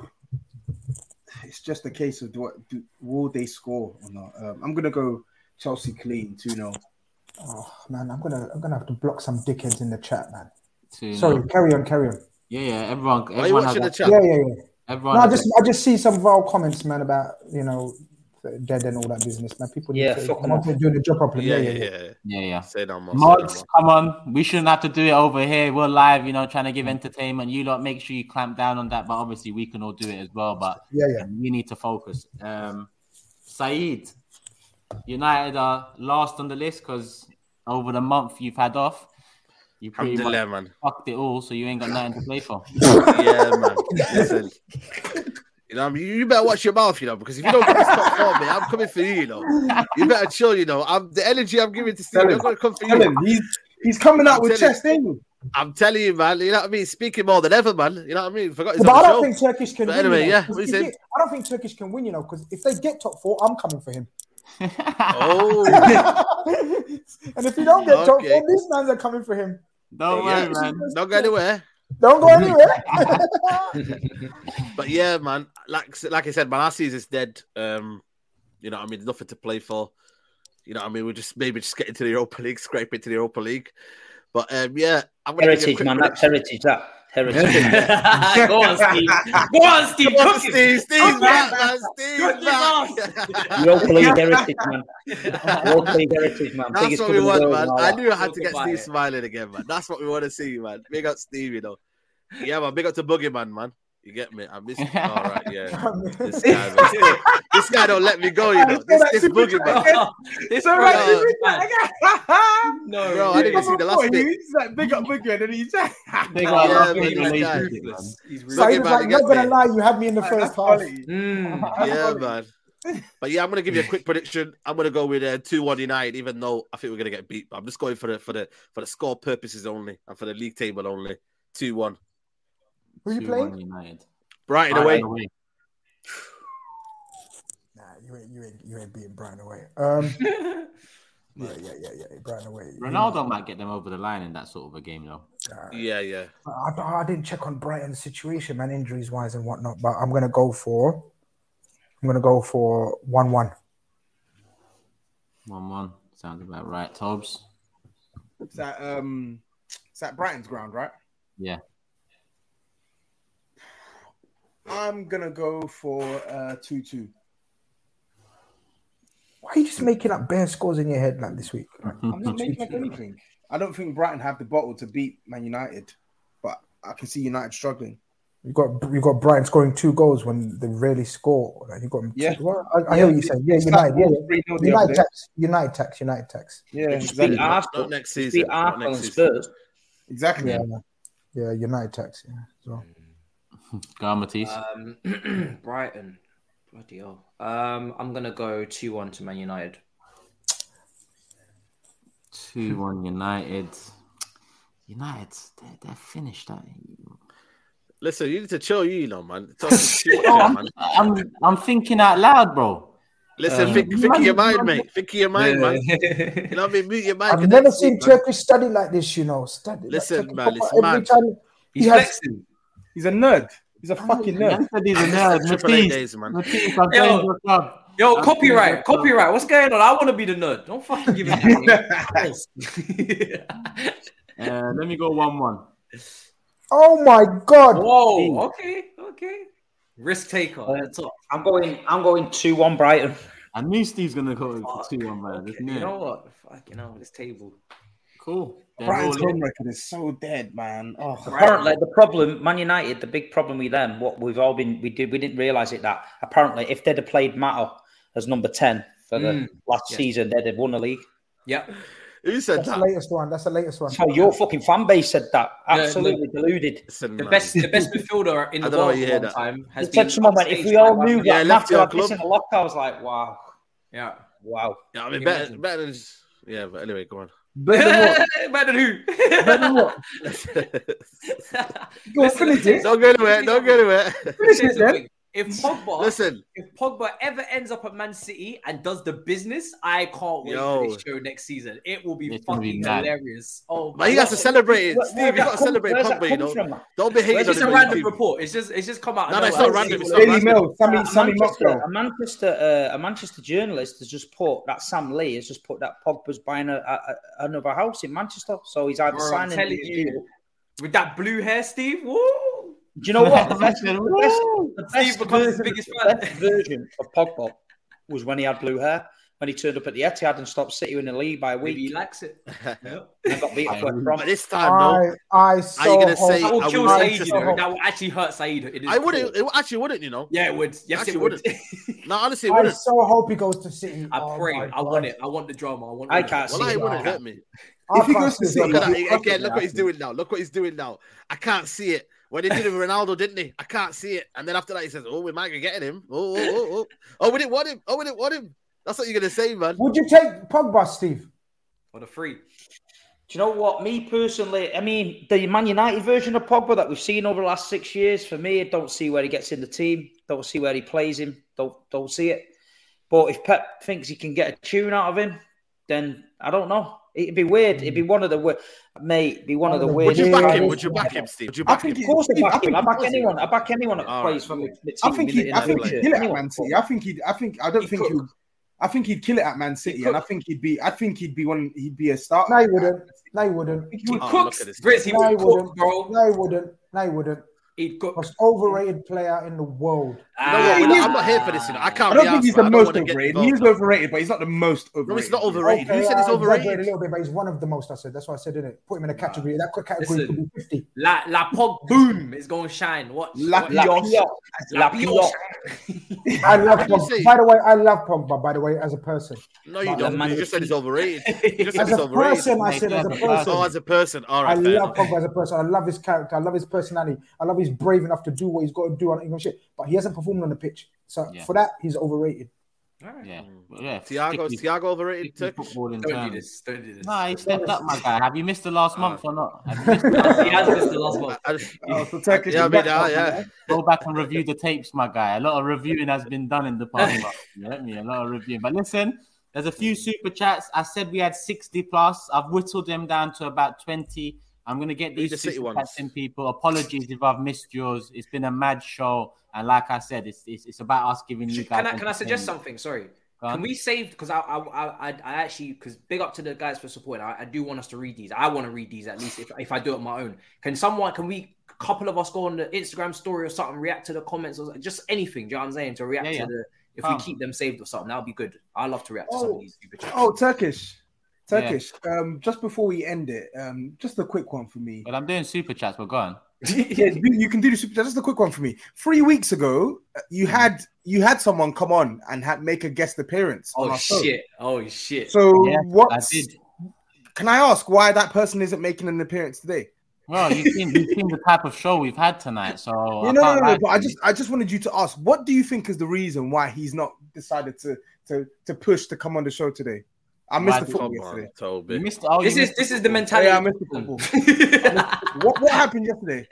S2: it's just a case of what do, will they score or not. Um, I'm gonna go Chelsea clean two nil.
S9: Oh man, I'm gonna I'm gonna have to block some dickheads in the chat, man.
S1: two
S9: Sorry,
S1: nil.
S9: carry on, carry on.
S1: Yeah, yeah. Everyone.
S4: Are you
S1: everyone
S4: watching
S1: has
S4: the
S1: that-
S4: chat?
S9: Yeah, yeah, yeah.
S1: Everyone.
S9: No, I
S1: has
S9: just I just see some vile comments, man, about you know dead and all that business, man. People need
S8: Yeah,
S9: to
S8: fuck
S9: come
S8: 'em
S9: on
S8: off.
S9: to doing the job properly.
S4: Yeah,
S9: Yeah,
S4: yeah,
S9: yeah,
S4: yeah. yeah.
S1: Yeah, yeah.
S4: Say no more. Say no
S1: Mods,
S4: more.
S1: come on. We shouldn't have to do it over here. We're live, you know, trying to give entertainment. You lot, make sure you clamp down on that. But obviously, we can all do it as well. But
S9: Yeah, yeah.
S1: we need to focus. Um, Saeed, United are last on the list because over the month you've had off, you pretty much
S4: Alhamdulillah, man.
S1: fucked it all, so you ain't got nothing to play for.
S4: Yeah, man. Listen, you know, I mean, you better watch your mouth, you know, because if you don't get this top four, man, I'm coming for you, you know. You better chill, you know. I'm the energy I'm giving to Steve. I'm going to come for
S2: Tell
S4: you.
S2: him he's he's coming out
S4: I'm
S2: with
S4: telling-
S2: chest, ain't he?
S4: I'm telling you, man. You know what I mean? Speaking more than ever, man. You know what I mean? Forgot he's
S9: But
S4: on
S9: I
S4: the
S9: don't
S4: show.
S9: think Turkish can
S4: But
S9: win.
S4: anyway,
S9: you know,
S4: yeah,
S9: 'cause
S4: what
S9: if
S4: you saying?
S9: he- I don't think Turkish can win, you know, because if they get top four, I'm coming for him.
S4: Oh,
S9: And if you don't get top
S4: Okay.
S9: four, these mans are coming for him.
S1: Don't
S4: yeah,
S1: worry, man.
S4: don't go anywhere.
S9: Don't go anywhere.
S4: But yeah, man, like like I said, man, our season's dead. Um, you know what I mean? There's nothing to play for. You know what I mean? We're just maybe just get into the Europa League, scrape into the Europa League. But um, yeah, I'm gonna give you a
S8: Heritage,
S4: quick
S8: man. That's
S4: prediction.
S8: heritage. That heritage.
S10: Go on, Steve. Go on, Steve.
S4: Come on,
S10: Cook him.
S4: Steve. Steve's
S10: Cook
S4: back,
S10: him.
S4: man. Steve's
S10: Cook his
S4: back.
S8: Europa League heritage, man. Europa League heritage, man.
S4: That's
S8: Biggest
S4: what
S8: club
S4: we
S8: in the
S4: want,
S8: world
S4: man.
S8: and all
S4: I
S8: that.
S4: knew I had to
S10: Talk
S4: get
S10: about
S4: Steve
S10: it.
S4: smiling again, man. That's what we want to see, man. Big up Steve, you know. Yeah, man. Big up to Boogeyman, man. You get me? I miss you. All right, yeah. This guy, man. This guy don't let me go, you know. This, this Boogeyman.
S10: This
S2: So
S10: bro-
S2: right,
S4: Uh,
S10: no,
S4: Bro, I didn't even see the last bit.
S2: He's like big up big and then he's like,
S1: Big
S10: No,
S1: up,
S4: yeah,
S1: love
S4: man,
S1: your
S4: this guy.
S1: relationship, man.
S10: He's
S4: Look
S9: So
S4: at
S9: he was
S4: man,
S9: like,
S4: you
S9: not
S4: get
S9: gonna
S4: me?
S9: lie, you had me in the first half.
S2: quality.
S10: Mm.
S4: Yeah, man. But yeah, I'm gonna give you a quick prediction. I'm gonna go with uh, two one United, even though I think we're gonna get beat. But I'm just going for the for the for the score purposes only and for the league table only. two one.
S9: Who you
S1: two
S9: playing?
S1: one United.
S4: Brighton
S1: Brighton
S4: away.
S1: away.
S9: Nah, you ain't, you ain't, you ain't beating Brighton away. Um, yeah, yeah, yeah, yeah, Brighton away.
S1: Ronaldo might get them over the line in that sort of a game, though.
S4: Yeah, yeah.
S9: I, I didn't check on Brighton's situation, man, injuries wise and whatnot. But I'm gonna go for, I'm gonna go for one one.
S1: one one. Sounds about right. Tobes?
S2: Is that um is that Brighton's ground, right?
S1: Yeah.
S2: I'm gonna go for uh two two.
S9: Why are you just making up bare scores in your head like this week?
S2: I'm not making up anything. I don't think Brighton have the bottle to beat Man United, but I can see United struggling.
S9: You got you got Brighton scoring two goals when they rarely score. Like you got
S2: Yeah.
S9: Well, I, I
S2: Yeah,
S9: hear what you're saying. Yeah,
S2: it's
S9: United.
S2: like
S9: Yeah,
S2: three nil the
S9: United
S2: other day.
S9: tax. United tax. United tax.
S2: Yeah,
S8: Just
S2: exactly.
S8: beat Arsenal.
S4: Not next
S8: Just
S4: season.
S8: beat
S4: Not
S8: Arsenal
S4: next
S8: and
S4: season.
S8: Spurs.
S2: Exactly.
S9: Yeah, yeah, United tax. Yeah, as well.
S1: Go on, Matisse.
S10: Um, Brighton. Bloody hell. Um, I'm gonna go two one to Man United.
S1: two one United. United, they're, they're finished. That.
S4: Listen, you need to chill, you know, man. Talk shit,
S1: Oh, I'm,
S4: man.
S1: I'm, I'm thinking out loud, bro.
S4: Listen,
S10: Um,
S4: think, think of your mind, mate. Think of your mind, man. You
S10: Yeah.
S4: know what I mean? Mute your mind.
S9: I've
S4: for
S9: never
S4: next
S9: seen
S4: week, man.
S9: Turkish study like this. You know, study. like
S4: Listen,
S9: Turkish
S4: man, it's
S9: football. Every
S4: mad.
S9: time
S10: He's
S9: he has,
S10: flexing.
S2: He's a nerd. He's a fucking nerd.
S1: Man said he's a nerd.
S4: Triple A
S1: Matisse,
S4: days, man.
S1: Matisse, I've
S10: Yo.
S1: joined your club.
S10: Yo,
S1: I'm
S10: copyright,
S1: joining your club.
S10: copyright. What's going on? I want to be the nerd. Don't fucking give it.
S1: Uh, let me go one one.
S9: oh my god!
S10: Whoa. Okay. Okay. Risk taker.
S8: Uh,
S10: That's all.
S8: I'm going. I'm going two one Brighton.
S1: I knew Steve's gonna go
S10: Fuck.
S1: two one, man.
S10: Okay.
S1: Isn't
S10: You
S1: it?
S10: know what? Fuck, you know, this table.
S1: Cool. They're
S2: Brighton's
S1: rolling.
S2: home record is so dead, man. Oh,
S8: Apparently, the problem, Man United, the big problem with them, what we've all been, we did, we didn't realise it that apparently, if they'd have played Mato as number ten for the
S10: Mm.
S8: last
S10: Yeah.
S8: season, they'd have won the league.
S10: Yeah.
S4: Who said
S9: That's
S4: that?
S9: the latest one. That's the latest one.
S8: So your fucking fan base said that.
S10: Yeah,
S8: Absolutely
S10: no.
S8: deluded.
S4: Listen,
S10: The
S4: man.
S10: best, the best midfielder in
S4: I
S10: the
S4: don't know
S10: world
S4: you
S10: for
S4: hear
S10: a long
S4: that.
S10: time has
S8: It said
S10: been
S8: someone went, if we all knew
S4: Yeah,
S8: that
S4: left
S8: Matthew
S4: your
S8: had this
S4: club.
S8: in the locker, I was like, wow,
S10: Yeah.
S8: wow.
S4: Yeah, I mean,
S10: Can you
S4: better,
S10: imagine?
S4: better than just, yeah. But anyway, go on.
S9: Better than what?
S10: Better than who?
S9: Better than what? Go on,
S10: Listen,
S9: finish it.
S4: Don't go anywhere. Don't go anywhere.
S9: Finish it
S10: Here's the
S9: then.
S10: thing. If Pogba,
S4: Listen,
S10: if Pogba ever ends up at Man City and does the business, I can't wait
S4: Yo.
S10: for this show next season. It will be
S1: It's gonna
S10: fucking
S1: be mad.
S10: hilarious. Oh,
S4: but he
S10: my
S4: has to
S10: God.
S4: celebrate it.
S8: Where-
S4: Steve,
S8: where
S4: you
S8: that
S4: got to
S8: come-
S4: celebrate
S8: where's that
S4: Pogba, you
S8: come
S4: know.
S8: from, man?
S4: Don't be hating
S10: It's
S4: on
S10: just
S4: him.
S10: a
S4: on
S10: random
S4: YouTube.
S10: report. It's just, it's just come out. of
S4: No, no, it's
S10: nowhere.
S4: not random. It's not
S2: Daily
S4: random.
S2: Mail, Sammy,
S8: A
S2: Sammy
S8: Manchester,
S2: Mockbell.
S8: a Manchester, uh, a Manchester journalist has just put that Sam Lee has just put that Pogba's buying a, a, a, another house in Manchester, so he's either
S10: Bro, I'm
S8: signing.
S10: telling you, with that blue hair, Steve. Woo!
S8: Do you know what? The best, the best, the
S10: Steve
S8: best
S10: becomes his
S8: version,
S10: biggest
S8: the
S10: fan.
S8: best version of Pogba was when he had blue hair. When he turned up at the Etihad and stopped City in the league by a week.
S10: Maybe he likes it. Yep.
S8: And got beat up West Brom.
S4: But this time, though,
S9: I, I
S4: are
S9: so
S4: you gonna
S9: hope-
S4: say
S10: That will
S4: I
S10: kill
S4: would
S10: Said,
S4: interest
S10: you know.
S4: you?
S10: That will actually hurt Said. in his
S4: I wouldn't.
S10: core.
S4: It actually wouldn't, you know.
S10: Yeah, it would. Yes,
S4: Actually
S10: it would.
S4: No, honestly, it
S9: I
S4: wouldn't.
S9: so hope he goes to City.
S10: I
S9: Oh
S10: pray.
S9: my
S10: I want
S9: God.
S10: it. I want the drama. I want.
S8: I
S10: all of
S8: can't
S10: it.
S8: see
S4: Well, it
S8: it.
S4: wouldn't hurt me.
S9: I
S2: If he
S9: can't
S2: goes to
S9: see
S2: City,
S9: it.
S4: Look at
S2: Yeah.
S4: that. Again, look what he's doing now. Look what he's doing now. I can't see it. When he did it with Ronaldo, didn't he? I can't see it. And then after that, he says, "Oh, we might be getting him. Oh, oh, oh, oh. Oh, we didn't want him. Oh, we didn't want him." That's what you're gonna say, man.
S9: Would you take Pogba, Steve?
S10: For the free.
S8: Do you know what? Me personally, I mean, the Man United version of Pogba that we've seen over the last six years, for me, I don't see where he gets in the team. Don't see where he plays him. Don't don't see it. But if Pep thinks he can get a tune out of him, then I don't know. It'd be weird. It'd be one of the we- mate. It'd be one of the
S9: Would
S8: weird.
S4: Would you back him?
S9: Yeah,
S4: Would you back him, Steve? Would you
S2: I
S4: back
S2: think
S4: him?
S8: Of course, I
S2: Steve, I
S8: back him.
S2: think
S8: I
S2: he
S8: back
S2: does it.
S8: anyone. I back anyone that
S4: All
S8: plays
S4: right.
S8: for the, the team.
S2: I think
S8: in the-
S2: he,
S8: in
S2: I
S8: the
S2: think he'd
S8: future.
S2: kill it at
S8: Anyone.
S2: Man City. I think he'd, I think, I don't
S10: He
S2: think
S10: could.
S2: he'd, I think he'd kill it at Man City, and I think he'd be, I think he'd be one, he'd be a starter.
S9: No, he wouldn't. No, he wouldn't.
S10: He
S4: Oh, look
S10: cooks.
S4: at this
S10: Grizz, he
S9: No, he
S10: would cook,
S9: wouldn't.
S10: bro.
S9: No, he wouldn't. No, he wouldn't.
S10: He'd cook.
S9: Most overrated player in the world.
S4: You know what? We're not- I'm not here for this. You know, I
S2: I
S4: can't.
S2: don't
S4: be
S2: think he's
S4: arsed,
S2: the
S4: man. I don't
S2: most
S4: wanna get
S2: overrated.
S4: involved,
S2: He's
S4: man.
S2: overrated, but he's not the most overrated.
S4: No, it's not overrated.
S9: Okay,
S4: You said he's
S9: I exaggerated a
S4: overrated.
S9: little bit, but he's one of the most. I said that's why I said, didn't it? Put him in a category. That category
S10: Listen.
S9: could be fifty.
S10: La La Pog boom is gonna shine. Watch.
S2: La
S10: Watch.
S8: La Pioche. La
S10: Pioche.
S8: Pioche.
S9: I love
S4: What did you
S9: Pogba.
S4: say?
S9: By the way, I love Pogba. By the way, as a person,
S4: No, you
S9: But
S4: don't.
S8: man
S4: You just said he's overrated. You just said
S9: as
S4: he's
S9: a
S4: overrated.
S9: person, I said as a
S1: As a
S9: person.
S4: Oh, as a person. All
S9: I
S4: right. fair
S9: love
S4: enough.
S9: Pogba as a person. I love his character. I love his personality. I love he's brave enough to do what he's got to do on English shit. But he hasn't performed on the pitch. So
S1: Yeah.
S9: for that, he's overrated.
S1: Yeah, yeah.
S4: Thiago,
S1: Sticky-
S4: Thiago overrated.
S1: sticky
S4: Turkish.
S1: football in
S10: Don't do
S1: terms.
S10: this. Don't do this.
S1: Nah, he stepped up, my guy. Have you missed the last
S4: Ah.
S1: month or not? Have you missed the last
S10: He has missed the last one.
S4: I just,
S2: Oh, so Turkish
S4: yeah, I
S2: is
S4: mean,
S2: back
S4: uh,
S2: up,
S4: yeah.
S2: man.
S1: Go back and review the tapes, my guy. A lot of reviewing has been done in the past month. You get me? A lot of reviewing. But listen, there's a few super chats. I said we had sixty plus. I've whittled them down to about twenty. I'm going to get
S4: Read
S1: these
S4: the City
S1: super
S4: ones.
S1: chats in, people. Apologies if I've missed yours. It's been a mad show. And like I said, it's it's, it's about us giving you guys.
S10: Can I, can I suggest
S1: entertainment.
S10: something? Sorry.
S1: Go on.
S10: Can we save? Because I, I, I, I I actually, because big up to the guys for supporting. I, I do want us to read these. I want to read these at least if, if I do it on my own. Can someone? Can we? A couple of us go on the Instagram story or something, react to the comments or just anything. Do you know what I'm saying? To react
S1: Yeah, yeah.
S10: to the. If
S1: Calm.
S10: we keep them saved or something, that'll be good. I love to react to some
S2: Oh,
S10: of these super chats.
S2: oh, Turkish, Turkish. Um, just before we end it, um, just a quick one for me.
S1: But I'm doing super chats, but go on.
S2: Yeah, you you can do the super chat. Just a quick one for me. Three weeks ago, uh, you had you had someone come on and had make a guest appearance. on
S10: Oh
S2: our show.
S10: shit! Oh shit!
S2: So
S1: Yeah,
S2: what?
S1: I did.
S2: Can I ask why that person isn't making an appearance today?
S1: Well, you've seen, you've seen the type of show we've had tonight. So
S2: You
S1: I
S2: know, no,
S1: can't
S2: no,
S1: lie
S2: no, but
S1: to
S2: I
S1: you.
S2: just I just wanted you to ask, what do you think is the reason why he's not decided to to to push to come on the show today? I missed
S1: Why
S2: the
S1: did-
S2: football
S4: Come
S2: yesterday.
S4: on, Toby.
S1: You missed, oh,
S10: This
S1: you
S10: is
S1: missed
S10: this is the
S1: football.
S10: mentality.
S2: Yeah, I missed the football. What what happened yesterday?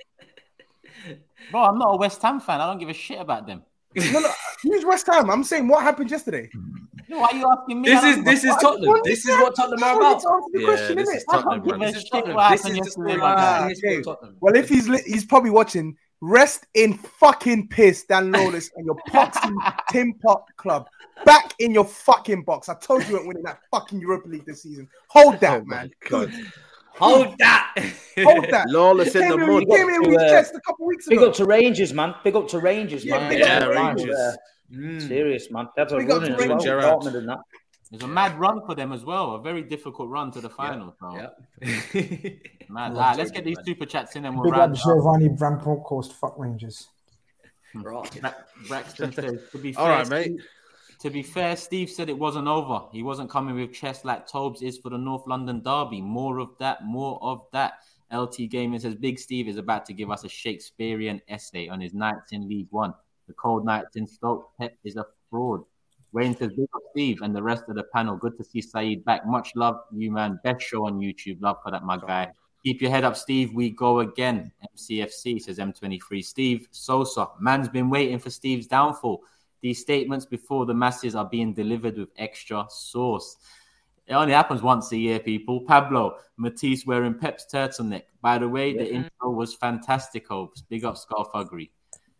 S1: Bro, I'm not a West Ham fan. I don't give a shit about them.
S2: No, no, who's West Ham? I'm saying what happened yesterday.
S1: Why are you asking me?
S10: This
S1: I don't
S10: is
S1: give a
S10: this is
S1: fuck.
S10: Tottenham. This is what Tottenham are about.
S2: The
S4: Yeah,
S2: question,
S4: this
S2: innit?
S4: is
S2: I can't
S4: Tottenham,
S2: give
S1: Give
S2: a
S1: a
S10: This is
S1: shit
S10: Tottenham.
S1: what
S10: This
S1: happened
S10: is the
S1: yesterday,
S10: story.
S1: my guy.
S10: This is the history
S2: okay.
S10: of Tottenham.
S2: Well, if he's li- he's probably watching, rest in fucking piss, Dan Lawless, and your poxy Tim Pot club back in your fucking box. I told you you weren't winning that fucking Europa League this season. Hold that,
S4: Oh my
S2: man.
S4: God.
S10: Hold that.
S2: Hold that.
S4: Lawless in
S2: He
S4: the
S2: came
S4: mud.
S2: He came in with his
S8: Uh,
S2: chest a couple weeks
S8: Big
S2: ago.
S8: up to Rangers, man. Big up to Rangers,
S2: Yeah,
S8: man.
S2: big
S4: Yeah,
S2: up to
S4: Rangers.
S8: Uh,
S10: Mm.
S8: serious, man. That's a
S2: Big up
S8: running
S2: to
S8: as well.
S2: Rangers.
S4: Gerrard.
S8: Dortmund and that.
S1: It was a mad run for them as well. A very difficult run to the final. So.
S10: Yep.
S1: Mad. All right, let's get these super chats in and we'll
S9: Big up
S1: round it up.
S9: Giovanni Bronckhorst. Fuck Rangers.
S10: Right.
S1: Bra- Braxton says, to be fair,
S4: All right, mate.
S1: To be fair, Steve said it wasn't over. He wasn't coming with chest like Tobes is for the North London derby. More of that, more of that. L T Gaming says Big Steve is about to give us a Shakespearean essay on his nights in League One. The cold nights in Stoke. Pep is a fraud. Wayne says, big up Steve and the rest of the panel. Good to see Saeed back. Much love, you man. Best show on YouTube. Love for that, my guy. Keep your head up, Steve. We go again. M C F C says M twenty-three. Steve Sosa. Man's been waiting for Steve's downfall. These statements before the masses are being delivered with extra sauce. It only happens once a year, people. Pablo, Matisse wearing Pep's turtleneck. By the way, the mm-hmm. intro was fantastico. Big up Scarfuggery.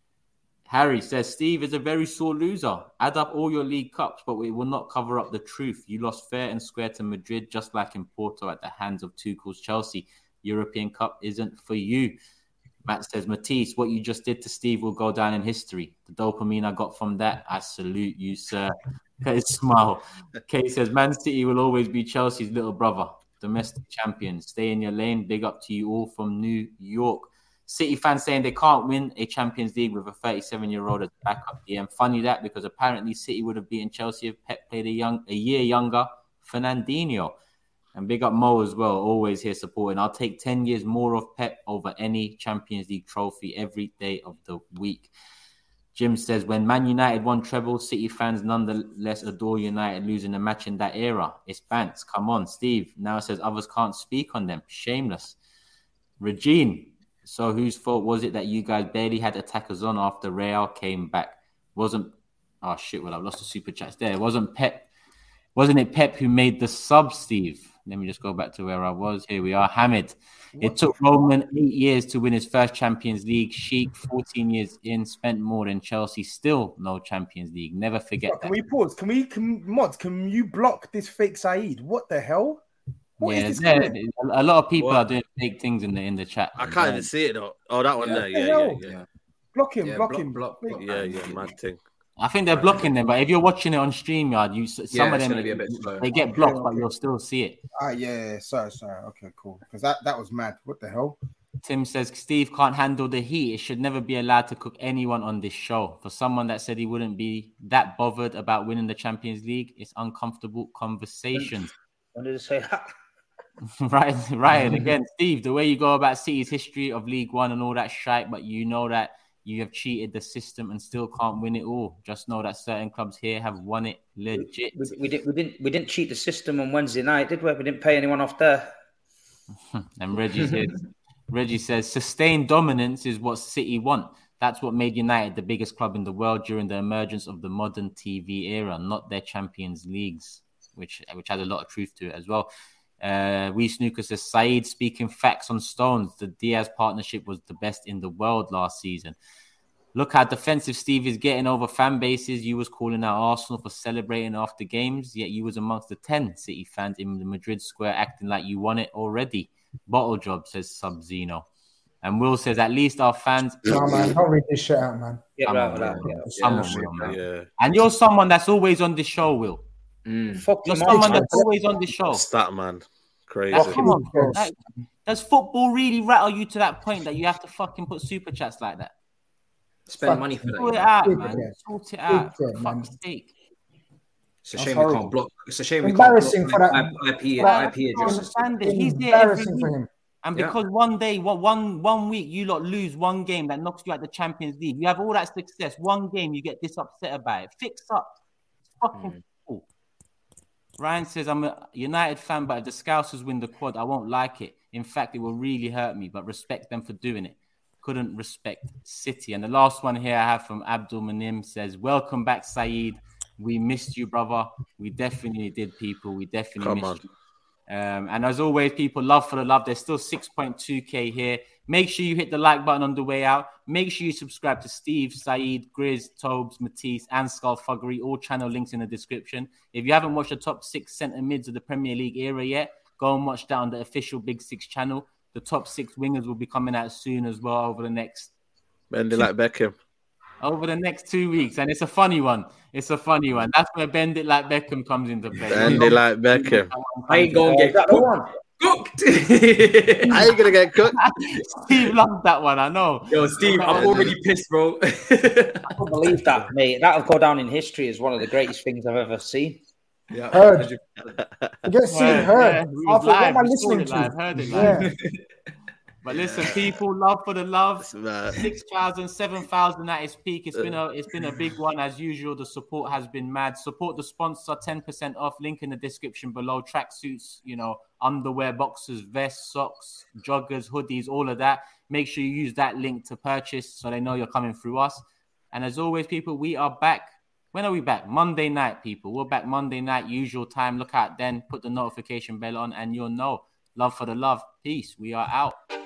S1: Harry says, Steve is a very sore loser. Add up all your league cups, but it will not cover up the truth. You lost fair and square to Madrid, just like in Porto at the hands of Tuchel's Chelsea. European Cup isn't for you. Matt says, Matisse, what you just did to Steve will go down in history. The dopamine I got from that, I salute you, sir. Okay, smile. Kay says, Man City will always be Chelsea's little brother. Domestic champion. Stay in your lane. Big up to you all from New York. City fans saying they can't win a Champions League with a thirty-seven-year-old as backup D M. Funny that, because apparently City would have beaten Chelsea if Pep played a young, a year younger Fernandinho. And big up Mo as well, always here supporting. I'll take ten years more of Pep over any Champions League trophy every day of the week. Jim says, when Man United won treble, City fans nonetheless adore United losing a match in that era. It's Bants. Come on, Steve. Now says others can't speak on them. Shameless. Regine. So whose fault was it that you guys barely had attackers on after Real came back? Wasn't... Oh, shit, well, I've lost the super chats there. Wasn't Pep... Wasn't it Pep who made the sub, Steve? Let me just go back to where I was. Here we are. Hamid. It took Roman eight years to win his first Champions League. Sheik, fourteen years in, spent more than Chelsea. Still no Champions League. Never forget
S2: Can
S1: that.
S2: we pause? Can we, can, Mods, can you block this fake Saeed? What the hell? What
S1: yeah,
S2: is this
S1: there,
S2: comment?
S1: a lot of people
S4: What?
S1: are doing fake things in the in the chat.
S4: I can't even see it though. Oh, that one
S3: Yeah.
S4: there.
S2: What the
S4: Yeah, yeah,
S2: hell?
S4: yeah.
S2: Block him,
S3: Yeah,
S2: block,
S3: block,
S2: him.
S3: block, block.
S4: Yeah, yeah, mad thing.
S1: I think they're blocking them, but if you're watching it on StreamYard, you some
S3: Yeah,
S1: of
S3: it's
S1: them
S3: gonna be a bit slow.
S1: they get blocked, but you'll still see it.
S2: Ah, yeah, yeah, sorry, sorry. Okay, cool. Because that, that was mad. What the hell?
S1: Tim says Steve can't handle the heat. It should never be allowed to cook anyone on this show. For someone that said he wouldn't be that bothered about winning the Champions League, it's uncomfortable conversations.
S8: When did it say that?
S1: right, right. And again, Steve, the way you go about City's history of League One and all that shite, but you know that you have cheated the system and still can't win it all. Just know that certain clubs here have won it legit.
S8: We, we, did, we didn't we didn't cheat the system on Wednesday night, did we? We didn't pay anyone off there.
S1: And Reggie says, Reggie says, sustained dominance is what City want. That's what made United the biggest club in the world during the emergence of the modern T V era, not their Champions Leagues, which which has a lot of truth to it as well. Uh, Wee Snooker says, Saeed speaking facts on stones. The Diaz partnership was the best in the world last season. Look how defensive Steve is getting over fan bases. You was calling out Arsenal for celebrating after games, yet you was amongst the ten City fans in the Madrid square acting like you won it already. Bottle job, says Sub-Zeno. And Will says, at least our fans...
S9: No, man, don't read this shit out, man.
S8: Yeah, right, right,
S1: yeah.
S8: yeah.
S1: Someone
S8: Yeah.
S1: will, man.
S4: Yeah.
S1: And you're someone that's always on the show, Will.
S3: Mm.
S8: Fuck
S1: You're
S8: you,
S1: someone
S8: man.
S1: that's always on the show.
S4: Stat man. Crazy.
S1: Like, come on, bro.
S9: Yes.
S1: Like, does football really rattle you to that point that you have to fucking put super chats like that?
S3: Spend money for
S1: Sort it
S3: that.
S1: out,
S9: Big
S1: man.
S9: again.
S1: Sort it out.
S9: Big
S1: For
S9: again, man.
S1: fuck's sake.
S3: It's a
S9: That's
S3: shame we
S9: horrible.
S3: can't block. It's a shame we
S9: Embarrassing
S3: can't block
S9: for that-
S3: I P,
S1: Like,
S3: I P
S1: I don't
S3: addresses.
S1: understand it. He's there every
S9: Embarrassing for
S1: week.
S9: him.
S1: And
S3: Yeah.
S1: because one day, what one one week you lot lose one game that knocks you out the Champions League. You have all that success. One game you get this upset about it. Fix up. It's fucking
S3: Mm.
S1: cool. Ryan says, I'm a United fan, but if the Scousers win the quad, I won't like it. In fact, it will really hurt me, but respect them for doing it. Couldn't respect City. And the last one here I have from Abdul Manim says, welcome back, Saeed. We missed you, brother. We definitely did, people. We definitely
S4: Come
S1: missed
S4: on.
S1: you. Um, and as always, people, love for the love. There's still six point two K here. Make sure you hit the like button on the way out. Make sure you subscribe to Steve, Saeed, Grizz, Tobes, Matisse, and Skullfuggery. All channel links in the description. If you haven't watched the top six centre mids of the Premier League era yet, go and watch that on the official Big Six channel. The top six wingers will be coming out soon as well over the next
S4: Bendy like Beckham.
S1: over the next two weeks. And it's a funny one. It's a funny one. That's where Bend It Like Beckham comes into play.
S4: Bendy like Beckham.
S3: I ain't going to
S8: Is
S3: get
S8: that the
S3: cooked.
S8: one?
S10: cooked.
S4: I ain't gonna get cooked.
S1: Steve loved that one, I know.
S10: Yo, Steve, I'm already pissed, bro.
S8: I can't believe that, mate. That'll go down in history as one of the greatest things I've ever seen.
S10: Yeah,
S9: heard. You get seen,
S1: Yeah,
S9: heard.
S1: yeah, we
S9: I
S1: was
S9: thought, what
S1: live.
S9: am I
S1: We saw
S9: listening
S1: it
S9: to?
S1: live, heard it
S9: Yeah.
S1: live. But listen, people, love for the love. six thousand, seven thousand at its peak. It's been a it's been a big one as usual. The support has been mad. Support the sponsor, ten percent off. Link in the description below. Tracksuits, you know, underwear, boxers, vests, socks, joggers, hoodies, all of that. Make sure you use that link to purchase so they know you're coming through us. And as always, people, we are back. When are we back? Monday night, people. We're back Monday night, usual time. Look out then. Put the notification bell on and you'll know. Love for the love. Peace. We are out.